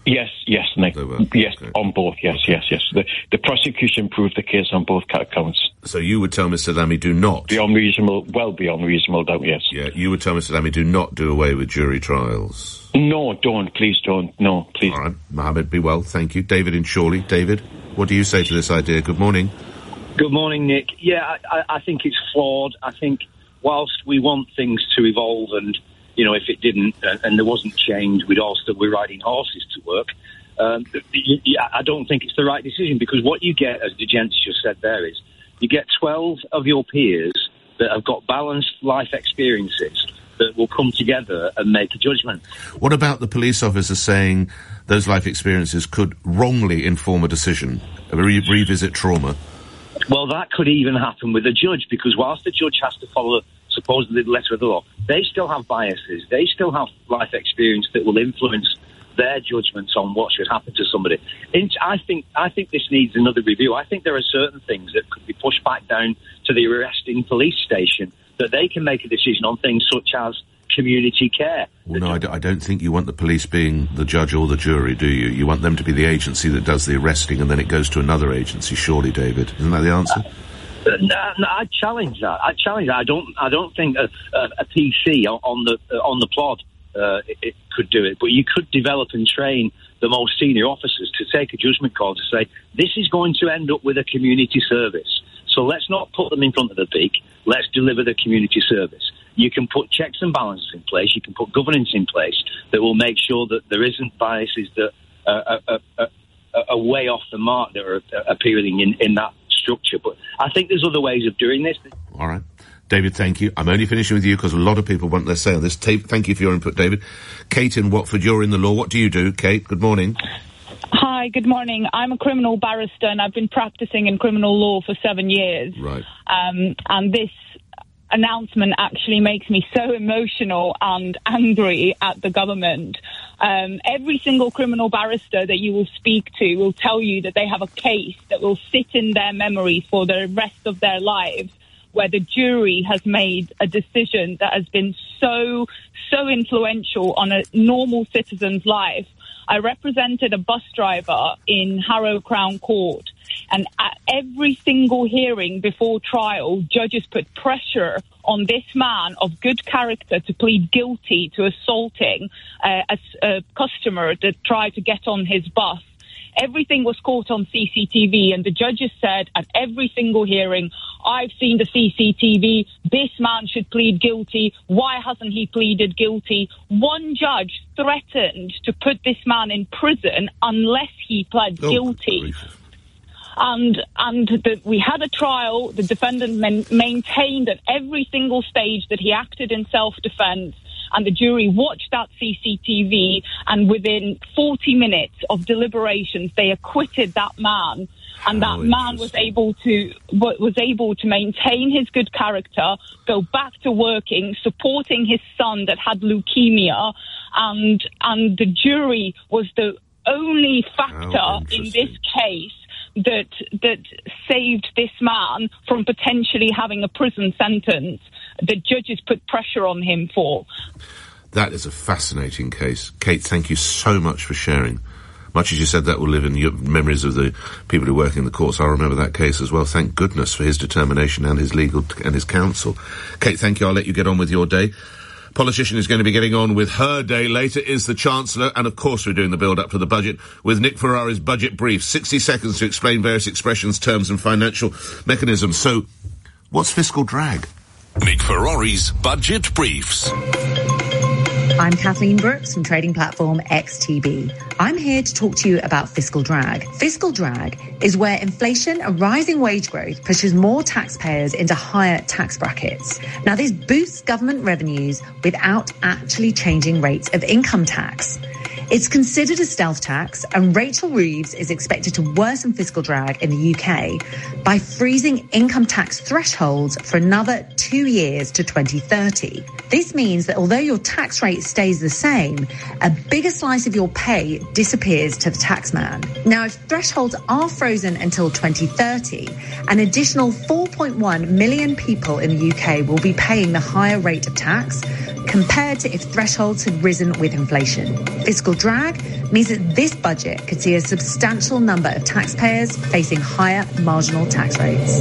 Yes, yes, Nick. They were. Yes, Okay. on both. Yes, yes, yes. The, the prosecution proved the case on both ca- counts. So you would tell Mister Lammy do not... Beyond reasonable, well beyond reasonable doubt, yes. Yeah, you would tell Mister Lammy do not do away with jury trials. No, don't. Please don't. No, please. All right. Mohammed, be well. Thank you. David in Chorley. David, what do you say to this idea? Good morning. Good morning, Nick. Yeah, I, I think it's flawed. I think whilst we want things to evolve and, you know, if it didn't uh, and there wasn't change, we'd all still be riding horses to work. Um, you, you, I don't think it's the right decision, because what you get, as the gents just said there, is you get twelve of your peers that have got balanced life experiences that will come together and make a judgment. What about the police officer saying those life experiences could wrongly inform a decision, re- revisit trauma? Well, that could even happen with a judge, because whilst the judge has to follow supposedly the letter of the law, they still have biases. They still have life experience that will influence their judgments on what should happen to somebody. I think I think this needs another review. I think there are certain things that could be pushed back down to the arresting police station, that they can make a decision on things such as community care. Well, no, I, d- I don't think you want the police being the judge or the jury, do you? You want them to be the agency that does the arresting, and then it goes to another agency, surely, David. Isn't that the answer? Uh, no, no, I challenge that. I challenge that. I don't. I don't think a, a, a P C on, on the uh, on the plod uh, it, it could do it. But you could develop and train the most senior officers to take a judgment call to say this is going to end up with a community service. So let's not put them in front of the beak. Let's deliver the community service. You can put checks and balances in place. You can put governance in place that will make sure that there isn't biases that uh, are, are, are, are way off the mark that are appearing in, in that structure. But I think there's other ways of doing this. All right. David, thank you. I'm only finishing with you because a lot of people want their say on this. Ta- thank you for your input, David. Kate in Watford, you're in the law. What do you do, Kate? Good morning. Hi, good morning. I'm a criminal barrister and I've been practicing in criminal law for seven years. Right. Um, and this announcement actually makes me so emotional and angry at the government. Um, every single criminal barrister that you will speak to will tell you that they have a case that will sit in their memory for the rest of their lives, where the jury has made a decision that has been so, so influential on a normal citizen's life. I represented a bus driver in Harrow Crown Court, and at every single hearing before trial, judges put pressure on this man of good character to plead guilty to assaulting uh, a, a customer that tried to get on his bus. Everything was caught on C C T V, and the judges said at every single hearing, I've seen the C C T V, this man should plead guilty, why hasn't he pleaded guilty? One judge threatened to put this man in prison unless he pled Oh, guilty. grief. And and the, we had a trial. The defendant man, maintained at every single stage that he acted in self-defense, and the jury watched that C C T V, and within forty minutes of deliberations, they acquitted that man. And that man was able to was able to maintain his good character, go back to working, supporting his son that had leukemia, and and the jury was the only factor in this case that that saved this man from potentially having a prison sentence that judges put pressure on him for. That is a fascinating case. Kate, thank you so much for sharing. Much as you said that will live in your memories of the people who work in the courts, I remember that case as well. Thank goodness for his determination and his legal t- and his counsel. Kate, thank you. I'll let you get on with your day. Politician is going to be getting on with her day. Later is the Chancellor, and of course we're doing the build-up to the budget with Nick Ferrari's budget brief. sixty seconds to explain various expressions, terms and financial mechanisms. So, what's fiscal drag? Nick Ferrari's budget briefs. I'm Kathleen Brooks from trading platform X T B. I'm here to talk to you about fiscal drag. Fiscal drag is where inflation and rising wage growth pushes more taxpayers into higher tax brackets. Now, this boosts government revenues without actually changing rates of income tax. It's considered a stealth tax, and Rachel Reeves is expected to worsen fiscal drag in the U K by freezing income tax thresholds for another two years to twenty thirty. This means that although your tax rate stays the same, a bigger slice of your pay disappears to the taxman. Now, if thresholds are frozen until twenty thirty, an additional four point one million people in the U K will be paying the higher rate of tax, compared to if thresholds had risen with inflation. Fiscal drag means that this budget could see a substantial number of taxpayers facing higher marginal tax rates.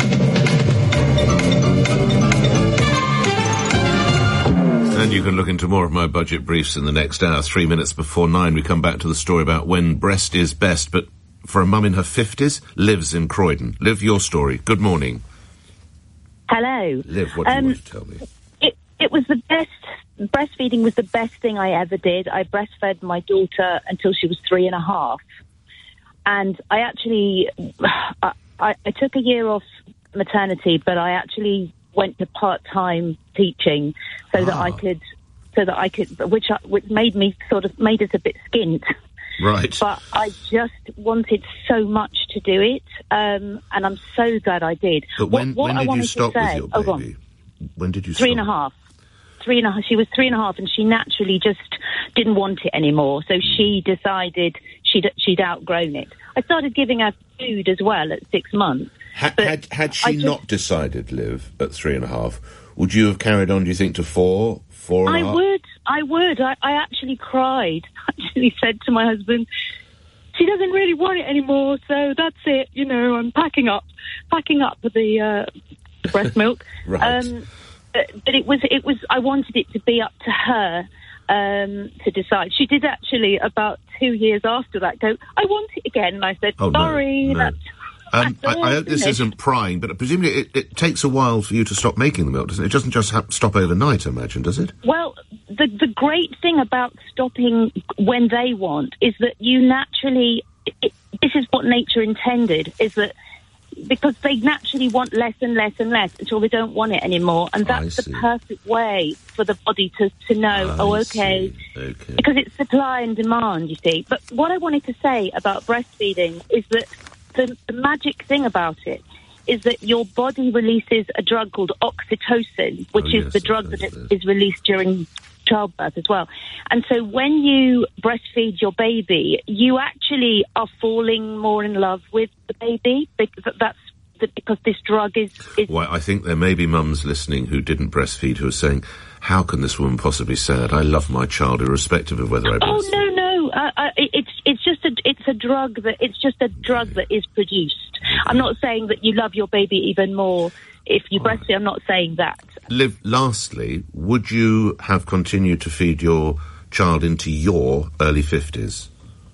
And you can look into more of my budget briefs in the next hour. Three minutes before nine, we come back to the story about when breast is best. But for a mum in her fifties, lives in Croydon. Liv, your story. Good morning. Hello. Liv, what do you Um, want to tell me? It, it was the best, breastfeeding was the best thing I ever did. I breastfed my daughter until she was three and a half. And I actually, I, I, I took a year off maternity, but I actually went to part-time teaching so that I could, so that I could, which, I, which made me sort of, made us a bit skint. Right. But I just wanted so much to do it, um, and I'm so glad I did. But when, what, what when I did you wanted stop to say, with your oh, go on. baby? When did you Three stop? and a half. Three and a half. She was three and a half, and she naturally just didn't want it anymore. So she decided she'd she'd outgrown it. I started giving her food as well at six months. Ha- had had she just- not decided, Liv, at three and a half, would you have carried on, do you think, to four, four and I a half? would. I would. I, I actually cried. I actually said to my husband, she doesn't really want it anymore, so that's it. You know, I'm packing up, packing up the, uh, the breast milk. Right. Um, but, but it was, it was. I wanted it to be up to her um, to decide. She did actually about two years after that go, I want it again, and I said, Oh, no, sorry, no. that's. Um, I, I hope this finished. isn't prying, but presumably it, it takes a while for you to stop making the milk, doesn't it? It doesn't just ha- stop overnight, I imagine, does it? Well, the the great thing about stopping when they want is that you naturally, it, this is what nature intended, is that because they naturally want less and less and less until they don't want it anymore, and that's the perfect way for the body to, to know, I oh, okay, okay, because it's supply and demand, you see. But what I wanted to say about breastfeeding is that the, the magic thing about it is that your body releases a drug called oxytocin, which Oh, is yes, the drug that is released during childbirth as well. And so when you breastfeed your baby, you actually are falling more in love with the baby. Because that's the, because this drug is... is Well, I think there may be mums listening who didn't breastfeed who are saying, how can this woman possibly say it? I love my child irrespective of whether I breastfeed. Oh, no, no. Uh, uh, it, it's it's just a it's a drug that it's just a drug that is produced. I'm not saying that you love your baby even more if you breastfeed. I'm not saying that. Liv, lastly, would you have continued to feed your child into your early fifties?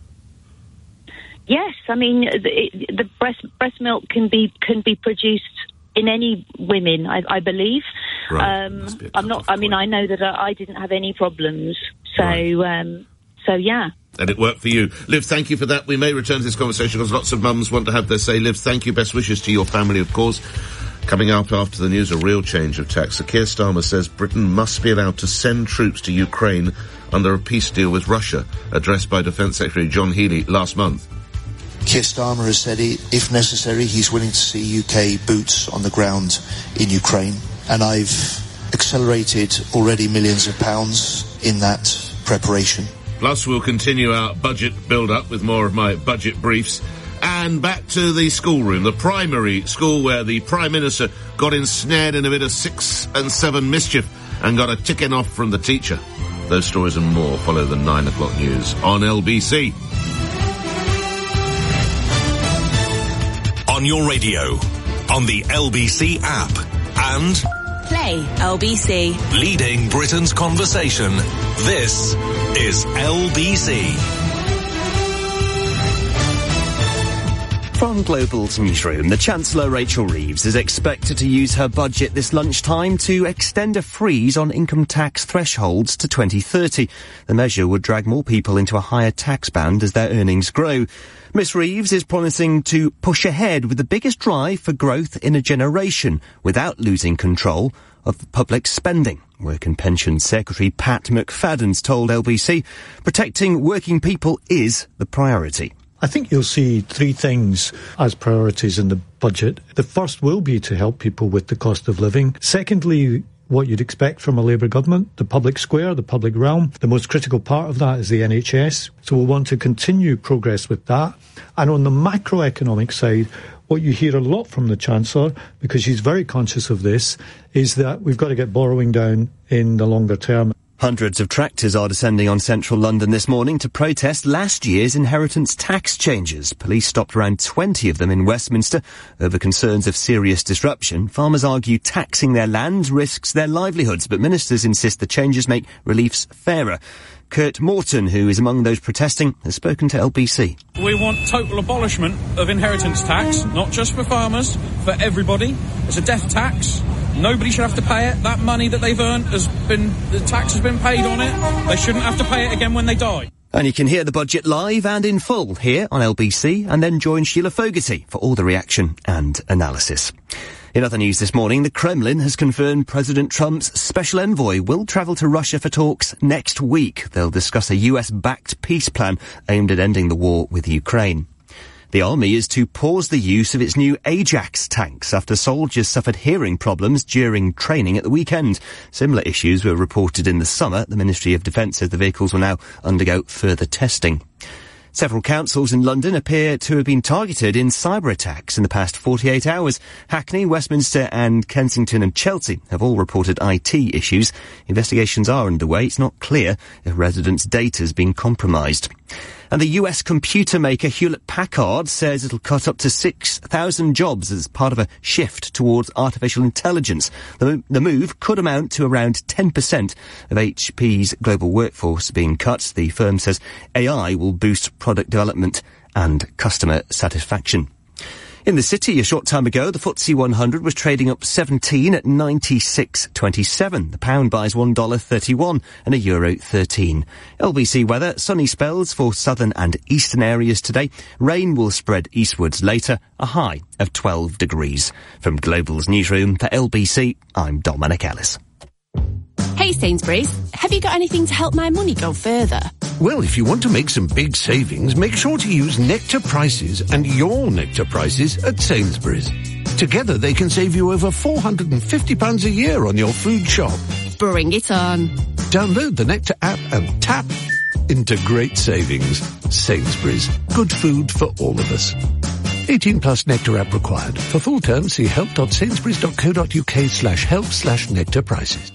Yes, I mean the, the breast breast milk can be can be produced in any women, I, I believe. Right. Um, I'm not. I mean, I know that I, I didn't have any problems. So, um, so yeah. And it worked for you. Liv, thank you for that. We may return to this conversation because lots of mums want to have their say. Liv, thank you. Best wishes to your family, of course. Coming up after the news, a real change of tack. Sir Keir Starmer says Britain must be allowed to send troops to Ukraine under a peace deal with Russia, addressed by Defence Secretary John Healey last month. Keir Starmer has said, he, if necessary, he's willing to see U K boots on the ground in Ukraine. And I've accelerated already millions of pounds in that preparation. Plus, we'll continue our budget build-up with more of my budget briefs. And back to the schoolroom, the primary school where the Prime Minister got ensnared in a bit of six and seven mischief and got a ticking off from the teacher. Those stories and more follow the nine o'clock news on L B C. On your radio, on the L B C app, and Play L B C. leading Britain's conversation. This is L B C. From Global's newsroom, the Chancellor Rachel Reeves is expected to use her budget this lunchtime to extend a freeze on income tax thresholds to twenty thirty. The measure would drag more people into a higher tax band as their earnings grow. Miss Reeves is promising to push ahead with the biggest drive for growth in a generation without losing control of the public spending. Work and Pensions Secretary Pat McFadden's told L B C protecting working people is the priority. I think you'll see three things as priorities in the budget. The first will be to help people with the cost of living. Secondly, what you'd expect from a Labour government, the public square, the public realm. The most critical part of that is the N H S. So we'll want to continue progress with that. And on the macroeconomic side, what you hear a lot from the Chancellor, because she's very conscious of this, is that we've got to get borrowing down in the longer term. Hundreds of tractors are descending on central London this morning to protest last year's inheritance tax changes. Police stopped around twenty of them in Westminster over concerns of serious disruption. Farmers argue taxing their land risks their livelihoods, but ministers insist the changes make reliefs fairer. Kurt Morton, who is among those protesting, has spoken to L B C. We want total abolishment of inheritance tax, not just for farmers, for everybody. It's a death tax. Nobody should have to pay it. That money that they've earned has been, the tax has been paid on it. They shouldn't have to pay it again when they die. And you can hear the budget live and in full here on L B C, and then join Sheila Fogarty for all the reaction and analysis. In other news this morning, the Kremlin has confirmed President Trump's special envoy will travel to Russia for talks next week. They'll discuss a U S-backed peace plan aimed at ending the war with Ukraine. The army is to pause the use of its new Ajax tanks after soldiers suffered hearing problems during training at the weekend. Similar issues were reported in the summer. The Ministry of Defence says the vehicles will now undergo further testing. Several councils in London appear to have been targeted in cyber attacks in the past forty-eight hours. Hackney, Westminster and Kensington and Chelsea have all reported I T issues. Investigations are underway. It's not clear if residents' data has been compromised. And the U S computer maker Hewlett-Packard says it'll cut up to six thousand jobs as part of a shift towards artificial intelligence. The, the move could amount to around ten percent of H P's global workforce being cut. The firm says A I will boost product development and customer satisfaction. In the city, a short time ago, the F T S E one hundred was trading up seventeen at ninety-six twenty-seven. The pound buys one dollar thirty-one and a euro thirteen. L B C weather, sunny spells for southern and eastern areas today. Rain will spread eastwards later, a high of twelve degrees. From Global's newsroom for L B C, I'm Dominic Ellis. Hey Sainsbury's, have you got anything to help my money go further? Well, if you want to make some big savings, make sure to use Nectar Prices and your Nectar Prices at Sainsbury's. Together they can save you over four hundred fifty pounds a year on your food shop. Bring it on. Download the Nectar app and tap into great savings. Sainsbury's. Good food for all of us. eighteen plus Nectar app required. For full terms, see help.sainsbury's.co.uk slash help slash Nectar Prices.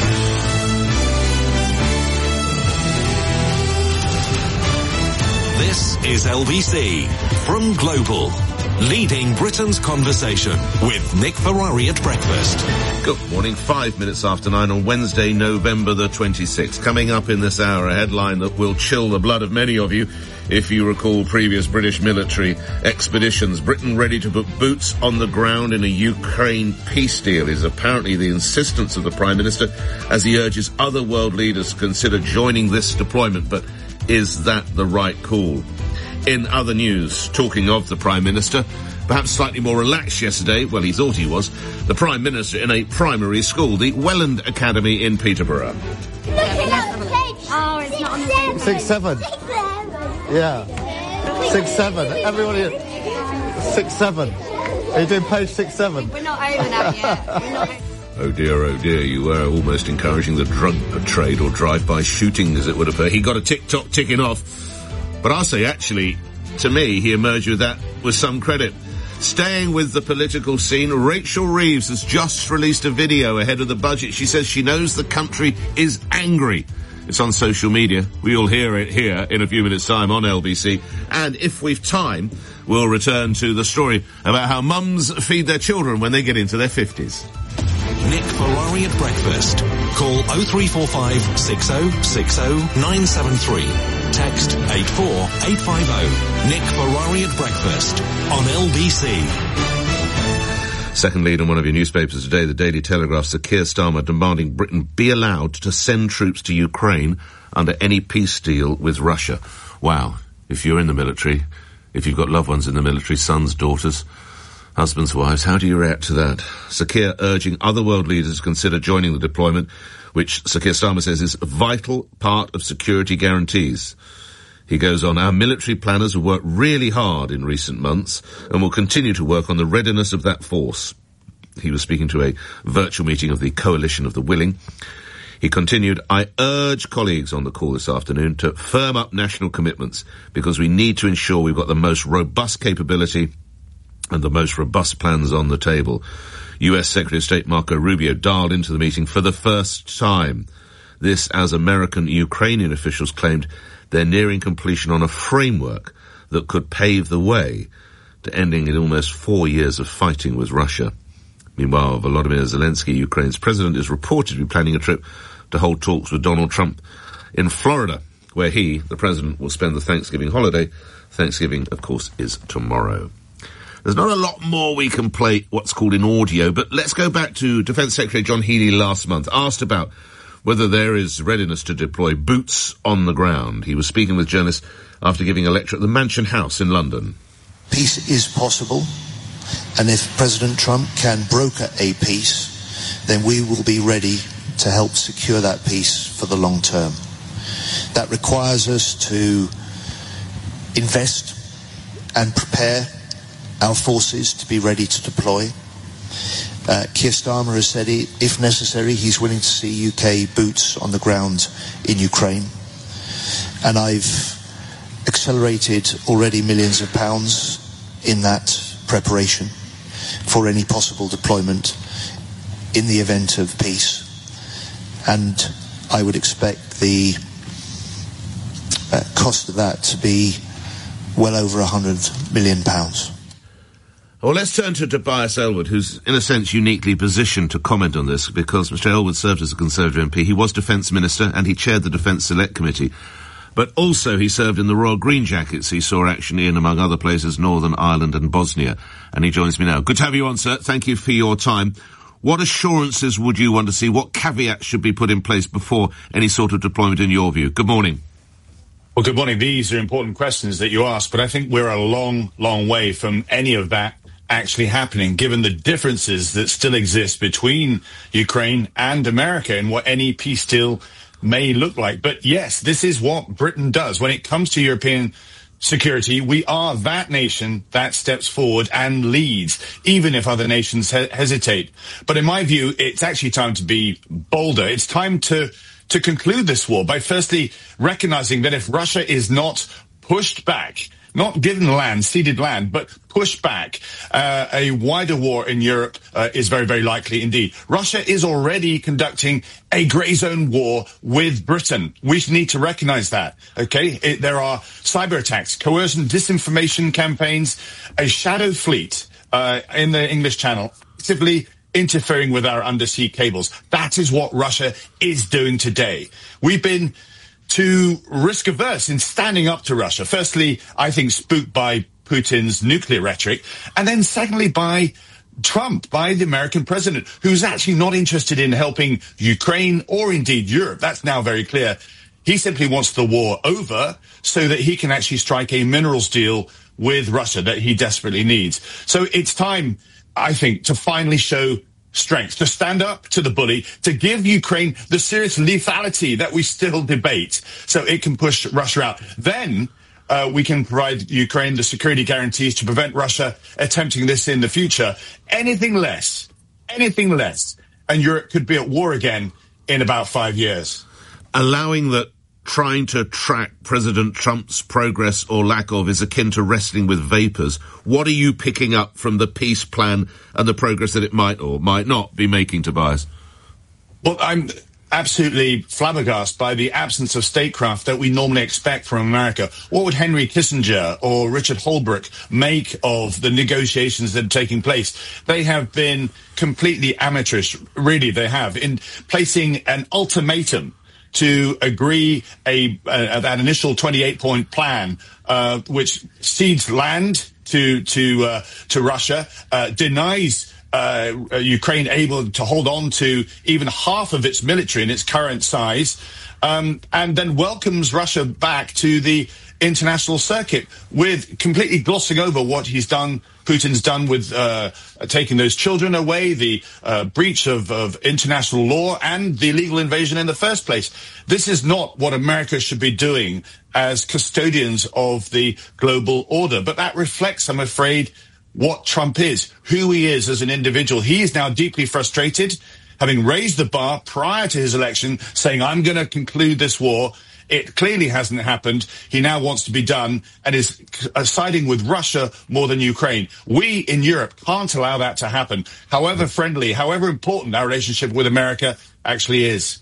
This is L B C from Global, leading Britain's conversation with Nick Ferrari at breakfast. Good morning, five minutes after nine on Wednesday, November the twenty-sixth. Coming up in this hour, a headline that will chill the blood of many of you if you recall previous British military expeditions. Britain ready to put boots on the ground in a Ukraine peace deal is apparently the insistence of the Prime Minister as he urges other world leaders to consider joining this deployment. But is that the right call? In other news, talking of the Prime Minister, perhaps slightly more relaxed yesterday, well, he thought he was, the Prime Minister in a primary school, the Welland Academy in Peterborough. Look at the page. Oh, it's not on the page. Six, seven. Six, seven. Yeah. Six, seven. Everybody, six, seven. Are you doing page six, seven? We're not over that yet. We're not over. Oh dear, oh dear, you were almost encouraging the drug trade or drive-by shooting, as it would appear. He got a tick-tock ticking off. But I'll say, actually, to me, he emerged with that with some credit. Staying with the political scene, Rachel Reeves has just released a video ahead of the budget. She says she knows the country is angry. It's on social media. We'll hear it here in a few minutes' time on L B C. And if we've time, we'll return to the story about how mums feed their children when they get into their fifties. Nick Ferrari at breakfast. Call oh three four five, six oh six oh, nine seven three. Text eight four eight five oh. Nick Ferrari at breakfast on L B C. Second lead in one of your newspapers today, the Daily Telegraph, Sir Keir Starmer demanding Britain be allowed to send troops to Ukraine under any peace deal with Russia. Wow. If you're in the military, if you've got loved ones in the military, sons, daughters, husbands, wives, how do you react to that? Sir Keir urging other world leaders to consider joining the deployment, which Sir Keir Starmer says is a vital part of security guarantees. He goes on, our military planners have worked really hard in recent months and will continue to work on the readiness of that force. He was speaking to a virtual meeting of the Coalition of the Willing. He continued, I urge colleagues on the call this afternoon to firm up national commitments because we need to ensure we've got the most robust capability and the most robust plans on the table. U S Secretary of State Marco Rubio dialed into the meeting for the first time. This as American Ukrainian officials claimed they're nearing completion on a framework that could pave the way to ending in almost four years of fighting with Russia. Meanwhile, Volodymyr Zelensky, Ukraine's president, is reported to be planning a trip to hold talks with Donald Trump in Florida, where he, the president, will spend the Thanksgiving holiday. Thanksgiving, of course, is tomorrow. There's not a lot more we can play what's called in audio, but let's go back to Defence Secretary John Healey last month, asked about whether there is readiness to deploy boots on the ground. He was speaking with journalists after giving a lecture at the Mansion House in London. Peace is possible, and if President Trump can broker a peace, then we will be ready to help secure that peace for the long term. That requires us to invest and prepare our forces to be ready to deploy. Uh, Keir Starmer has said, he, if necessary, he's willing to see U K boots on the ground in Ukraine. And I've accelerated already millions of pounds in that preparation for any possible deployment in the event of peace. And I would expect the uh, cost of that to be well over one hundred million pounds. Well, let's turn to Tobias Ellwood, who's, in a sense, uniquely positioned to comment on this, because Mister Ellwood served as a Conservative M P. He was Defence Minister, and he chaired the Defence Select Committee. But also he served in the Royal Green Jackets. He saw action in, among other places, Northern Ireland and Bosnia. And he joins me now. Good to have you on, sir. Thank you for your time. What assurances would you want to see? What caveats should be put in place before any sort of deployment, in your view? Good morning. Well, good morning. These are important questions that you ask, but I think we're a long, long way from any of that actually happening, given the differences that still exist between Ukraine and America in what any peace deal may look like. But yes, this is what Britain does. When it comes to European security, we are that nation that steps forward and leads, even if other nations he- hesitate. But in my view, it's actually time to be bolder. It's time to to conclude this war by firstly recognizing that if Russia is not pushed back, not given land, ceded land, but pushed back, uh, a wider war in Europe uh, is very, very likely indeed. Russia is already conducting a grey zone war with Britain. We need to recognize that, okay? It, there are cyber attacks, coercion, disinformation campaigns, a shadow fleet uh, in the English Channel, simply interfering with our undersea cables. That is what Russia is doing today. We've been too risk averse in standing up to Russia. Firstly, I think spooked by Putin's nuclear rhetoric, and then secondly by Trump, by the American president, who's actually not interested in helping Ukraine or indeed Europe. That's now very clear. He simply wants the war over so that he can actually strike a minerals deal with Russia that he desperately needs. So it's time, I think, to finally show strength, to stand up to the bully, to give Ukraine the serious lethality that we still debate so it can push Russia out. Then uh, we can provide Ukraine the security guarantees to prevent Russia attempting this in the future. Anything less, anything less, and Europe could be at war again in about five years. Allowing that trying to track President Trump's progress or lack of is akin to wrestling with vapours. What are you picking up from the peace plan and the progress that it might or might not be making, Tobias? Well, I'm absolutely flabbergasted by the absence of statecraft that we normally expect from America. What would Henry Kissinger or Richard Holbrooke make of the negotiations that are taking place? They have been completely amateurish, really they have, in placing an ultimatum to agree a, uh, that initial twenty-eight point plan, uh, which cedes land to to uh, to Russia, uh, denies uh, Ukraine able to hold on to even half of its military in its current size, um, and then welcomes Russia back to the international circuit, with completely glossing over what he's done, Putin's done with uh, taking those children away, the uh, breach of, of international law, and the illegal invasion in the first place. This is not what America should be doing as custodians of the global order. But that reflects, I'm afraid, what Trump is, who he is as an individual. He is now deeply frustrated, having raised the bar prior to his election, saying, I'm going to conclude this war. It clearly hasn't happened. He now wants to be done and is siding with Russia more than Ukraine. We in Europe can't allow that to happen, however friendly, however important our relationship with America actually is.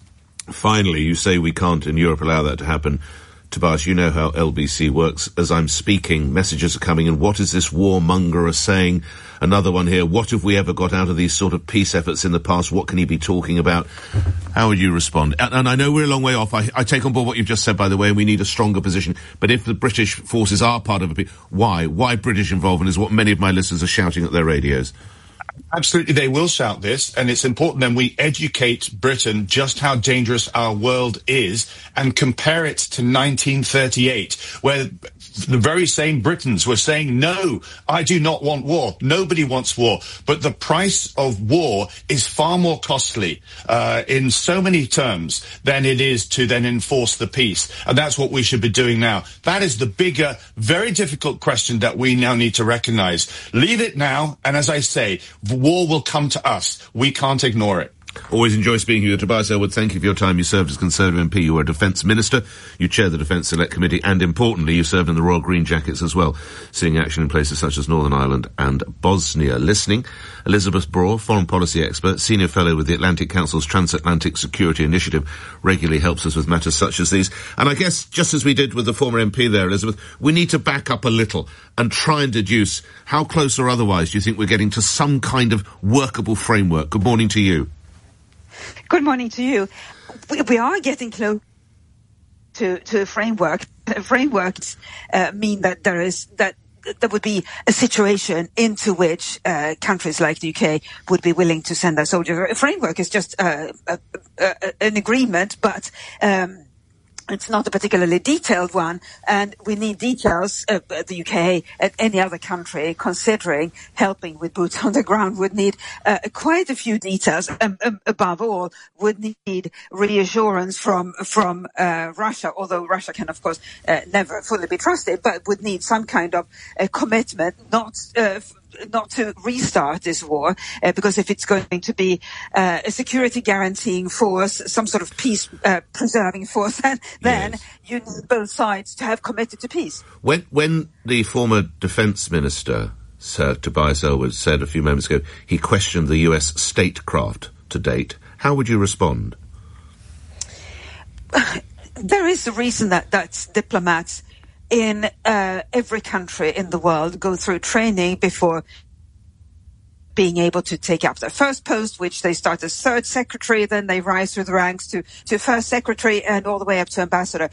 finally, you say we can't in Europe allow that to happen. Tobias, you know how L B C works. As I'm speaking, messages are coming in. What is this warmonger saying? Another one here. What have we ever got out of these sort of peace efforts in the past? What can he be talking about? How would you respond? And, and I know we're a long way off. I, I take on board what you've just said, by the way, and we need a stronger position. But if the British forces are part of a peace, why? Why British involvement is what many of my listeners are shouting at their radios. Absolutely, they will shout this, and it's important then we educate Britain just how dangerous our world is and compare it to nineteen thirty-eight, where the very same Britons were saying, no, I do not want war. Nobody wants war. But the price of war is far more costly uh, in so many terms than it is to then enforce the peace. And that's what we should be doing now. That is the bigger, very difficult question that we now need to recognize. Leave it now, and as I say, war will come to us. We can't ignore it. Always enjoy speaking to you. Tobias Ellwood, thank you for your time. You served as Conservative M P. You were a Defence Minister. You chaired the Defence Select Committee. And importantly, you served in the Royal Green Jackets as well, seeing action in places such as Northern Ireland and Bosnia. Listening, Elizabeth Braw, Foreign Policy Expert, Senior Fellow with the Atlantic Council's Transatlantic Security Initiative, regularly helps us with matters such as these. And I guess, just as we did with the former M P there, Elizabeth, we need to back up a little and try and deduce how close or otherwise do you think we're getting to some kind of workable framework? Good morning to you. Good morning to you. We, we are getting close to, to a framework. Frameworks uh, mean that there is that there would be a situation into which uh, countries like the U K would be willing to send their soldiers. A framework is just uh, a, a, an agreement, but um, it's not a particularly detailed one, and we need details. Uh, the U K and any other country considering helping with boots on the ground would need uh, quite a few details. Um, um, above all, would need reassurance from from uh, Russia, although Russia can, of course, uh, never fully be trusted, but would need some kind of uh, commitment, not uh, not to restart this war, uh, because if it's going to be uh, a security guaranteeing force, some sort of peace uh, preserving force, then, then yes. you need both sides to have committed to peace. When when the former Defence Minister, Sir Tobias Ellwood, said a few moments ago he questioned the U S statecraft to date, how would you respond? There is a reason that that's diplomats in uh, every country in the world go through training before being able to take up their first post, which they start as third secretary, then they rise through the ranks to, to first secretary and all the way up to ambassador.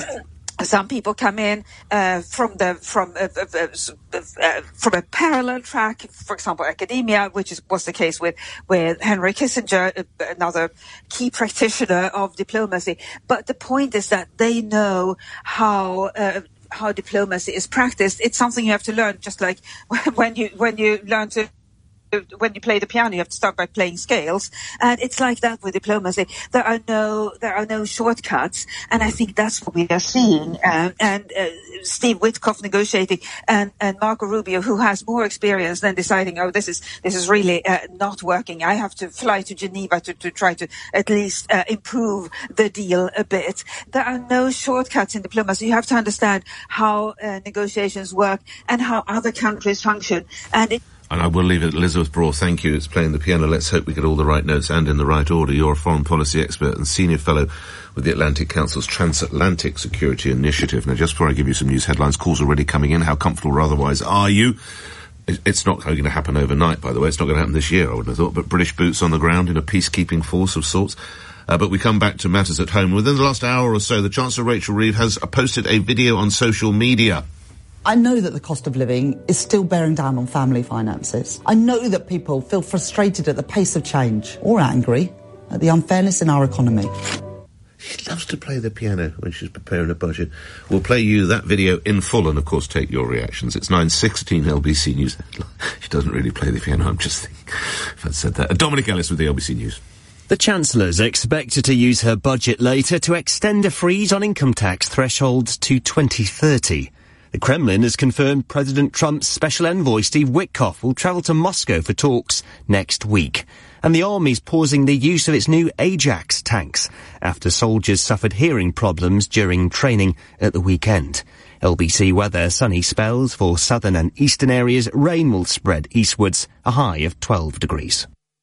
Some people come in uh, from the from uh, uh, uh, from a parallel track, for example, academia, which is, was the case with with Henry Kissinger, another key practitioner of diplomacy. But the point is that they know how. Uh, how diplomacy is practiced. It's something you have to learn, just like when you when you learn to when you play the piano, you have to start by playing scales, and it's like that with diplomacy. There are no there are no shortcuts, and I think that's what we are seeing. Um, and uh, Steve Witkoff negotiating, and and Marco Rubio, who has more experience than deciding, oh, this is this is really uh, not working. I have to fly to Geneva to, to try to at least uh, improve the deal a bit. There are no shortcuts in diplomacy. You have to understand how uh, negotiations work and how other countries function, and it. And I will leave it. Elizabeth Braw, thank you. It's playing the piano. Let's hope we get all the right notes and in the right order. You're a foreign policy expert and senior fellow with the Atlantic Council's Transatlantic Security Initiative. Now, just before I give you some news headlines, calls already coming in. How comfortable or otherwise are you? It's not going to happen overnight, by the way. It's not going to happen this year, I would have thought. But British boots on the ground in a peacekeeping force of sorts. Uh, but we come back to matters at home. Within the last hour or so, the Chancellor Rachel Reeves has uh, posted a video on social media. I know that the cost of living is still bearing down on family finances. I know that people feel frustrated at the pace of change, or angry at the unfairness in our economy. She loves to play the piano when she's preparing a budget. We'll play you that video in full and, of course, take your reactions. It's nine sixteen L B C News. She doesn't really play the piano, I'm just thinking, if I'd said that. Uh, Dominic Ellis with the L B C News. The Chancellor's expected to use her budget later to extend a freeze on income tax thresholds to twenty thirty. The Kremlin has confirmed President Trump's special envoy Steve Witkoff will travel to Moscow for talks next week. And the army's pausing the use of its new Ajax tanks after soldiers suffered hearing problems during training at the weekend. L B C weather, sunny spells for southern and eastern areas. Rain will spread eastwards, a high of twelve degrees.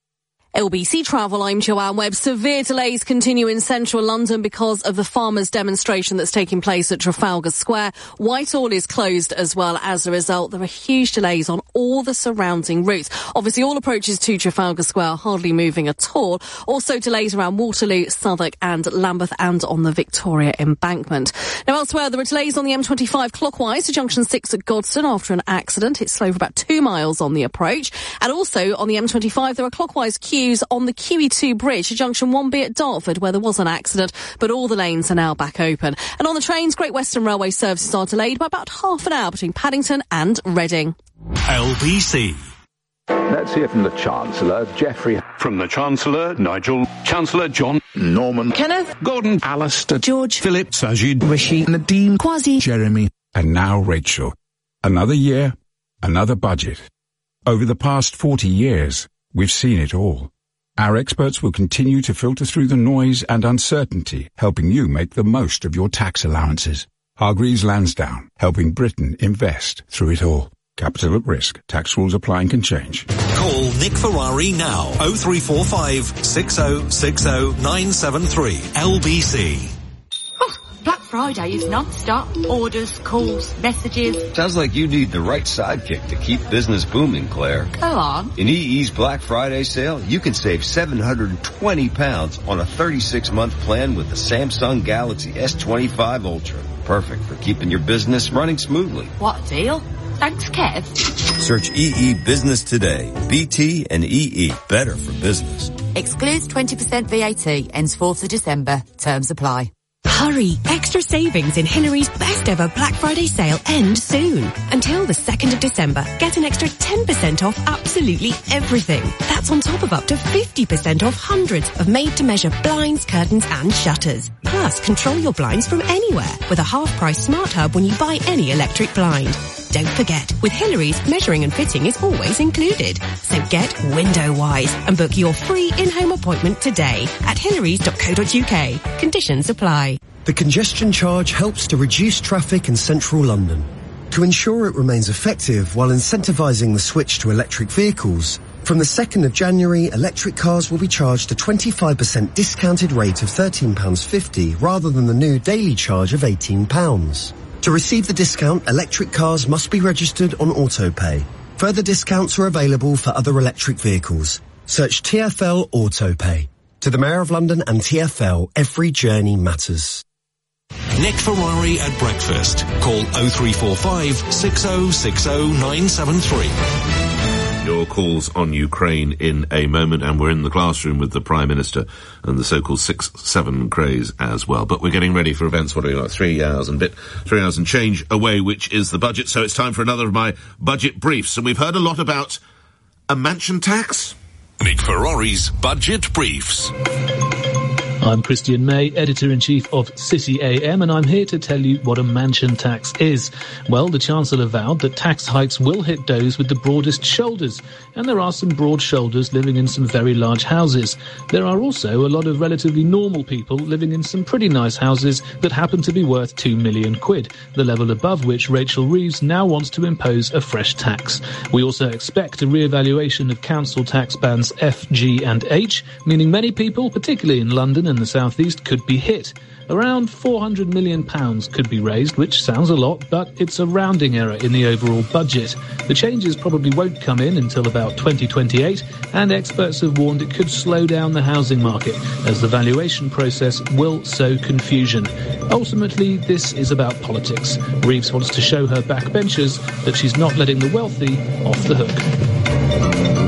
L B C Travel, I'm Joanne Webb. Severe delays continue in central London because of the farmers' demonstration that's taking place at Trafalgar Square. Whitehall is closed as well. As a result, there are huge delays on all the surrounding routes. Obviously, all approaches to Trafalgar Square are hardly moving at all. Also, delays around Waterloo, Southwark and Lambeth and on the Victoria Embankment. Now, elsewhere, there are delays on the M twenty-five clockwise to Junction six at Godstone after an accident. It's slow for about two miles on the approach. And also, on the M twenty-five, there are clockwise queues on the Q E two bridge to Junction one B at Dartford, where there was an accident, but all the lanes are now back open. And on the trains, Great Western Railway services are delayed by about half an hour between Paddington and Reading. L B C. Let's hear from the Chancellor, Geoffrey. From the Chancellor, Nigel. Chancellor, John. Norman. Kenneth. Gordon. Alistair. George. Philip. Sajid. Rishi. Nadine. Kwasi. Jeremy. And now Rachel. Another year, another budget. Over the past forty years, we've seen it all. Our experts will continue to filter through the noise and uncertainty, helping you make the most of your tax allowances. Hargreaves Lansdown, helping Britain invest through it all. Capital at risk. Tax rules apply and can change. Call Nick Ferrari now. oh three four five, six oh six oh, nine seven three. L B C. Black Friday is non-stop. Orders, calls, messages. Sounds like you need the right sidekick to keep business booming, Claire. Go on. In E E's Black Friday sale, you can save seven hundred twenty pounds on a thirty-six month plan with the Samsung Galaxy S twenty-five Ultra. Perfect for keeping your business running smoothly. What a deal. Thanks, Kev. Search E E Business today. B T and E E. Better for business. Excludes twenty percent V A T. Ends fourth of December. Terms apply. Hurry! Extra savings in Hillary's best ever Black Friday sale end soon. Until the second of December, get an extra ten percent off absolutely everything. That's on top of up to fifty percent off hundreds of made-to-measure blinds, curtains and shutters. Plus, control your blinds from anywhere with a half-price smart hub when you buy any electric blind. Don't forget, with Hillary's, measuring and fitting is always included. So get window-wise and book your free in-home appointment today at hillarys dot co dot uk. Conditions apply. The congestion charge helps to reduce traffic in central London. To ensure it remains effective while incentivising the switch to electric vehicles, from the second of January, electric cars will be charged a twenty-five percent discounted rate of thirteen pounds fifty rather than the new daily charge of eighteen pounds. To receive the discount, electric cars must be registered on AutoPay. Further discounts are available for other electric vehicles. Search T F L AutoPay. To the Mayor of London and T F L, every journey matters. Nick Ferrari at breakfast. Call oh three four five, six oh six oh, nine seven three. Your calls on Ukraine in a moment, and we're in the classroom with the Prime Minister and the so-called six seven craze as well. But we're getting ready for events. What are we like? Three hours and bit, three hours and change away, which is the budget. So it's time for another of my budget briefs. And we've heard a lot about a mansion tax. Nick Ferrari's Budget Briefs. I'm Christian May, Editor-in-Chief of City A M, and I'm here to tell you what a mansion tax is. Well, the Chancellor vowed that tax hikes will hit those with the broadest shoulders, and there are some broad shoulders living in some very large houses. There are also a lot of relatively normal people living in some pretty nice houses that happen to be worth two million quid, the level above which Rachel Reeves now wants to impose a fresh tax. We also expect a re-evaluation of council tax bands F, G and H, meaning many people, particularly in London and the South East, could be hit. Around four hundred million pounds could be raised, which sounds a lot, but it's a rounding error in the overall budget. The changes probably won't come in until about twenty twenty-eight, and experts have warned it could slow down the housing market, as the valuation process will sow confusion. Ultimately, this is about politics. Reeves wants to show her backbenchers that she's not letting the wealthy off the hook.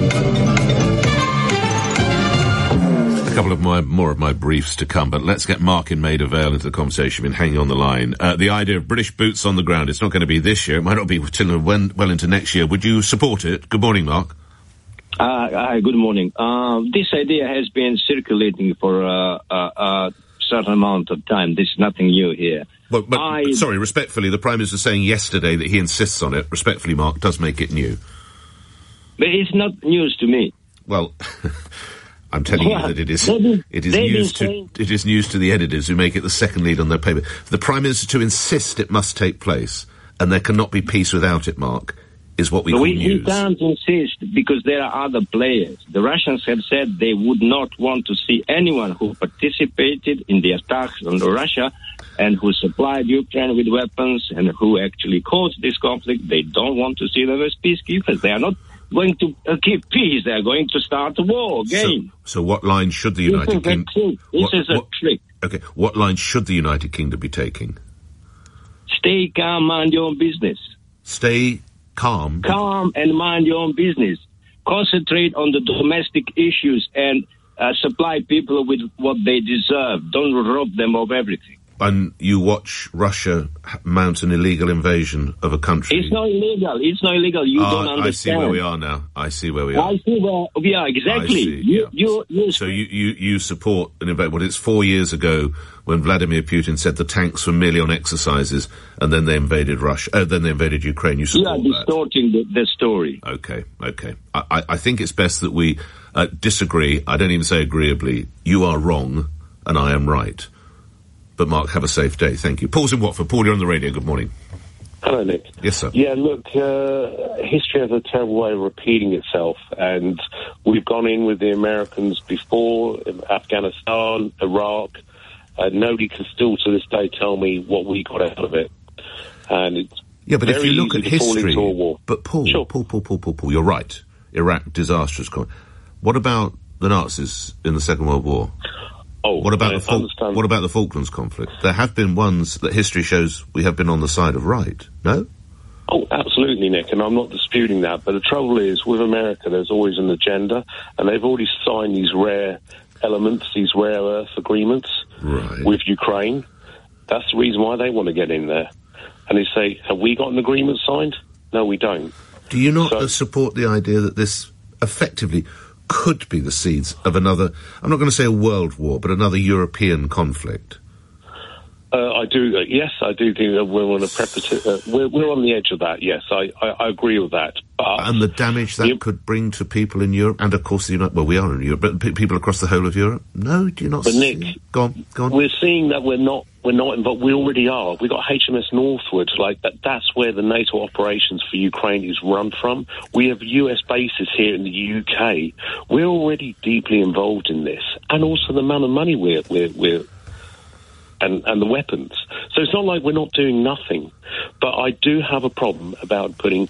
A couple of my, more of my briefs to come, but let's get Mark in Maida Vale into the conversation. Been hanging on the line. Uh, the idea of British boots on the ground, it's not going to be this year. It might not be till when, well into next year. Would you support it? Good morning, Mark. Uh, hi, good morning. Uh, this idea has been circulating for uh, a, a certain amount of time. This is nothing new here. But, but I, sorry, respectfully, the Prime Minister saying yesterday that he insists on it, respectfully, Mark, does make it new. But it's not news to me. Well... I'm telling you that it is it is news to it is news to the editors who make it the second lead on their paper. For the Prime Minister to insist it must take place, and there cannot be peace without it, Mark, is what we No, call we, news. We can't insist because there are other players. The Russians have said they would not want to see anyone who participated in the attacks on Russia and who supplied Ukraine with weapons and who actually caused this conflict. They don't want to see them as peacekeepers. They are not going to uh, keep peace. They are going to start a war again. So, so what line should the United Kingdom... This what, is a what, trick. Okay, what line should the United Kingdom be taking? Stay calm, mind your own business. Stay calm? Calm and mind your own business. Concentrate on the domestic issues and uh, supply people with what they deserve. Don't rob them of everything. And you watch Russia mount an illegal invasion of a country. It's not illegal. It's not illegal. You uh, don't understand. I see where we are now. I see where we are. I see where we are, exactly. See, you, yeah. you, you, so you, you, you support an invasion. Well, it's four years ago when Vladimir Putin said the tanks were merely on exercises and then they invaded Russia. Oh, then they invaded Ukraine. You support You are distorting the, the story. Okay, okay. I, I, I think it's best that we uh, disagree. I don't even say agreeably. You are wrong and I am right. But, Mark, have a safe day. Thank you. Paul's in Watford. Paul, you're on the radio. Good morning. Hello, Nick. Yes, sir. Yeah, look, uh, history has a terrible way of repeating itself, and we've gone in with the Americans before, Afghanistan, Iraq. Uh, nobody can still, to this day, tell me what we got out of it. And it's yeah, but if you look at history... War. But, Paul, sure. Paul, Paul, Paul, Paul, Paul, you're right. Iraq, disastrous. What about the Nazis in the Second World War? Oh, what about I the Fal- what about the Falklands conflict? There have been ones that history shows we have been on the side of right. No? Oh, absolutely, Nick, and I'm not disputing that. But the trouble is, with America, there's always an agenda, and they've already signed these rare elements, these rare earth agreements right. with Ukraine. That's the reason why they want to get in there. And they say, have we got an agreement signed? No, we don't. Do you not so, support the idea that this effectively could be the seeds of another, I'm not going to say a world war, but another European conflict? Uh, I do, uh, yes, I do think that we're on a preparative, uh, we're, we're on the edge of that, yes, I, I, I agree with that. But and the damage that you, could bring to people in Europe, and of course the United, well, we are in Europe, but p- people across the whole of Europe? No, do you not but see? Nick, go on, go on. We're seeing that we're not, we're not involved, we already are. We've got H M S Northwood, like, that. that's where the NATO operations for Ukraine is run from. We have U S bases here in the U K. We're already deeply involved in this, and also the amount of money we're, we're, we're And, and the weapons. So it's not like we're not doing nothing. But I do have a problem about putting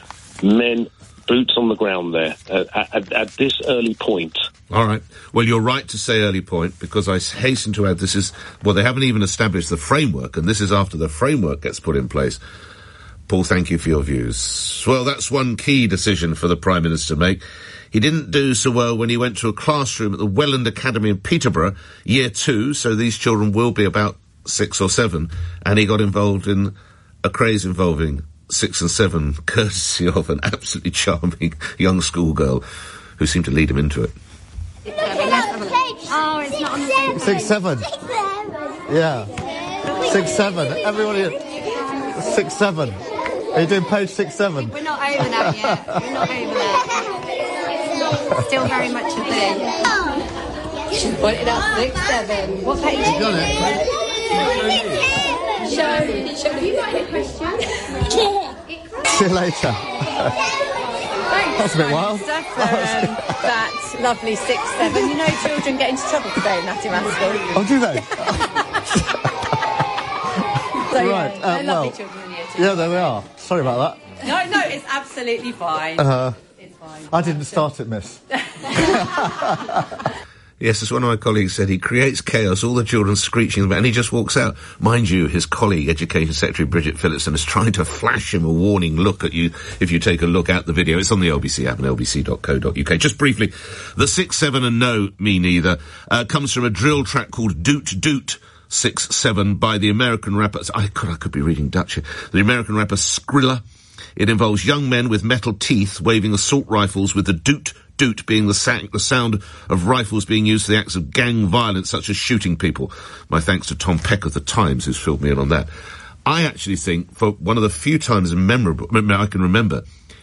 men, boots on the ground there at, at, at this early point. All right. Well, you're right to say early point, because I hasten to add this is, well, they haven't even established the framework, and this is after the framework gets put in place. Paul, thank you for your views. Well, that's one key decision for the Prime Minister to make. He didn't do so well when he went to a classroom at the Welland Academy in Peterborough, year two, so these children will be about six or seven, and he got involved in a craze involving six and seven, courtesy of an absolutely charming young schoolgirl who seemed to lead him into it. Oh, it's not on the same Six, seven. Yeah. Six, seven. Everybody... Six, seven. Are you doing page six, seven? We're not over that yet. We're not over that. Still very much a thing. She's pointed out six, seven. What page? You've done it. Show, show me the question. See you later. That's a bit wild. Stuff for, um, that lovely six, seven. You know, children get into trouble today in mathematics. Oh, do they? So, right. yeah, Uh, no well, lovely children in year two. yeah, there we are. Sorry about that. No, no, it's absolutely fine. Uh, it's fine. I didn't start it, miss. Yes, as one of my colleagues said, he creates chaos, all the children screeching about, and he just walks out. Mind you, his colleague, Education Secretary Bridget Phillipson, is trying to flash him a warning look at you if you take a look at the video. It's on the L B C app and L B C dot co dot U K. Just briefly, the six, seven and no, me neither, uh, comes from a drill track called Doot Doot six seven by the American rapper, I could, I could be reading Dutch here, the American rapper Skrilla. It involves young men with metal teeth waving assault rifles, with the doot doot being the, sa- the sound of rifles being used for the acts of gang violence, such as shooting people. My thanks to Tom Peck of The Times, who's filled me in on that. I actually think, for one of the few times memorable I can remember,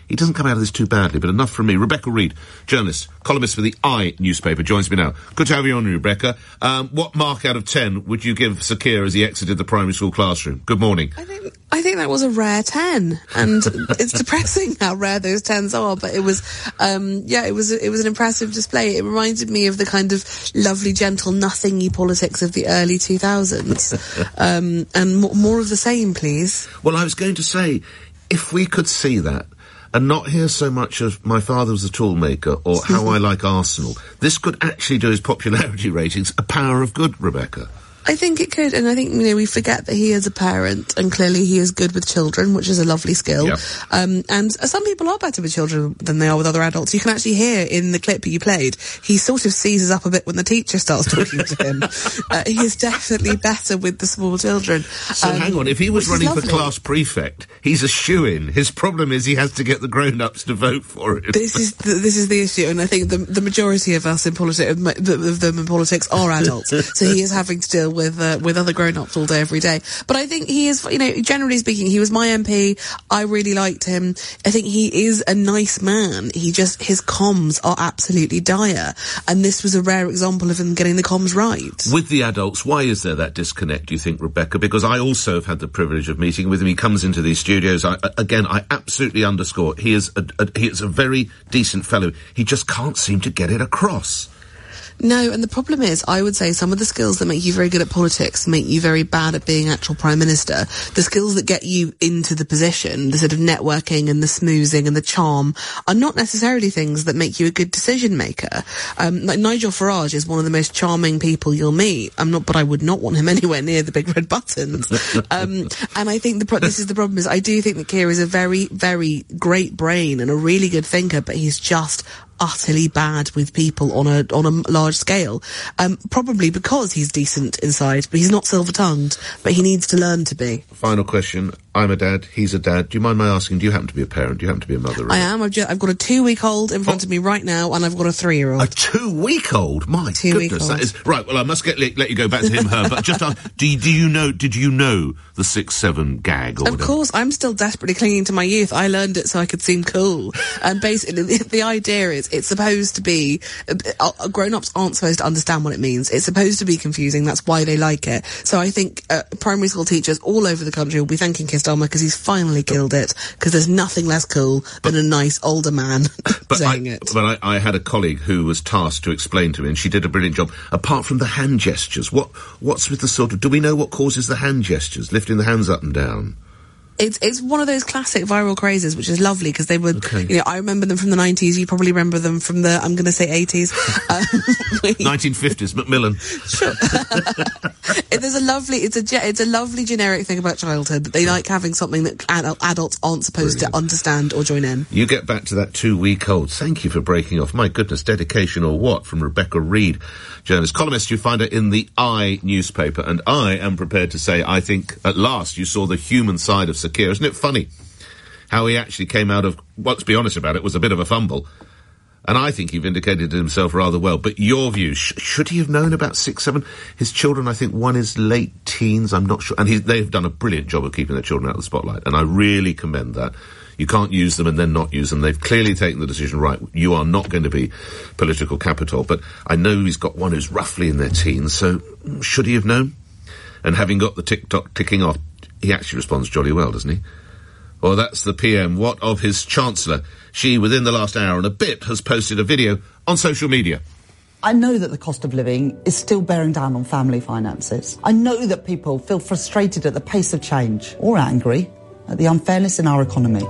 he doesn't come out of this too badly, but enough from me. Rebecca Reid, journalist, columnist for the I newspaper, joins me now. Good to have you on, Rebecca. Um, what mark out of ten would you give Sakir as he exited the primary school classroom? Good morning. I think, I think that was a rare ten, and it's depressing how rare those tens are, but it was, um, yeah, it was, it was an impressive display. It reminded me of the kind of lovely, gentle, nothingy politics of the early two thousands. um, and m- more of the same, please. Well, I was going to say, if we could see that, and not hear so much of my father was a toolmaker or how I like Arsenal, this could actually do his popularity ratings a power of good, Rebecca. I think it could, and I think, you know, we forget that he is a parent, and clearly he is good with children, which is a lovely skill. Yep. Um, and uh, some people are better with children than they are with other adults. You can actually hear in the clip you played, he sort of seizes up a bit when the teacher starts talking to him. Uh, he is definitely better with the small children. So um, hang on, if he was running for class prefect, he's a shoo-in. His problem is he has to get the grown-ups to vote for it. This is the, this is the issue, and I think the, the majority of us in politics, of them in politics, are adults. So he is having to deal with uh, with other grown-ups all day, every day. But I think he is, you know, generally speaking, he was my M P. I really liked him. I think he is a nice man. He just, his comms are absolutely dire. And this was a rare example of him getting the comms right. With the adults, why is there that disconnect, do you think, Rebecca? Because I also have had the privilege of meeting with him. He comes into these studios. I, again, I absolutely underscore, he is a, a, he is a very decent fellow. He just can't seem to get it across. No, and the problem is, I would say some of the skills that make you very good at politics make you very bad at being actual Prime Minister. The skills that get you into the position, the sort of networking and the smoozing and the charm, are not necessarily things that make you a good decision maker. Um, like Nigel Farage is one of the most charming people you'll meet. I'm not, but I would not want him anywhere near the big red buttons. um, and I think the pro- this is the problem is I do think that Keir is a very, very great brain and a really good thinker, but he's just utterly bad with people on a on a large scale. Um, probably because he's decent inside, but he's not silver-tongued. But he needs to learn to be. Final question. I'm a dad. He's a dad. Do you mind my asking, do you happen to be a parent? Do you happen to be a mother? Really? I am. I've, just, I've got a two-week-old in front oh. of me right now, and I've got a three-year-old. A two-week-old? My goodness, that is... Right, well, I must get let, let you go back to him, her, but just ask, do you, do you know, did you know the six seven gag or Of whatever? course, I'm still desperately clinging to my youth. I learned it so I could seem cool. And basically, the, the idea is, it's supposed to be... Uh, grown-ups aren't supposed to understand what it means. It's supposed to be confusing. That's why they like it. So I think uh, primary school teachers all over the country will be thanking Keir Starmer because he's finally killed it, because there's nothing less cool but, than a nice older man but saying I, it. But I, I had a colleague who was tasked to explain to me, and she did a brilliant job. Apart from the hand gestures, what what's with the sort of... Do we know what causes the hand gestures, lifting the hands up and down? It's it's one of those classic viral crazes, which is lovely because they were, okay. you know, I remember them from the nineties. You probably remember them from the, I'm going to say eighties. Um, nineteen fifties, Macmillan. Sure. There's a lovely, it's a ge- it's a lovely generic thing about childhood that they like having something that ad- adults aren't supposed Brilliant. to understand or join in. You get back to that two-week-old. Thank you for breaking off. My goodness, dedication or what? From Rebecca Reid, journalist, columnist. You find her in the I newspaper, and I am prepared to say I think at last you saw the human side of Sakir. Isn't it funny how he actually came out of, well, let's be honest about it, was a bit of a fumble. And I think he vindicated himself rather well. But your view, sh- should he have known about six, seven? His children, I think one is late teens, I'm not sure. And he, they've done a brilliant job of keeping their children out of the spotlight. And I really commend that. You can't use them and then not use them. They've clearly taken the decision, right, you are not going to be political capital. But I know he's got one who's roughly in their teens, so should he have known? And having got the tick-tock ticking off, he actually responds jolly well, doesn't he? Well, that's the P M. What of his Chancellor? She, within the last hour and a bit, has posted a video on social media. I know that the cost of living is still bearing down on family finances. I know that people feel frustrated at the pace of change, or angry at the unfairness in our economy.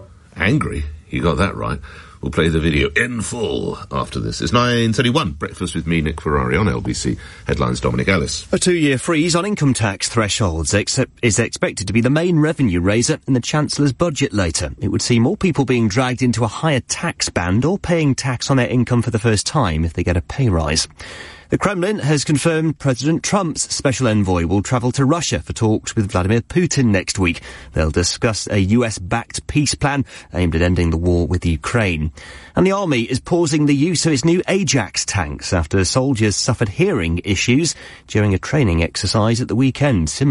Angry? You got that right. We'll play the video in full after this. It's nine thirty-one. Breakfast with me, Nick Ferrari, on L B C. Headlines, Dominic Ellis. A two-year freeze on income tax thresholds ex- is expected to be the main revenue raiser in the Chancellor's budget later. It would see more people being dragged into a higher tax band or paying tax on their income for the first time if they get a pay rise. The Kremlin has confirmed President Trump's special envoy will travel to Russia for talks with Vladimir Putin next week. They'll discuss a U S-backed peace plan aimed at ending the war with Ukraine. And the army is pausing the use of its new Ajax tanks after soldiers suffered hearing issues during a training exercise at the weekend, similar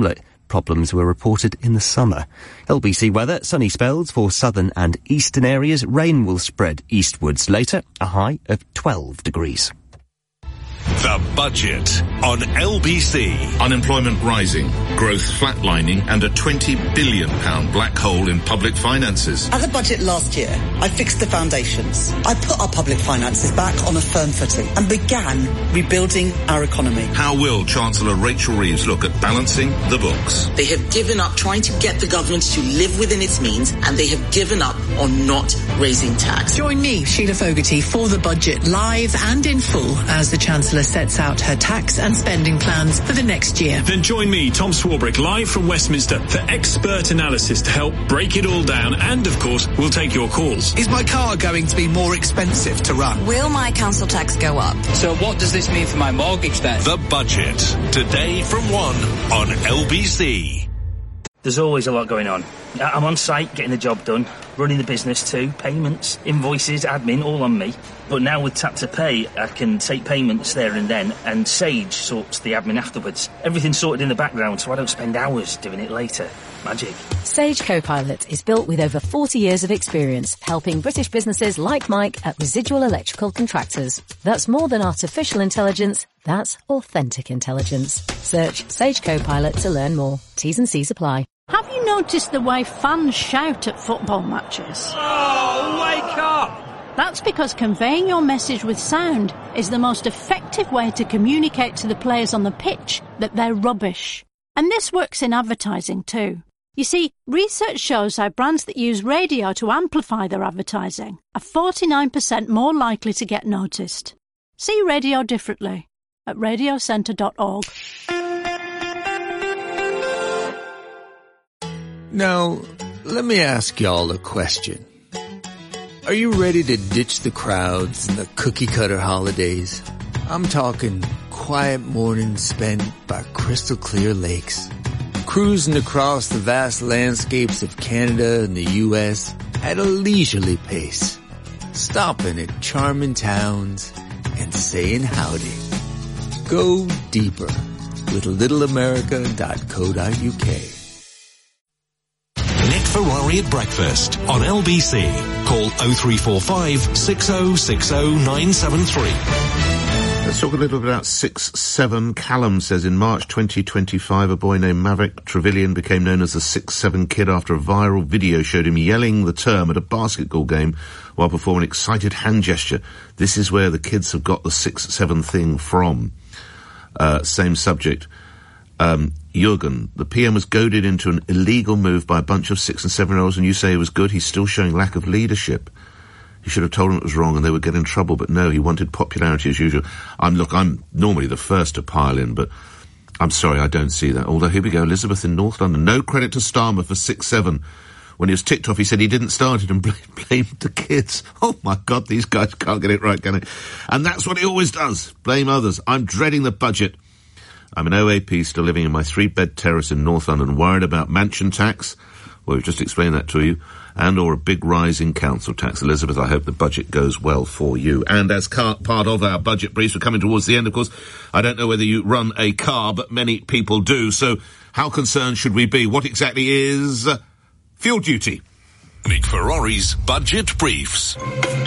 Problems were reported in the summer. L B C weather, sunny spells for southern and eastern areas. Rain will spread eastwards later, a high of twelve degrees. The Budget on L B C. Unemployment rising, growth flatlining, and a twenty billion pounds black hole in public finances. At the budget last year, I fixed the foundations. I put our public finances back on a firm footing and began rebuilding our economy. How will Chancellor Rachel Reeves look at balancing the books? They have given up trying to get the government to live within its means, and they have given up on not raising tax. Join me, Sheila Fogarty, for the budget live and in full as the Chancellor sets out her tax and spending plans for the next year. Then join me, Tom Swarbrick, live from Westminster for expert analysis to help break it all down, and of course we'll take your calls. Is my car going to be more expensive to run? Will my council tax go up? So what does this mean for my mortgage then? The Budget, today from one on L B C. There's always a lot going on. I'm on site getting the job done, running the business too, payments, invoices, admin, all on me. But now with Tap to Pay, I can take payments there and then, and Sage sorts the admin afterwards. Everything's sorted in the background, so I don't spend hours doing it later. Magic. Sage Copilot is built with over forty years of experience, helping British businesses like Mike at Residual Electrical Contractors. That's more than artificial intelligence, that's authentic intelligence. Search Sage Copilot to learn more. T's and C's apply. Have you noticed the way fans shout at football matches? Oh, wake up! That's because conveying your message with sound is the most effective way to communicate to the players on the pitch that they're rubbish. And this works in advertising too. You see, research shows how brands that use radio to amplify their advertising are forty-nine percent more likely to get noticed. See radio differently at radio centre dot org. Now, let me ask y'all a question. Are you ready to ditch the crowds and the cookie-cutter holidays? I'm talking quiet mornings spent by crystal clear lakes, cruising across the vast landscapes of Canada and the U S at a leisurely pace, stopping at charming towns and saying howdy. Go deeper with little america dot co dot u k. Nick Ferrari at breakfast on L B C. Call oh three four five, six oh six oh, nine seven three. Let's talk a little bit about six seven. Callum says in March twenty twenty-five, a boy named Maverick Trevelyan became known as the six seven kid after a viral video showed him yelling the term at a basketball game while performing an excited hand gesture. This is where the kids have got the six seven thing from. Uh, same subject. Um, Jurgen, the P M was goaded into an illegal move by a bunch of six and seven-year-olds, and you say he was good. He's still showing lack of leadership. He should have told them it was wrong and they would get in trouble, but no, he wanted popularity as usual. I'm, look, I'm normally the first to pile in, but I'm sorry, I don't see that. Although, here we go, Elizabeth in North London. No credit to Starmer for six seven. When he was ticked off, he said he didn't start it and blamed the kids. Oh, my God, these guys can't get it right, can they? And that's what he always does, blame others. I'm dreading the budget. I'm an O A P still living in my three-bed terrace in North London, worried about mansion tax. Well, we've just explained that to you. And or a big rise in council tax. Elizabeth, I hope the budget goes well for you. And as car- part of our budget briefs, we're coming towards the end, of course. I don't know whether you run a car, but many people do. So how concerned should we be? What exactly is uh, fuel duty? Nick Ferrari's Budget Briefs.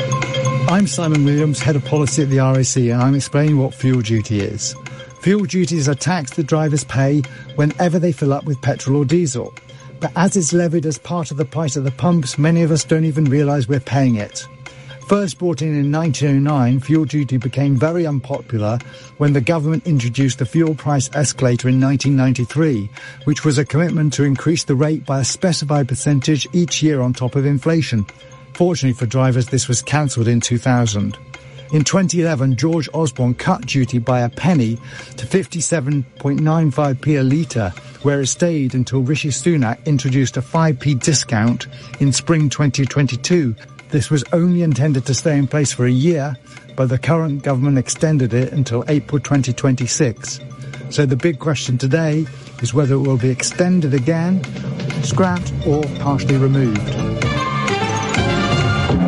I'm Simon Williams, Head of Policy at the R A C, and I'm explaining what fuel duty is. Fuel duty is a tax that drivers pay whenever they fill up with petrol or diesel. But as it's levied as part of the price at the pumps, many of us don't even realise we're paying it. First brought in in nineteen oh nine, fuel duty became very unpopular when the government introduced the fuel price escalator in nineteen ninety-three, which was a commitment to increase the rate by a specified percentage each year on top of inflation. Fortunately for drivers, this was cancelled in two thousand. In twenty eleven, George Osborne cut duty by a penny to fifty-seven point nine five p a litre, where it stayed until Rishi Sunak introduced a five p discount in spring twenty twenty-two. This was only intended to stay in place for a year, but the current government extended it until April twenty twenty-six. So the big question today is whether it will be extended again, scrapped or partially removed.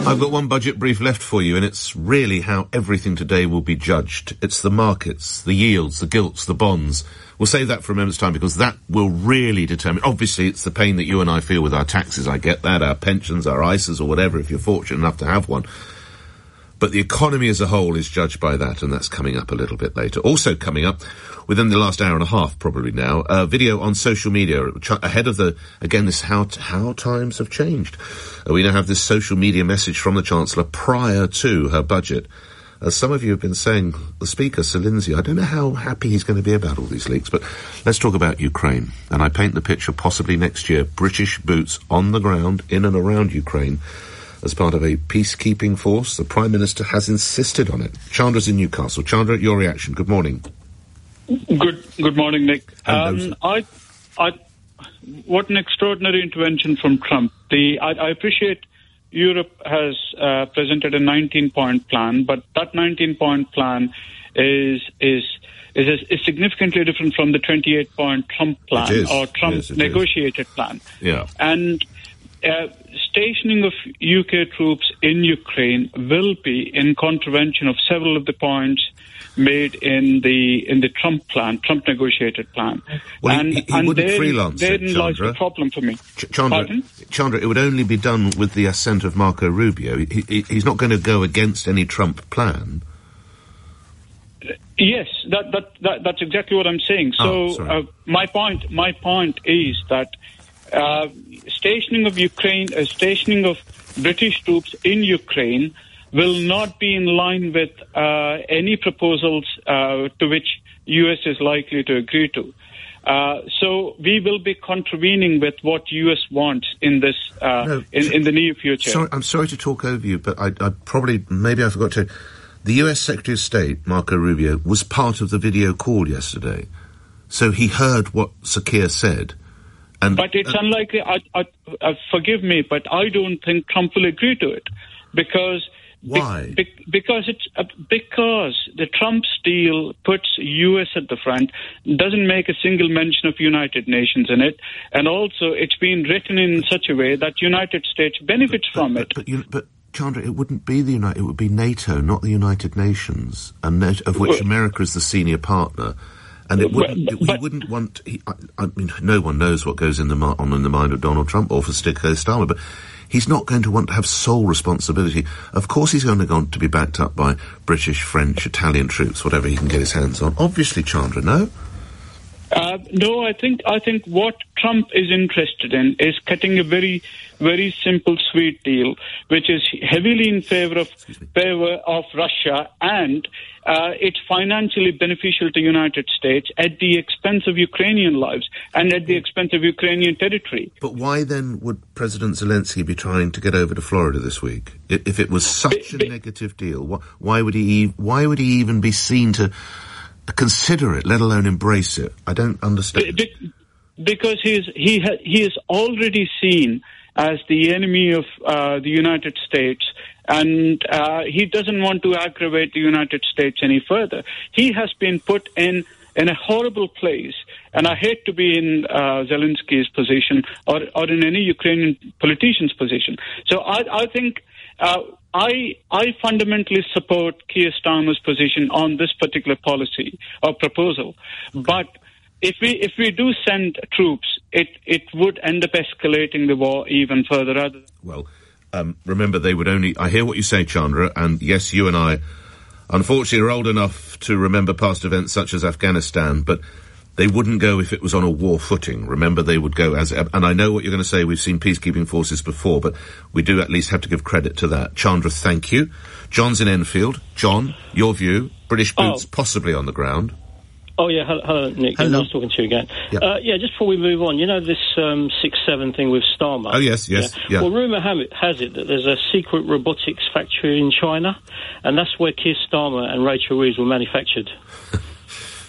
I've got one budget brief left for you, and it's really how everything today will be judged. It's the markets, the yields, the gilts, the bonds. We'll save that for a moment's time, because that will really determine... Obviously, it's the pain that you and I feel with our taxes, I get that, our pensions, our I S As, or whatever, if you're fortunate enough to have one. But the economy as a whole is judged by that, and that's coming up a little bit later. Also coming up, within the last hour and a half, probably now, a video on social media ahead of the, again, this how how times have changed. Uh, we now have this social media message from the Chancellor prior to her budget. As some of you have been saying, the Speaker, Sir Lindsay, I don't know how happy he's going to be about all these leaks, but let's talk about Ukraine. And I paint the picture possibly next year, British boots on the ground in and around Ukraine, as part of a peacekeeping force. The Prime Minister has insisted on it. Chandra's in Newcastle. Chandra, your reaction. Good morning. Good good morning, Nick. Um, I, I, what an extraordinary intervention from Trump. The I, I appreciate Europe has uh, presented a nineteen-point plan, but that nineteen-point plan is is is, is significantly different from the twenty-eight-point Trump plan or Trump yes, negotiated is. plan. Yeah. And Uh, stationing of U K troops in Ukraine will be in contravention of several of the points made in the in the Trump plan, Trump negotiated plan. Well, and he, he and wouldn't therein, freelance therein it, lies Chandra. the problem for me. Ch- Chandra, Pardon? Chandra, it would only be done with the assent of Marco Rubio. He, he, he's not going to go against any Trump plan. Yes, that, that, that that's exactly what I'm saying. So oh, uh, my point my point is that uh, stationing of Ukraine, uh, stationing of British troops in Ukraine will not be in line with uh, any proposals uh, to which U S is likely to agree to. Uh, so we will be contravening with what U S wants in this uh, no, in, in the near future. Sorry, I'm sorry to talk over you, but I, I probably maybe I forgot to. The U S Secretary of State Marco Rubio was part of the video call yesterday, so he heard what Sir Keir said. And, but it's uh, unlikely. I, I, uh, forgive me, but I don't think Trump will agree to it, because why? Be, be, because it's uh, because the Trump deal puts U S at the front, doesn't make a single mention of United Nations in it, and also it's been written in such a way that United States benefits but, from but, it. But, but, but Chandra, it wouldn't be the United. It would be NATO, not the United Nations, and NATO, of which well, America is the senior partner. And it wouldn't, but, but, he wouldn't want, he, I, I mean, no one knows what goes in the, on in the mind of Donald Trump or for Keir Starmer, but he's not going to want to have sole responsibility. Of course he's going to want to be backed up by British, French, Italian troops, whatever he can get his hands on. Obviously, Chandra, no? Uh, no, I think I think what Trump is interested in is cutting a very, very simple, sweet deal, which is heavily in favor of favor of Russia, and uh, it's financially beneficial to United States at the expense of Ukrainian lives and at the expense of Ukrainian territory. But why then would President Zelensky be trying to get over to Florida this week? If it was such be, a negative deal, why would he? Why would he even be seen to consider it, let alone embrace it? I don't understand. Be, because he is he ha, he is already seen as the enemy of uh, the United States, and uh, he doesn't want to aggravate the United States any further. He has been put in in a horrible place, and I hate to be in uh, Zelensky's position or or in any Ukrainian politician's position. So I I think. Uh, I I fundamentally support Keir Starmer's position on this particular policy or proposal, but if we if we do send troops, it it would end up escalating the war even further. Rather well, um, remember they would only. I hear what you say, Chandra, and yes, you and I, unfortunately, are old enough to remember past events such as Afghanistan, but they wouldn't go if it was on a war footing. Remember, they would go as... And I know what you're going to say. We've seen peacekeeping forces before, but we do at least have to give credit to that. Chandra, thank you. John's in Enfield. John, your view. British boots oh. possibly on the ground. Oh, yeah. Hello, hello Nick. Hello. Nice talking to you again. Yeah, uh, yeah just before we move on, you know this um, six seven thing with Starmer? Oh, yes, yes. Yeah. yeah. Well, rumour has it that there's a secret robotics factory in China, and that's where Keir Starmer and Rachel Reeves were manufactured.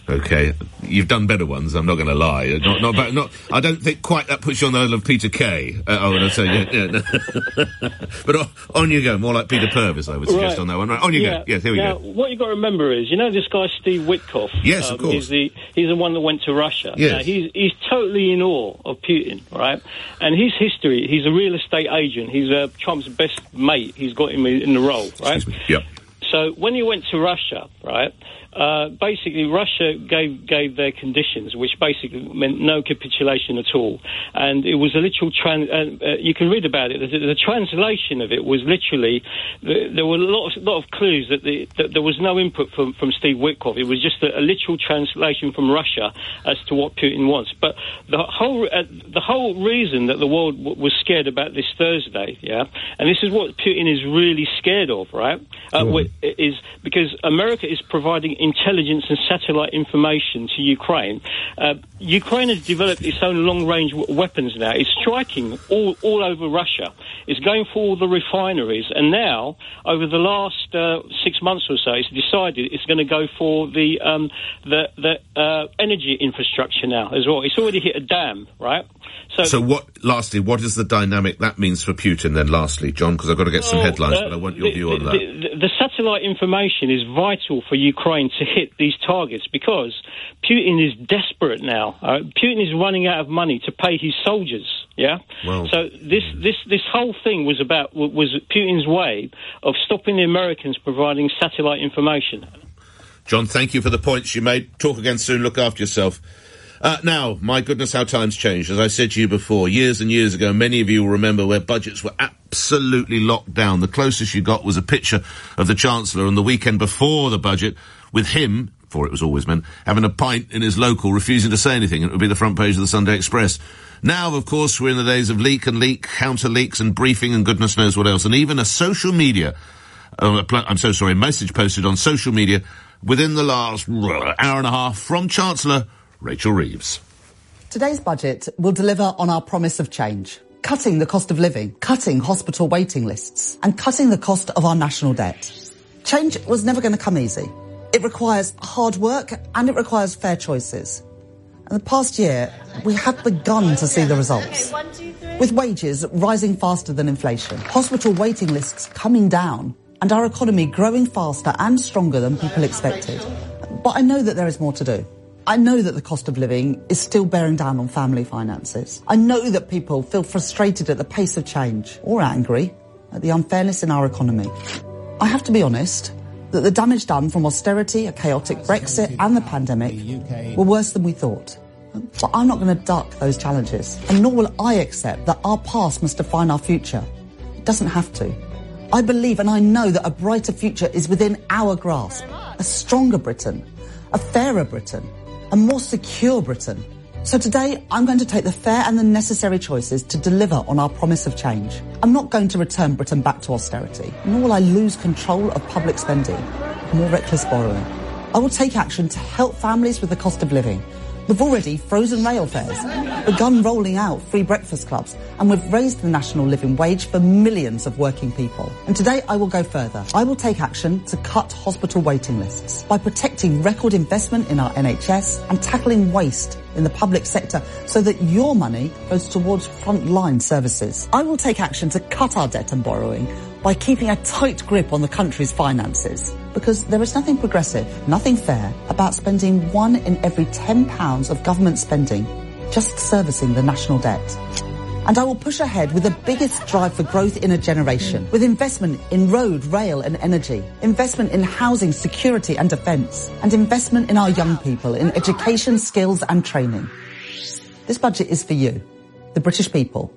Okay, you've done better ones. I'm not going to lie. Not, not, bad, not. I don't think quite that puts you on the level of Peter Kay. Uh, I would say, yeah, yeah, no. But on, on you go. More like Peter Purvis, I would suggest Right. on that one. Right, on you yeah. go. Yes, here we now, go. what you've got to remember is, you know, this guy Steve Witkoff. Yes, um, of course. He's the he's the one that went to Russia. Yes. Now, he's he's totally in awe of Putin, right? And his history. He's a real estate agent. He's uh, Trump's best mate. He's got him in the role, right? Excuse me. Yep. So when he went to Russia, right, uh, basically Russia gave gave their conditions, which basically meant no capitulation at all. And it was a literal, trans- uh, uh, you can read about it, the, the translation of it was literally, the, there were a lot of, lot of clues that, the, that there was no input from, from Steve Witkoff. It was just a, a literal translation from Russia as to what Putin wants. But the whole uh, the whole reason that the world w- was scared about this Thursday, yeah, and this is what Putin is really scared of, right, uh, Mm. wh- is because America is providing intelligence and satellite information to Ukraine. Uh, Ukraine has developed its own long-range w- weapons now. It's striking all, all over Russia. It's going for all the refineries. And now, over the last uh, six months or so, it's decided it's going to go for the um, the, the uh, energy infrastructure now as well. It's already hit a dam, right? So, So what, lastly, what is the dynamic that means for Putin then, lastly, John? Because I've got to get some well, headlines, uh, but I want your the, view on the, that. The, the satellite information is vital for Ukraine to hit these targets because Putin is desperate now. Uh, Putin is running out of money to pay his soldiers. Yeah. Well, so this this this whole thing was about was Putin's way of stopping the Americans providing satellite information. John, thank you for the points you made. Talk again soon. Look after yourself. Uh, now, my goodness, how times changed. As I said to you before, years and years ago, many of you will remember where budgets were absolutely locked down. The closest you got was a picture of the Chancellor on the weekend before the budget, with him, for it was always men, having a pint in his local, refusing to say anything. It would be the front page of the Sunday Express. Now, of course, we're in the days of leak and leak, counter leaks and briefing and goodness knows what else. And even a social media, uh, I'm so sorry, a message posted on social media within the last uh, hour and a half from Chancellor Rachel Reeves. Today's budget will deliver on our promise of change, cutting the cost of living, cutting hospital waiting lists, and cutting the cost of our national debt. Change was never going to come easy. It requires hard work and it requires fair choices. In the past year, we have begun to see the results. With wages rising faster than inflation, hospital waiting lists coming down, and our economy growing faster and stronger than people expected. But I know that there is more to do. I know that the cost of living is still bearing down on family finances. I know that people feel frustrated at the pace of change or angry at the unfairness in our economy. I have to be honest that the damage done from austerity, a chaotic Brexit and the pandemic were worse than we thought. But I'm not going to duck those challenges, and nor will I accept that our past must define our future. It doesn't have to. I believe and I know that a brighter future is within our grasp. A stronger Britain, a fairer Britain, a more secure Britain. So today, I'm going to take the fair and the necessary choices to deliver on our promise of change. I'm not going to return Britain back to austerity, nor will I lose control of public spending, more reckless borrowing. I will take action to help families with the cost of living. We've already frozen rail fares, begun rolling out free breakfast clubs, and we've raised the national living wage for millions of working people. And today I will go further. I will take action to cut hospital waiting lists by protecting record investment in our N H S and tackling waste in the public sector so that your money goes towards frontline services. I will take action to cut our debt and borrowing by keeping a tight grip on the country's finances. Because there is nothing progressive, nothing fair about spending one in every ten pounds of government spending just servicing the national debt. And I will push ahead with the biggest drive for growth in a generation, with investment in road, rail and energy, investment in housing, security and defence, and investment in our young people, in education, skills and training. This budget is for you, the British people,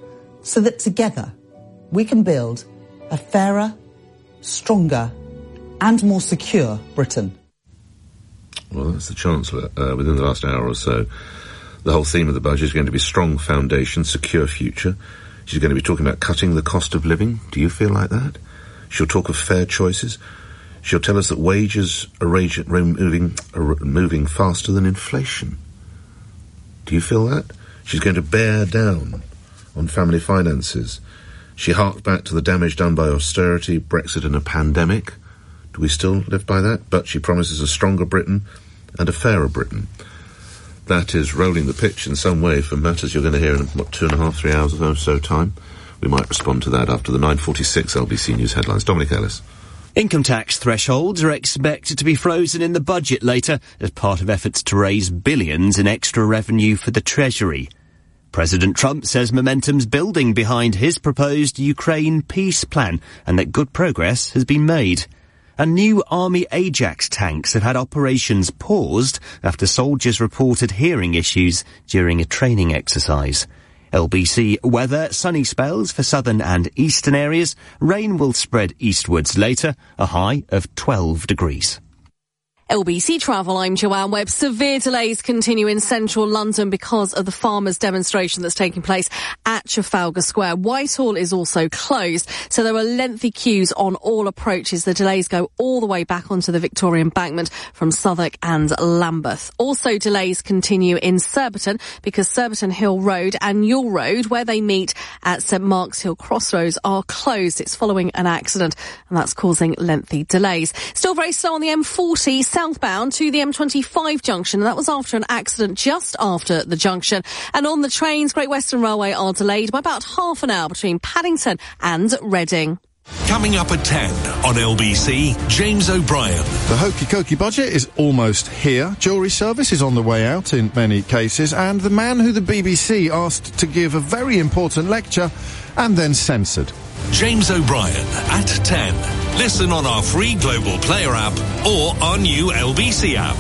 so that together we can build a fairer, stronger and more secure Britain. Well, that's the Chancellor. Uh, within the last hour or so, the whole theme of the budget is going to be strong foundation, secure future. She's going to be talking about cutting the cost of living. Do you feel like that? She'll talk of fair choices. She'll tell us that wages are, rage, are, moving, are moving faster than inflation. Do you feel that? She's going to bear down on family finances. She harked back to the damage done by austerity, Brexit and a pandemic. Do we still live by that? But she promises a stronger Britain and a fairer Britain. That is rolling the pitch in some way for matters you're going to hear in, what, two and a half, three hours or so time. We might respond to that after the nine forty-six L B C News headlines. Dominic Ellis. Income tax thresholds are expected to be frozen in the budget later as part of efforts to raise billions in extra revenue for the Treasury. President Trump says momentum's building behind his proposed Ukraine peace plan and that good progress has been made. And new Army Ajax tanks have had operations paused after soldiers reported hearing issues during a training exercise. L B C weather, sunny spells for southern and eastern areas. Rain will spread eastwards later, a high of twelve degrees. L B C Travel, I'm Joanne Webb. Severe delays continue in central London because of the farmers' demonstration that's taking place at Trafalgar Square. Whitehall is also closed, so there are lengthy queues on all approaches. The delays go all the way back onto the Victoria Embankment from Southwark and Lambeth. Also delays continue in Surbiton because Surbiton Hill Road and Yule Road, where they meet at St Mark's Hill Crossroads, are closed. It's following an accident and that's causing lengthy delays. Still very slow on the M forty southbound to the M twenty-five junction, and that was after an accident just after the junction. And on the trains, Great Western Railway are delayed by about half an hour between Paddington and Reading. Coming up at ten on L B C, James O'Brien. The hokey-cokey budget is almost here. Jewellery service is on the way out in many cases, and the man who the B B C asked to give a very important lecture and then censored. James O'Brien at ten. Listen on our free Global Player app or our new L B C app.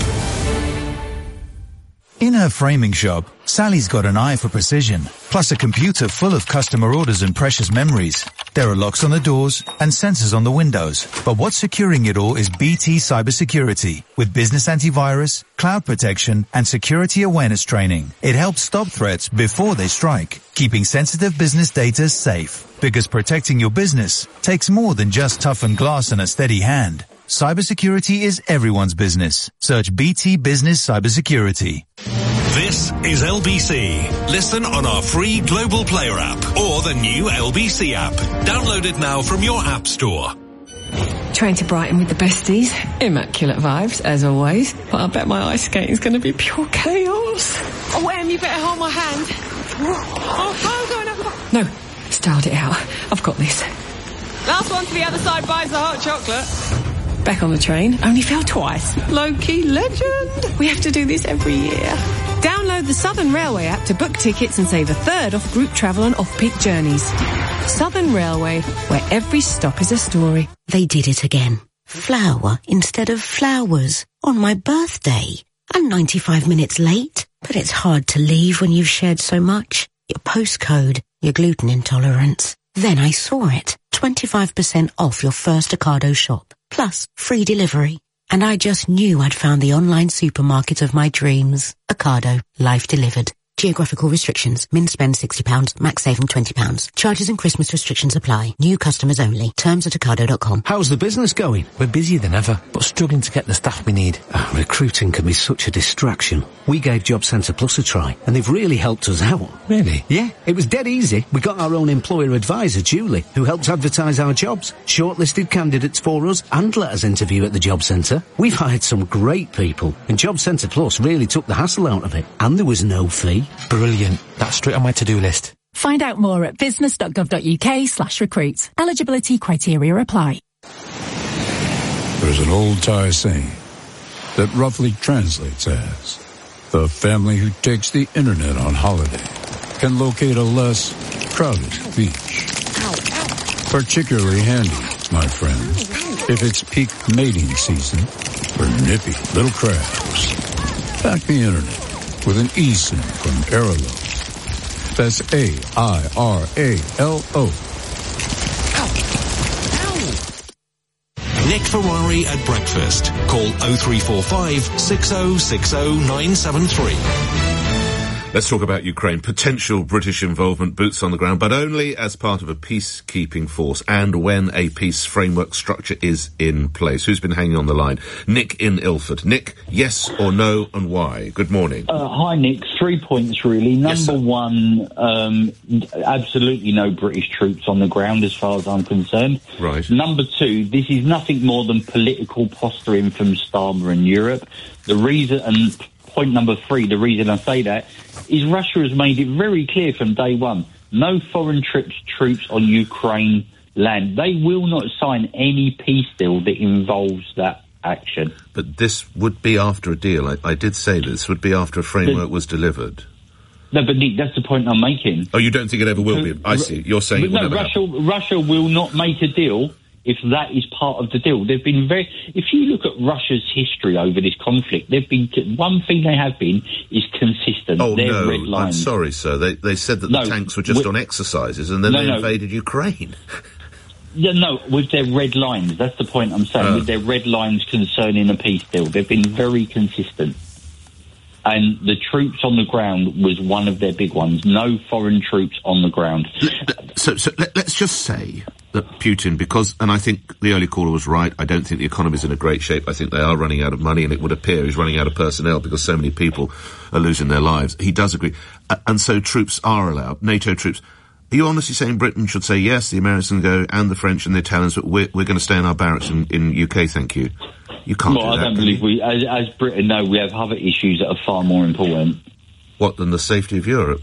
In her framing shop, Sally's got an eye for precision, plus a computer full of customer orders and precious memories. There are locks on the doors and sensors on the windows, but what's securing it all is B T Cybersecurity. With business antivirus, cloud protection, and security awareness training, it helps stop threats before they strike, keeping sensitive business data safe. Because protecting your business takes more than just toughened glass and a steady hand. Cybersecurity is everyone's business. Search B T Business Cybersecurity. This is L B C. Listen on our free Global Player app or the new L B C app. Download it now from your app store. Train to Brighton with the besties. Immaculate vibes, as always. But I bet my ice skating's going to be pure chaos. Oh, Em, you better hold my hand. Oh, hold on, have a... No, styled it out. I've got this. Last one to the other side buys the hot chocolate. Back on the train, only fell twice. Low-key legend. We have to do this every year. Download the Southern Railway app to book tickets and save a third off group travel and off-peak journeys. Southern Railway, where every stop is a story. They did it again. Flower instead of flowers on my birthday. I'm ninety-five minutes late, but it's hard to leave when you've shared so much. Your postcode, your gluten intolerance. Then I saw it. twenty-five percent off your first Ocado shop. Plus free delivery. And I just knew I'd found the online supermarket of my dreams. Ocado. Life delivered. Geographical restrictions. Min spend sixty pounds. Max saving twenty pounds. Charges and Christmas restrictions apply. New customers only. Terms at ocado dot com. How's the business going? We're busier than ever, but struggling to get the staff we need. Oh, recruiting can be such a distraction. We gave Job Centre Plus a try, and they've really helped us out. Really? Yeah, it was dead easy. We got our own employer advisor, Julie, who helps advertise our jobs, shortlisted candidates for us, and let us interview at the Job Centre. We've hired some great people, and Job Centre Plus really took the hassle out of it, and there was no fee. Brilliant. That's straight on my to-do list. Find out more at business dot gov dot uk slash recruit. Eligibility criteria apply. There's an old Thai saying that roughly translates as, the family who takes the internet on holiday can locate a less crowded beach. Particularly handy, my friends, if it's peak mating season for nippy little crabs. Back the internet with an eSIM from Airalo. That's A I R A L O. Nick Ferrari at breakfast. Call oh three four five, six oh six oh, nine seven three. Let's talk about Ukraine. Potential British involvement, boots on the ground, but only as part of a peacekeeping force and when a peace framework structure is in place. Who's been hanging on the line? Nick in Ilford. Nick, yes or no, and why? Good morning. Uh, hi, Nick. Three points, really. Number Yes, one, um, absolutely no British troops on the ground as far as I'm concerned. Right. Number two, this is nothing more than political posturing from Starmer in Europe. The reason, and point number three, the reason I say that is Russia has made it very clear from day one, no foreign trips, troops on Ukraine land. They will not sign any peace deal that involves that action. But this would be after a deal. I, I did say this would be after a framework The- was delivered. No, but Nick, that's the point I'm making. Oh, you don't think it ever will be? I see. You're saying it But will no, never Russia, happen. Russia will not make a deal if that is part of the deal. They've been very. If you look at Russia's history over this conflict, they've been one thing they have been is consistent. Oh, They're no, red I'm lines. sorry, sir. They, they said that No, the tanks were just we- on exercises and then No, they no. invaded Ukraine. Yeah, no, with their red lines. That's the point I'm saying. Oh. With their red lines concerning a peace deal, they've been very consistent. And the troops on the ground was one of their big ones. No foreign troops on the ground. So, so let, let's just say that Putin, because, and I think the early caller was right, I don't think the economy's in a great shape. I think they are running out of money, and it would appear he's running out of personnel because so many people are losing their lives. He does agree. Uh, and so troops are allowed, NATO troops. Are you honestly saying Britain should say yes, the Americans go, and the French and the Italians, but we're, we're going to stay in our barracks in, in U K, thank you? You can't well, do that, I don't can believe you? we, as, as Britain, no, we have other issues that are far more important. What, than the safety of Europe?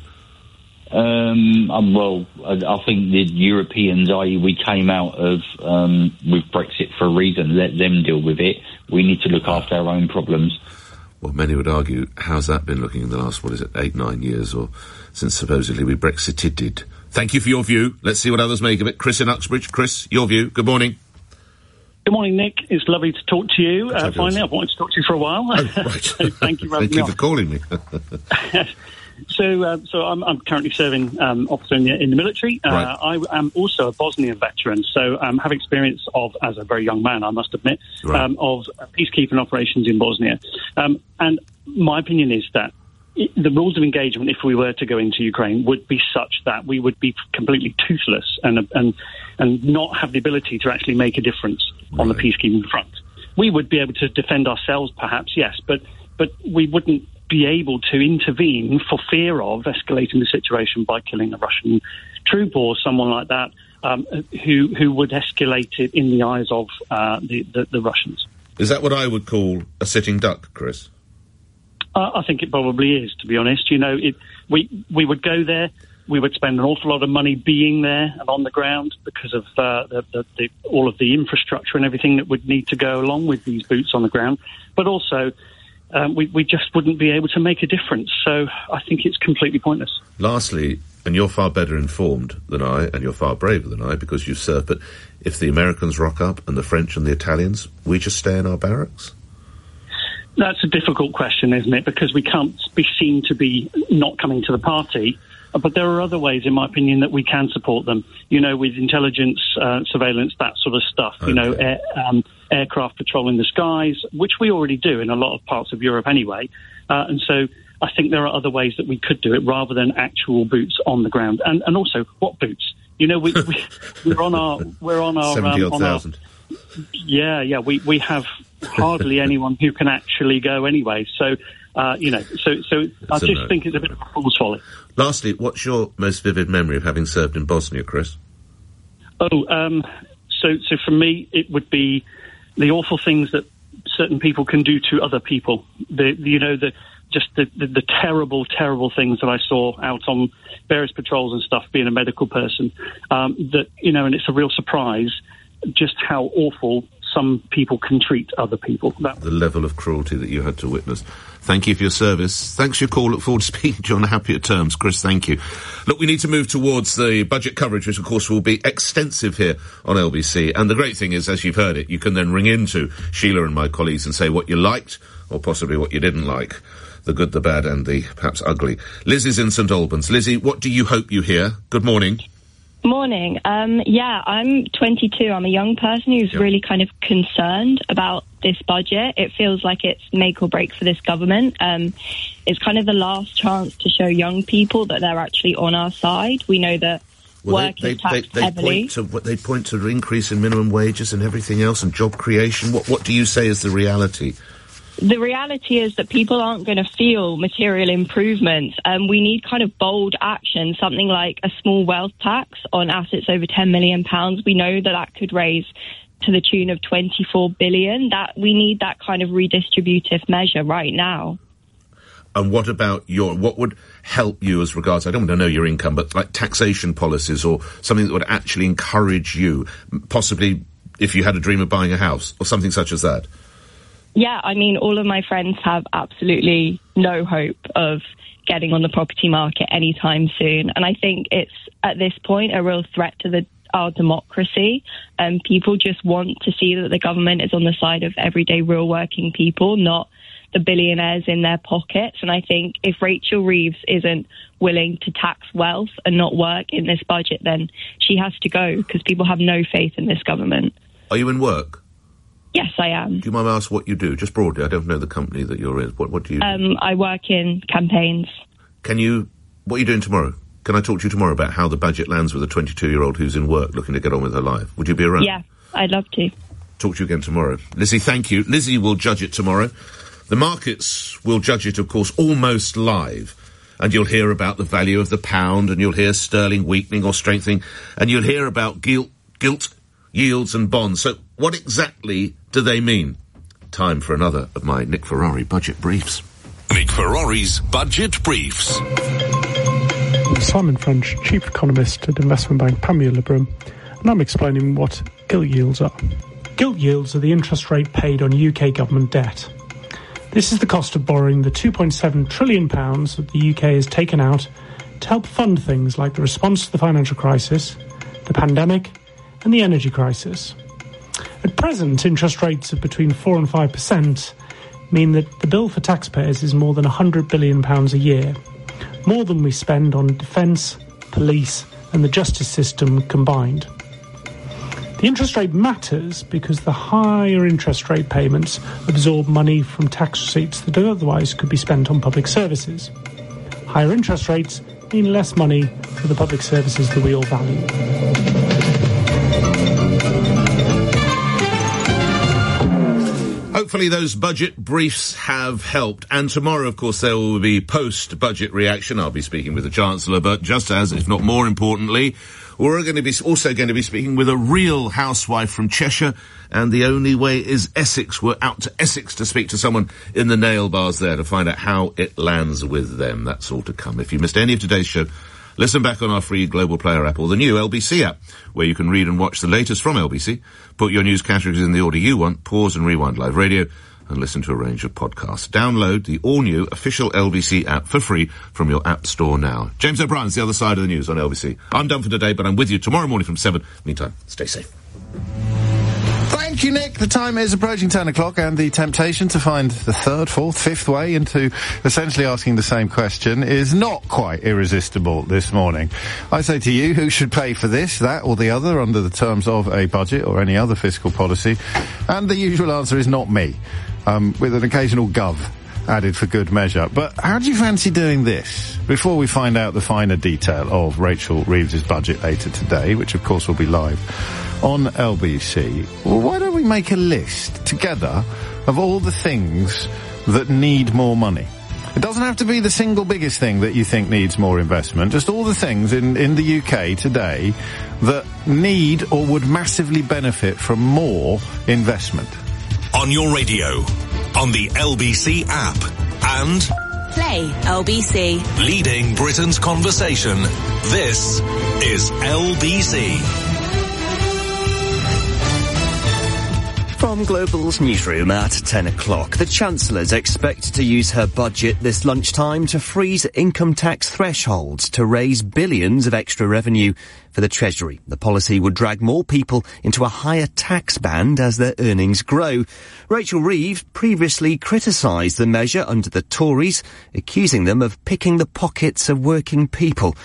Um, um, well, I, I think the Europeans, that is we came out of um, with Brexit for a reason. Let them deal with it. We need to look after our own problems. Well, many would argue, how's that been looking in the last, what is it, eight, nine years, or since supposedly we Brexited? Thank you for your view. Let's see what others make of it. Chris in Uxbridge. Chris, your view. Good morning. Good morning, Nick. It's lovely to talk to you. Uh, fabulous. finally, I've wanted to talk to you for a while. Oh, right. So thank you for having Thank you me for calling me. on. So, uh, so I'm, I'm currently serving um, officer in the, in the military. Uh, Right. I am also a Bosnian veteran, so um, have experience of, as a very young man, I must admit, Right. um, of peacekeeping operations in Bosnia. Um, and my opinion is that it, the rules of engagement, if we were to go into Ukraine, would be such that we would be completely toothless and and and not have the ability to actually make a difference on the peacekeeping front. We would be able to defend ourselves, perhaps, yes, but but we wouldn't be able to intervene for fear of escalating the situation by killing a Russian troop or someone like that um, who who would escalate it in the eyes of uh, the, the the Russians. Is that what I would call a sitting duck, Chris? Uh, I think it probably is, to be honest. You know, it, we we would go there, we would spend an awful lot of money being there and on the ground because of uh, the, the, the, all of the infrastructure and everything that would need to go along with these boots on the ground. But also, um, we, we just wouldn't be able to make a difference. So I think it's completely pointless. Lastly, and you're far better informed than I, and you're far braver than I because you've served, but if the Americans rock up and the French and the Italians, we just stay in our barracks? That's a difficult question, isn't it? Because we can't be seen to be not coming to the party. But there are other ways, in my opinion, that we can support them. You know, with intelligence, uh, surveillance, that sort of stuff. Okay. You know, air, um, aircraft patrolling the skies, which we already do in a lot of parts of Europe anyway. Uh, and so I think there are other ways that we could do it rather than actual boots on the ground. And, and also, what boots? You know, we, we, we're on our... We're on our... seventy um, odd thousand. Yeah, yeah, we, we have hardly anyone who can actually go anyway. So, uh, you know, so so I just no. think it's a bit of a fool's folly. Lastly, what's your most vivid memory of having served in Bosnia, Chris? Oh, um, so so for me, it would be the awful things that certain people can do to other people. The, the you know the just the, the the terrible terrible things that I saw out on various patrols and stuff. Being a medical person, um, that you know, and it's a real surprise just how awful some people can treat other people. That the level of cruelty that you had to witness. Thank you for your service. Thanks for your call. Look forward to speaking to you on happier terms. Chris, thank you. Look, we need to move towards the budget coverage, which of course will be extensive here on L B C. And the great thing is, as you've heard it, you can then ring into Sheila and my colleagues and say what you liked or possibly what you didn't like. The good, the bad and the perhaps ugly. Liz is in St Albans. Lizzie, what do you hope you hear? Good morning. Morning. Um, yeah, I'm twenty-two. I'm a young person who's Yep. really kind of concerned about this budget. It feels like it's make or break for this government. Um, it's kind of the last chance to show young people that they're actually on our side. We know that Well, work they, is they, taxed they, they heavily. point to what they point to the increase in minimum wages and everything else and job creation. What what do you say is the reality? The reality is that people aren't going to feel material improvements. Um, we need kind of bold action, something like a small wealth tax on assets over ten million pounds. We know that that could raise to the tune of twenty-four billion. That we need that kind of redistributive measure right now. And what about your, what would help you as regards, I don't want to know your income, but like taxation policies or something that would actually encourage you, possibly if you had a dream of buying a house or something such as that? Yeah, I mean, all of my friends have absolutely no hope of getting on the property market anytime soon. And I think it's, at this point, a real threat to the, our democracy. Um, people just want to see that the government is on the side of everyday real working people, not the billionaires in their pockets. And I think if Rachel Reeves isn't willing to tax wealth and not work in this budget, then she has to go, because people have no faith in this government. Are you in work? Yes, I am. Do you mind me asking what you do? Just broadly, I don't know the company that you're in. What, what do you do? Um, I work in campaigns. Can you, what are you doing tomorrow? Can I talk to you tomorrow about how the budget lands with a twenty-two-year-old who's in work looking to get on with her life? Would you be around? Yeah, I'd love to. Talk to you again tomorrow. Lizzie, thank you. Lizzie will judge it tomorrow. The markets will judge it, of course, almost live. And you'll hear about the value of the pound, and you'll hear sterling weakening or strengthening, and you'll hear about gilt, gilt yields and bonds. So what exactly do they mean? Time for another of my Nick Ferrari budget briefs. Nick Ferrari's Budget Briefs. Simon French, Chief Economist at investment bank Panmure Liberum, and I'm explaining what gilt yields are. Gilt yields are the interest rate paid on U K government debt. This is the cost of borrowing the two point seven trillion pounds that the U K has taken out to help fund things like the response to the financial crisis, the pandemic, and the energy crisis. At present, interest rates of between four and five percent mean that the bill for taxpayers is more than one hundred billion pounds a year, more than we spend on defence, police, and the justice system combined. The interest rate matters because the higher interest rate payments absorb money from tax receipts that otherwise could be spent on public services. Higher interest rates mean less money for the public services that we all value. Hopefully those budget briefs have helped. And tomorrow, of course, there will be post-budget reaction. I'll be speaking with the Chancellor, but just as, if not more importantly, we're going to be also going to be speaking with a real housewife from Cheshire, and the only way is Essex. We're out to Essex to speak to someone in the nail bars there to find out how it lands with them. That's all to come. If you missed any of today's show, listen back on our free Global Player app or the new L B C app, where you can read and watch the latest from L B C, put your news categories in the order you want, pause and rewind live radio, and listen to a range of podcasts. Download the all-new official L B C app for free from your app store now. James O'Brien's The Other Side of the News on L B C. I'm done for today, but I'm with you tomorrow morning from seven. Meantime, stay safe. Thank you, Nick. The time is approaching ten o'clock, and the temptation to find the third, fourth, fifth way into essentially asking the same question is not quite irresistible this morning. I say to you, who should pay for this, that or the other under the terms of a budget or any other fiscal policy? And the usual answer is not me, um, with an occasional gov added for good measure. But how do you fancy doing this? Before we find out the finer detail of Rachel Reeves's budget later today, which of course will be live on L B C, well, why don't we make a list together of all the things that need more money? It doesn't have to be the single biggest thing that you think needs more investment, just all the things in, in the U K today that need or would massively benefit from more investment. On your radio, on the L B C app, and Play L B C. Leading Britain's conversation. This is L B C. From Global's newsroom at ten o'clock, the Chancellor's expected to use her budget this lunchtime to freeze income tax thresholds to raise billions of extra revenue for the Treasury. The policy would drag more people into a higher tax band as their earnings grow. Rachel Reeves previously criticised the measure under the Tories, accusing them of picking the pockets of working people.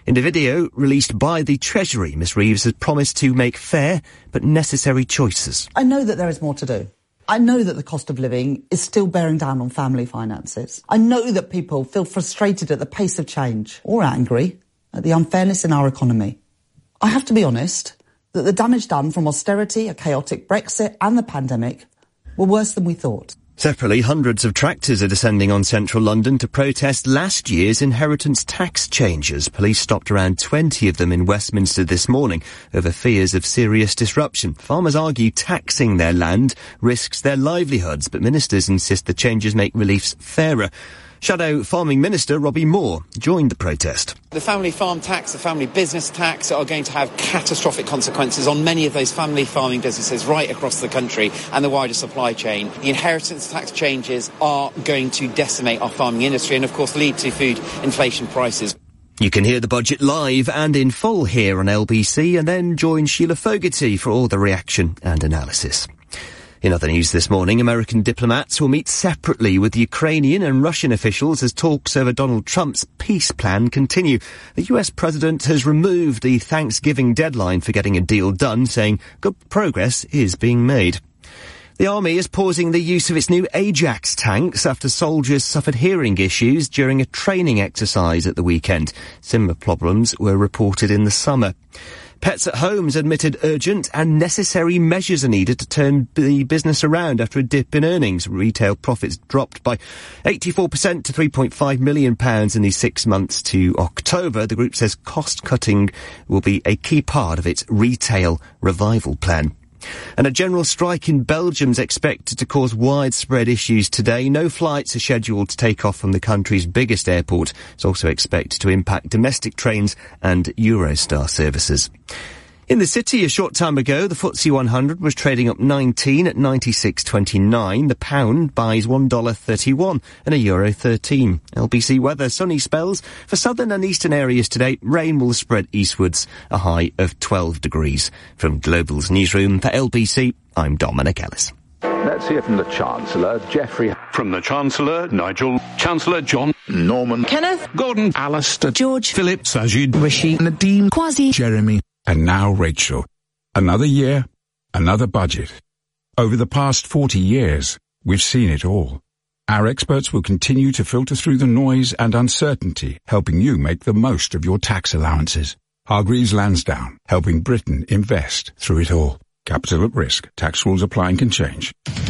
In a video released by the Treasury, Miss Reeves has promised to make fair but necessary choices. I know that there is more to do. I know that the cost of living is still bearing down on family finances. I know that people feel frustrated at the pace of change, or angry at the unfairness in our economy. I have to be honest that the damage done from austerity, a chaotic Brexit and the pandemic were worse than we thought. Separately, hundreds of tractors are descending on central London to protest last year's inheritance tax changes. Police stopped around twenty of them in Westminster this morning over fears of serious disruption. Farmers argue taxing their land risks their livelihoods, but ministers insist the changes make reliefs fairer. Shadow Farming Minister Robbie Moore joined the protest. The family farm tax, the family business tax are going to have catastrophic consequences on many of those family farming businesses right across the country and the wider supply chain. The inheritance tax changes are going to decimate our farming industry and, of course, lead to food inflation prices. You can hear the budget live and in full here on L B C, and then join Sheila Fogarty for all the reaction and analysis. In other news this morning, American diplomats will meet separately with Ukrainian and Russian officials as talks over Donald Trump's peace plan continue. The U S president has removed the Thanksgiving deadline for getting a deal done, saying good progress is being made. The Army is pausing the use of its new Ajax tanks after soldiers suffered hearing issues during a training exercise at the weekend. Similar problems were reported in the summer. Pets at Homes admitted urgent and necessary measures are needed to turn the business around after a dip in earnings. Retail profits dropped by eighty-four percent to three point five million pounds in the six months to October. The group says cost-cutting will be a key part of its retail revival plan. And a general strike in Belgium is expected to cause widespread issues today. No flights are scheduled to take off from the country's biggest airport. It's also expected to impact domestic trains and Eurostar services. In the city, a short time ago, the F T S E one hundred was trading up nineteen at ninety-six twenty-nine. The pound buys one dollar thirty-one and a euro thirteen. L B C weather, sunny spells. For southern and eastern areas today, rain will spread eastwards, a high of twelve degrees. From Global's newsroom for L B C, I'm Dominic Ellis. Let's hear from the Chancellor, Geoffrey. From the Chancellor, Nigel. Chancellor John. Norman. Kenneth. Gordon. Alistair. George. Philip. Sajid. Rishi. Nadine. Kwasi. Jeremy. And now Rachel. Another year, another budget. Over the past forty years, we've seen it all. Our experts will continue to filter through the noise and uncertainty, helping you make the most of your tax allowances. Hargreaves Lansdown, helping Britain invest through it all. Capital at risk. Tax rules apply and can change.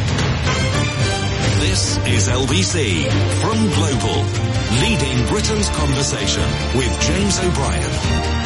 This is L B C from Global, leading Britain's conversation with James O'Brien.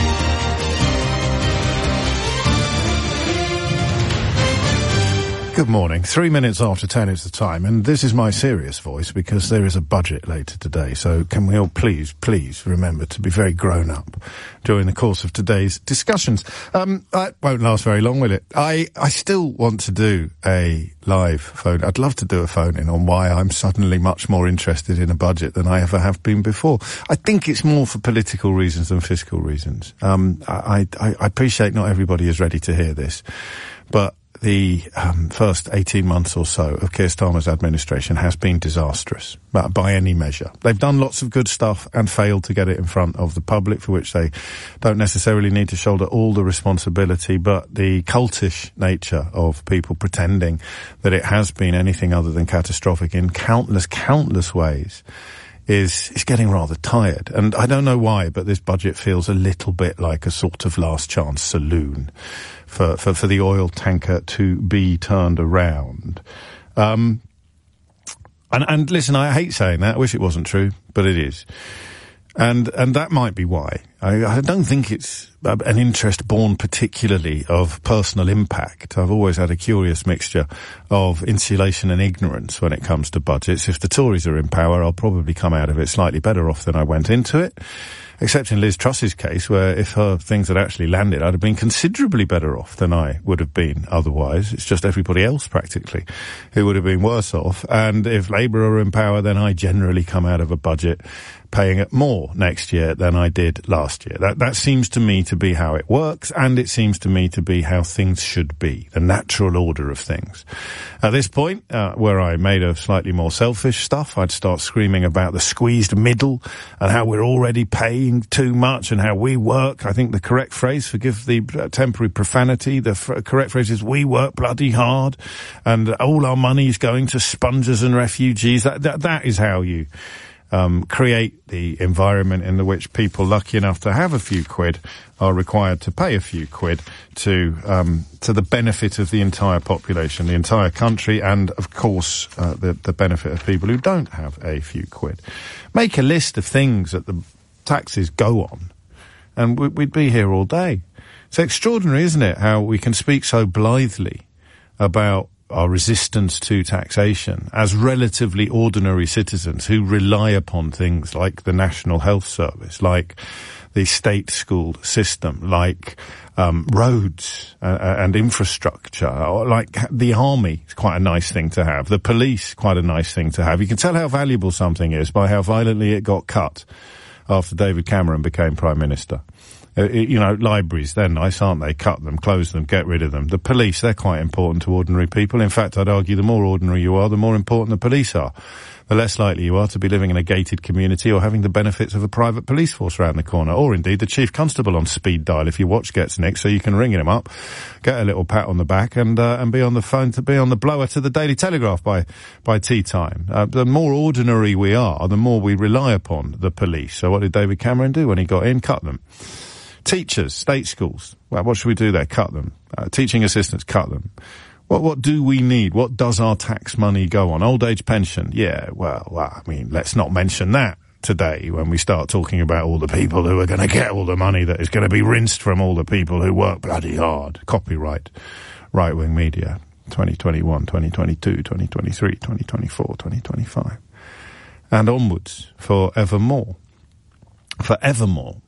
Good morning. Three minutes after ten is the time, and this is my serious voice because there is a budget later today. So can we all please, please remember to be very grown up during the course of today's discussions. Um, that won't last very long, will it? I, I still want to do a live phone. I'd love to do a phone in on why I'm suddenly much more interested in a budget than I ever have been before. I think it's more for political reasons than fiscal reasons. Um, I, I, I appreciate not everybody is ready to hear this, but the um, first eighteen months or so of Keir Starmer's administration has been disastrous, by, by any measure. They've done lots of good stuff and failed to get it in front of the public, for which they don't necessarily need to shoulder all the responsibility, but the cultish nature of people pretending that it has been anything other than catastrophic in countless, countless ways is is getting rather tired. And I don't know why, but this budget feels a little bit like a sort of last chance saloon for, for, for the oil tanker to be turned around. Um, and, and listen, I hate saying that. I wish it wasn't true, but it is. And, and that might be why. I, I don't think it's an interest born particularly of personal impact. I've always had a curious mixture of insulation and ignorance when it comes to budgets. If the Tories are in power, I'll probably come out of it slightly better off than I went into it. Except in Liz Truss's case, where if her things had actually landed, I'd have been considerably better off than I would have been otherwise. It's just everybody else, practically, who would have been worse off. And if Labour are in power, then I generally come out of a budget paying it more next year than I did last last year. That that seems to me to be how it works, and it seems to me to be how things should be, the natural order of things. At this point, uh, where I made a slightly more selfish stuff, I'd start screaming about the squeezed middle and how we're already paying too much and how we work. I think the correct phrase, forgive the uh, temporary profanity, the f- correct phrase is we work bloody hard and all our money is going to spongers and refugees. That, that, that is how you Um, create the environment in which people lucky enough to have a few quid are required to pay a few quid to um, to the benefit of the entire population, the entire country, and of course uh, the, the benefit of people who don't have a few quid. Make a list of things that the taxes go on, and we, we'd be here all day. It's extraordinary, isn't it, how we can speak so blithely about our resistance to taxation as relatively ordinary citizens who rely upon things like the National Health Service, like the state school system, like um, roads uh, and infrastructure, or like the army is quite a nice thing to have, the police quite a nice thing to have. You can tell how valuable something is by how violently it got cut after David Cameron became Prime Minister. Uh, you know, libraries, they're nice, aren't they? Cut them, close them, get rid of them. The police, they're quite important to ordinary people. In fact, I'd argue the more ordinary you are, the more important the police are. The less likely you are to be living in a gated community or having the benefits of a private police force around the corner. Or indeed, the chief constable on speed dial if your watch gets nicked, so you can ring him up, get a little pat on the back and, uh, and be on the phone to be on the blower to the Daily Telegraph by, by tea time. Uh, the more ordinary we are, the more we rely upon the police. So what did David Cameron do when he got in? Cut them. Teachers, state schools, well, what should we do there? Cut them. Uh, teaching assistants, cut them. What what do we need? What does our tax money go on? Old age pension, yeah, well, well, I mean, let's not mention that today when we start talking about all the people who are going to get all the money that is going to be rinsed from all the people who work bloody hard. Copyright, right-wing media, twenty twenty-one, twenty twenty-two, twenty twenty-three, twenty twenty-four, twenty twenty-five, and onwards forevermore. Forevermore.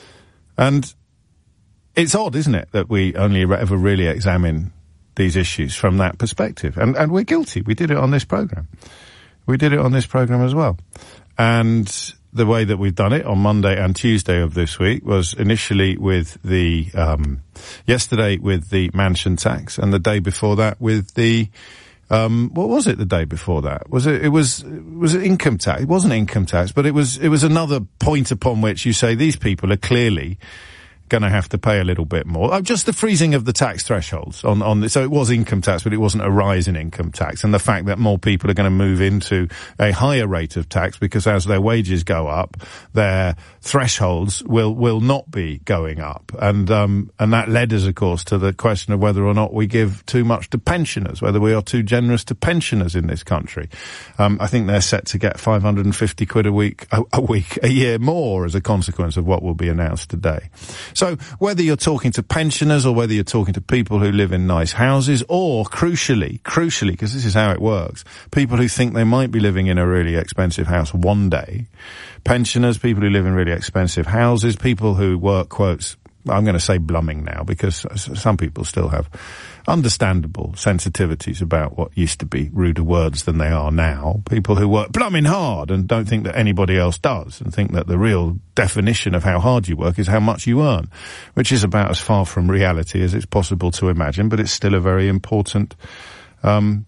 And it's odd, isn't it, that we only ever really examine these issues from that perspective. And, and we're guilty. We did it on this programme. We did it on this programme as well. And the way that we've done it on Monday and Tuesday of this week was initially with the, um, yesterday with the mansion tax and the day before that with the, um, what was it the day before that? Was it, it was, was it income tax? It wasn't income tax, but it was, it was another point upon which you say these people are clearly going to have to pay a little bit more. Oh, just the freezing of the tax thresholds on, on the, so it was income tax, but it wasn't a rise in income tax. And the fact that more people are going to move into a higher rate of tax because as their wages go up, their thresholds will, will not be going up. And, um, and that led us, of course, to the question of whether or not we give too much to pensioners, whether we are too generous to pensioners in this country. Um, I think they're set to get five hundred fifty quid a week, a, a week, a year more as a consequence of what will be announced today. So whether you're talking to pensioners or whether you're talking to people who live in nice houses or, crucially, crucially, because this is how it works, people who think they might be living in a really expensive house one day, pensioners, people who live in really expensive houses, people who work, quotes, I'm going to say blumming now because some people still have understandable sensitivities about what used to be ruder words than they are now. People who work plumbing hard and don't think that anybody else does and think that the real definition of how hard you work is how much you earn, which is about as far from reality as it's possible to imagine, but it's still a very important um,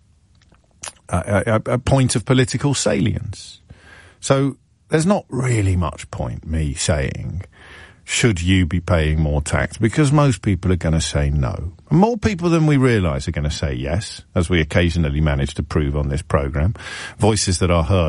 a, a, a point of political salience. So there's not really much point me saying, should you be paying more tax? Because most people are going to say no. And more people than we realise are going to say yes, as we occasionally manage to prove on this programme. Voices that are heard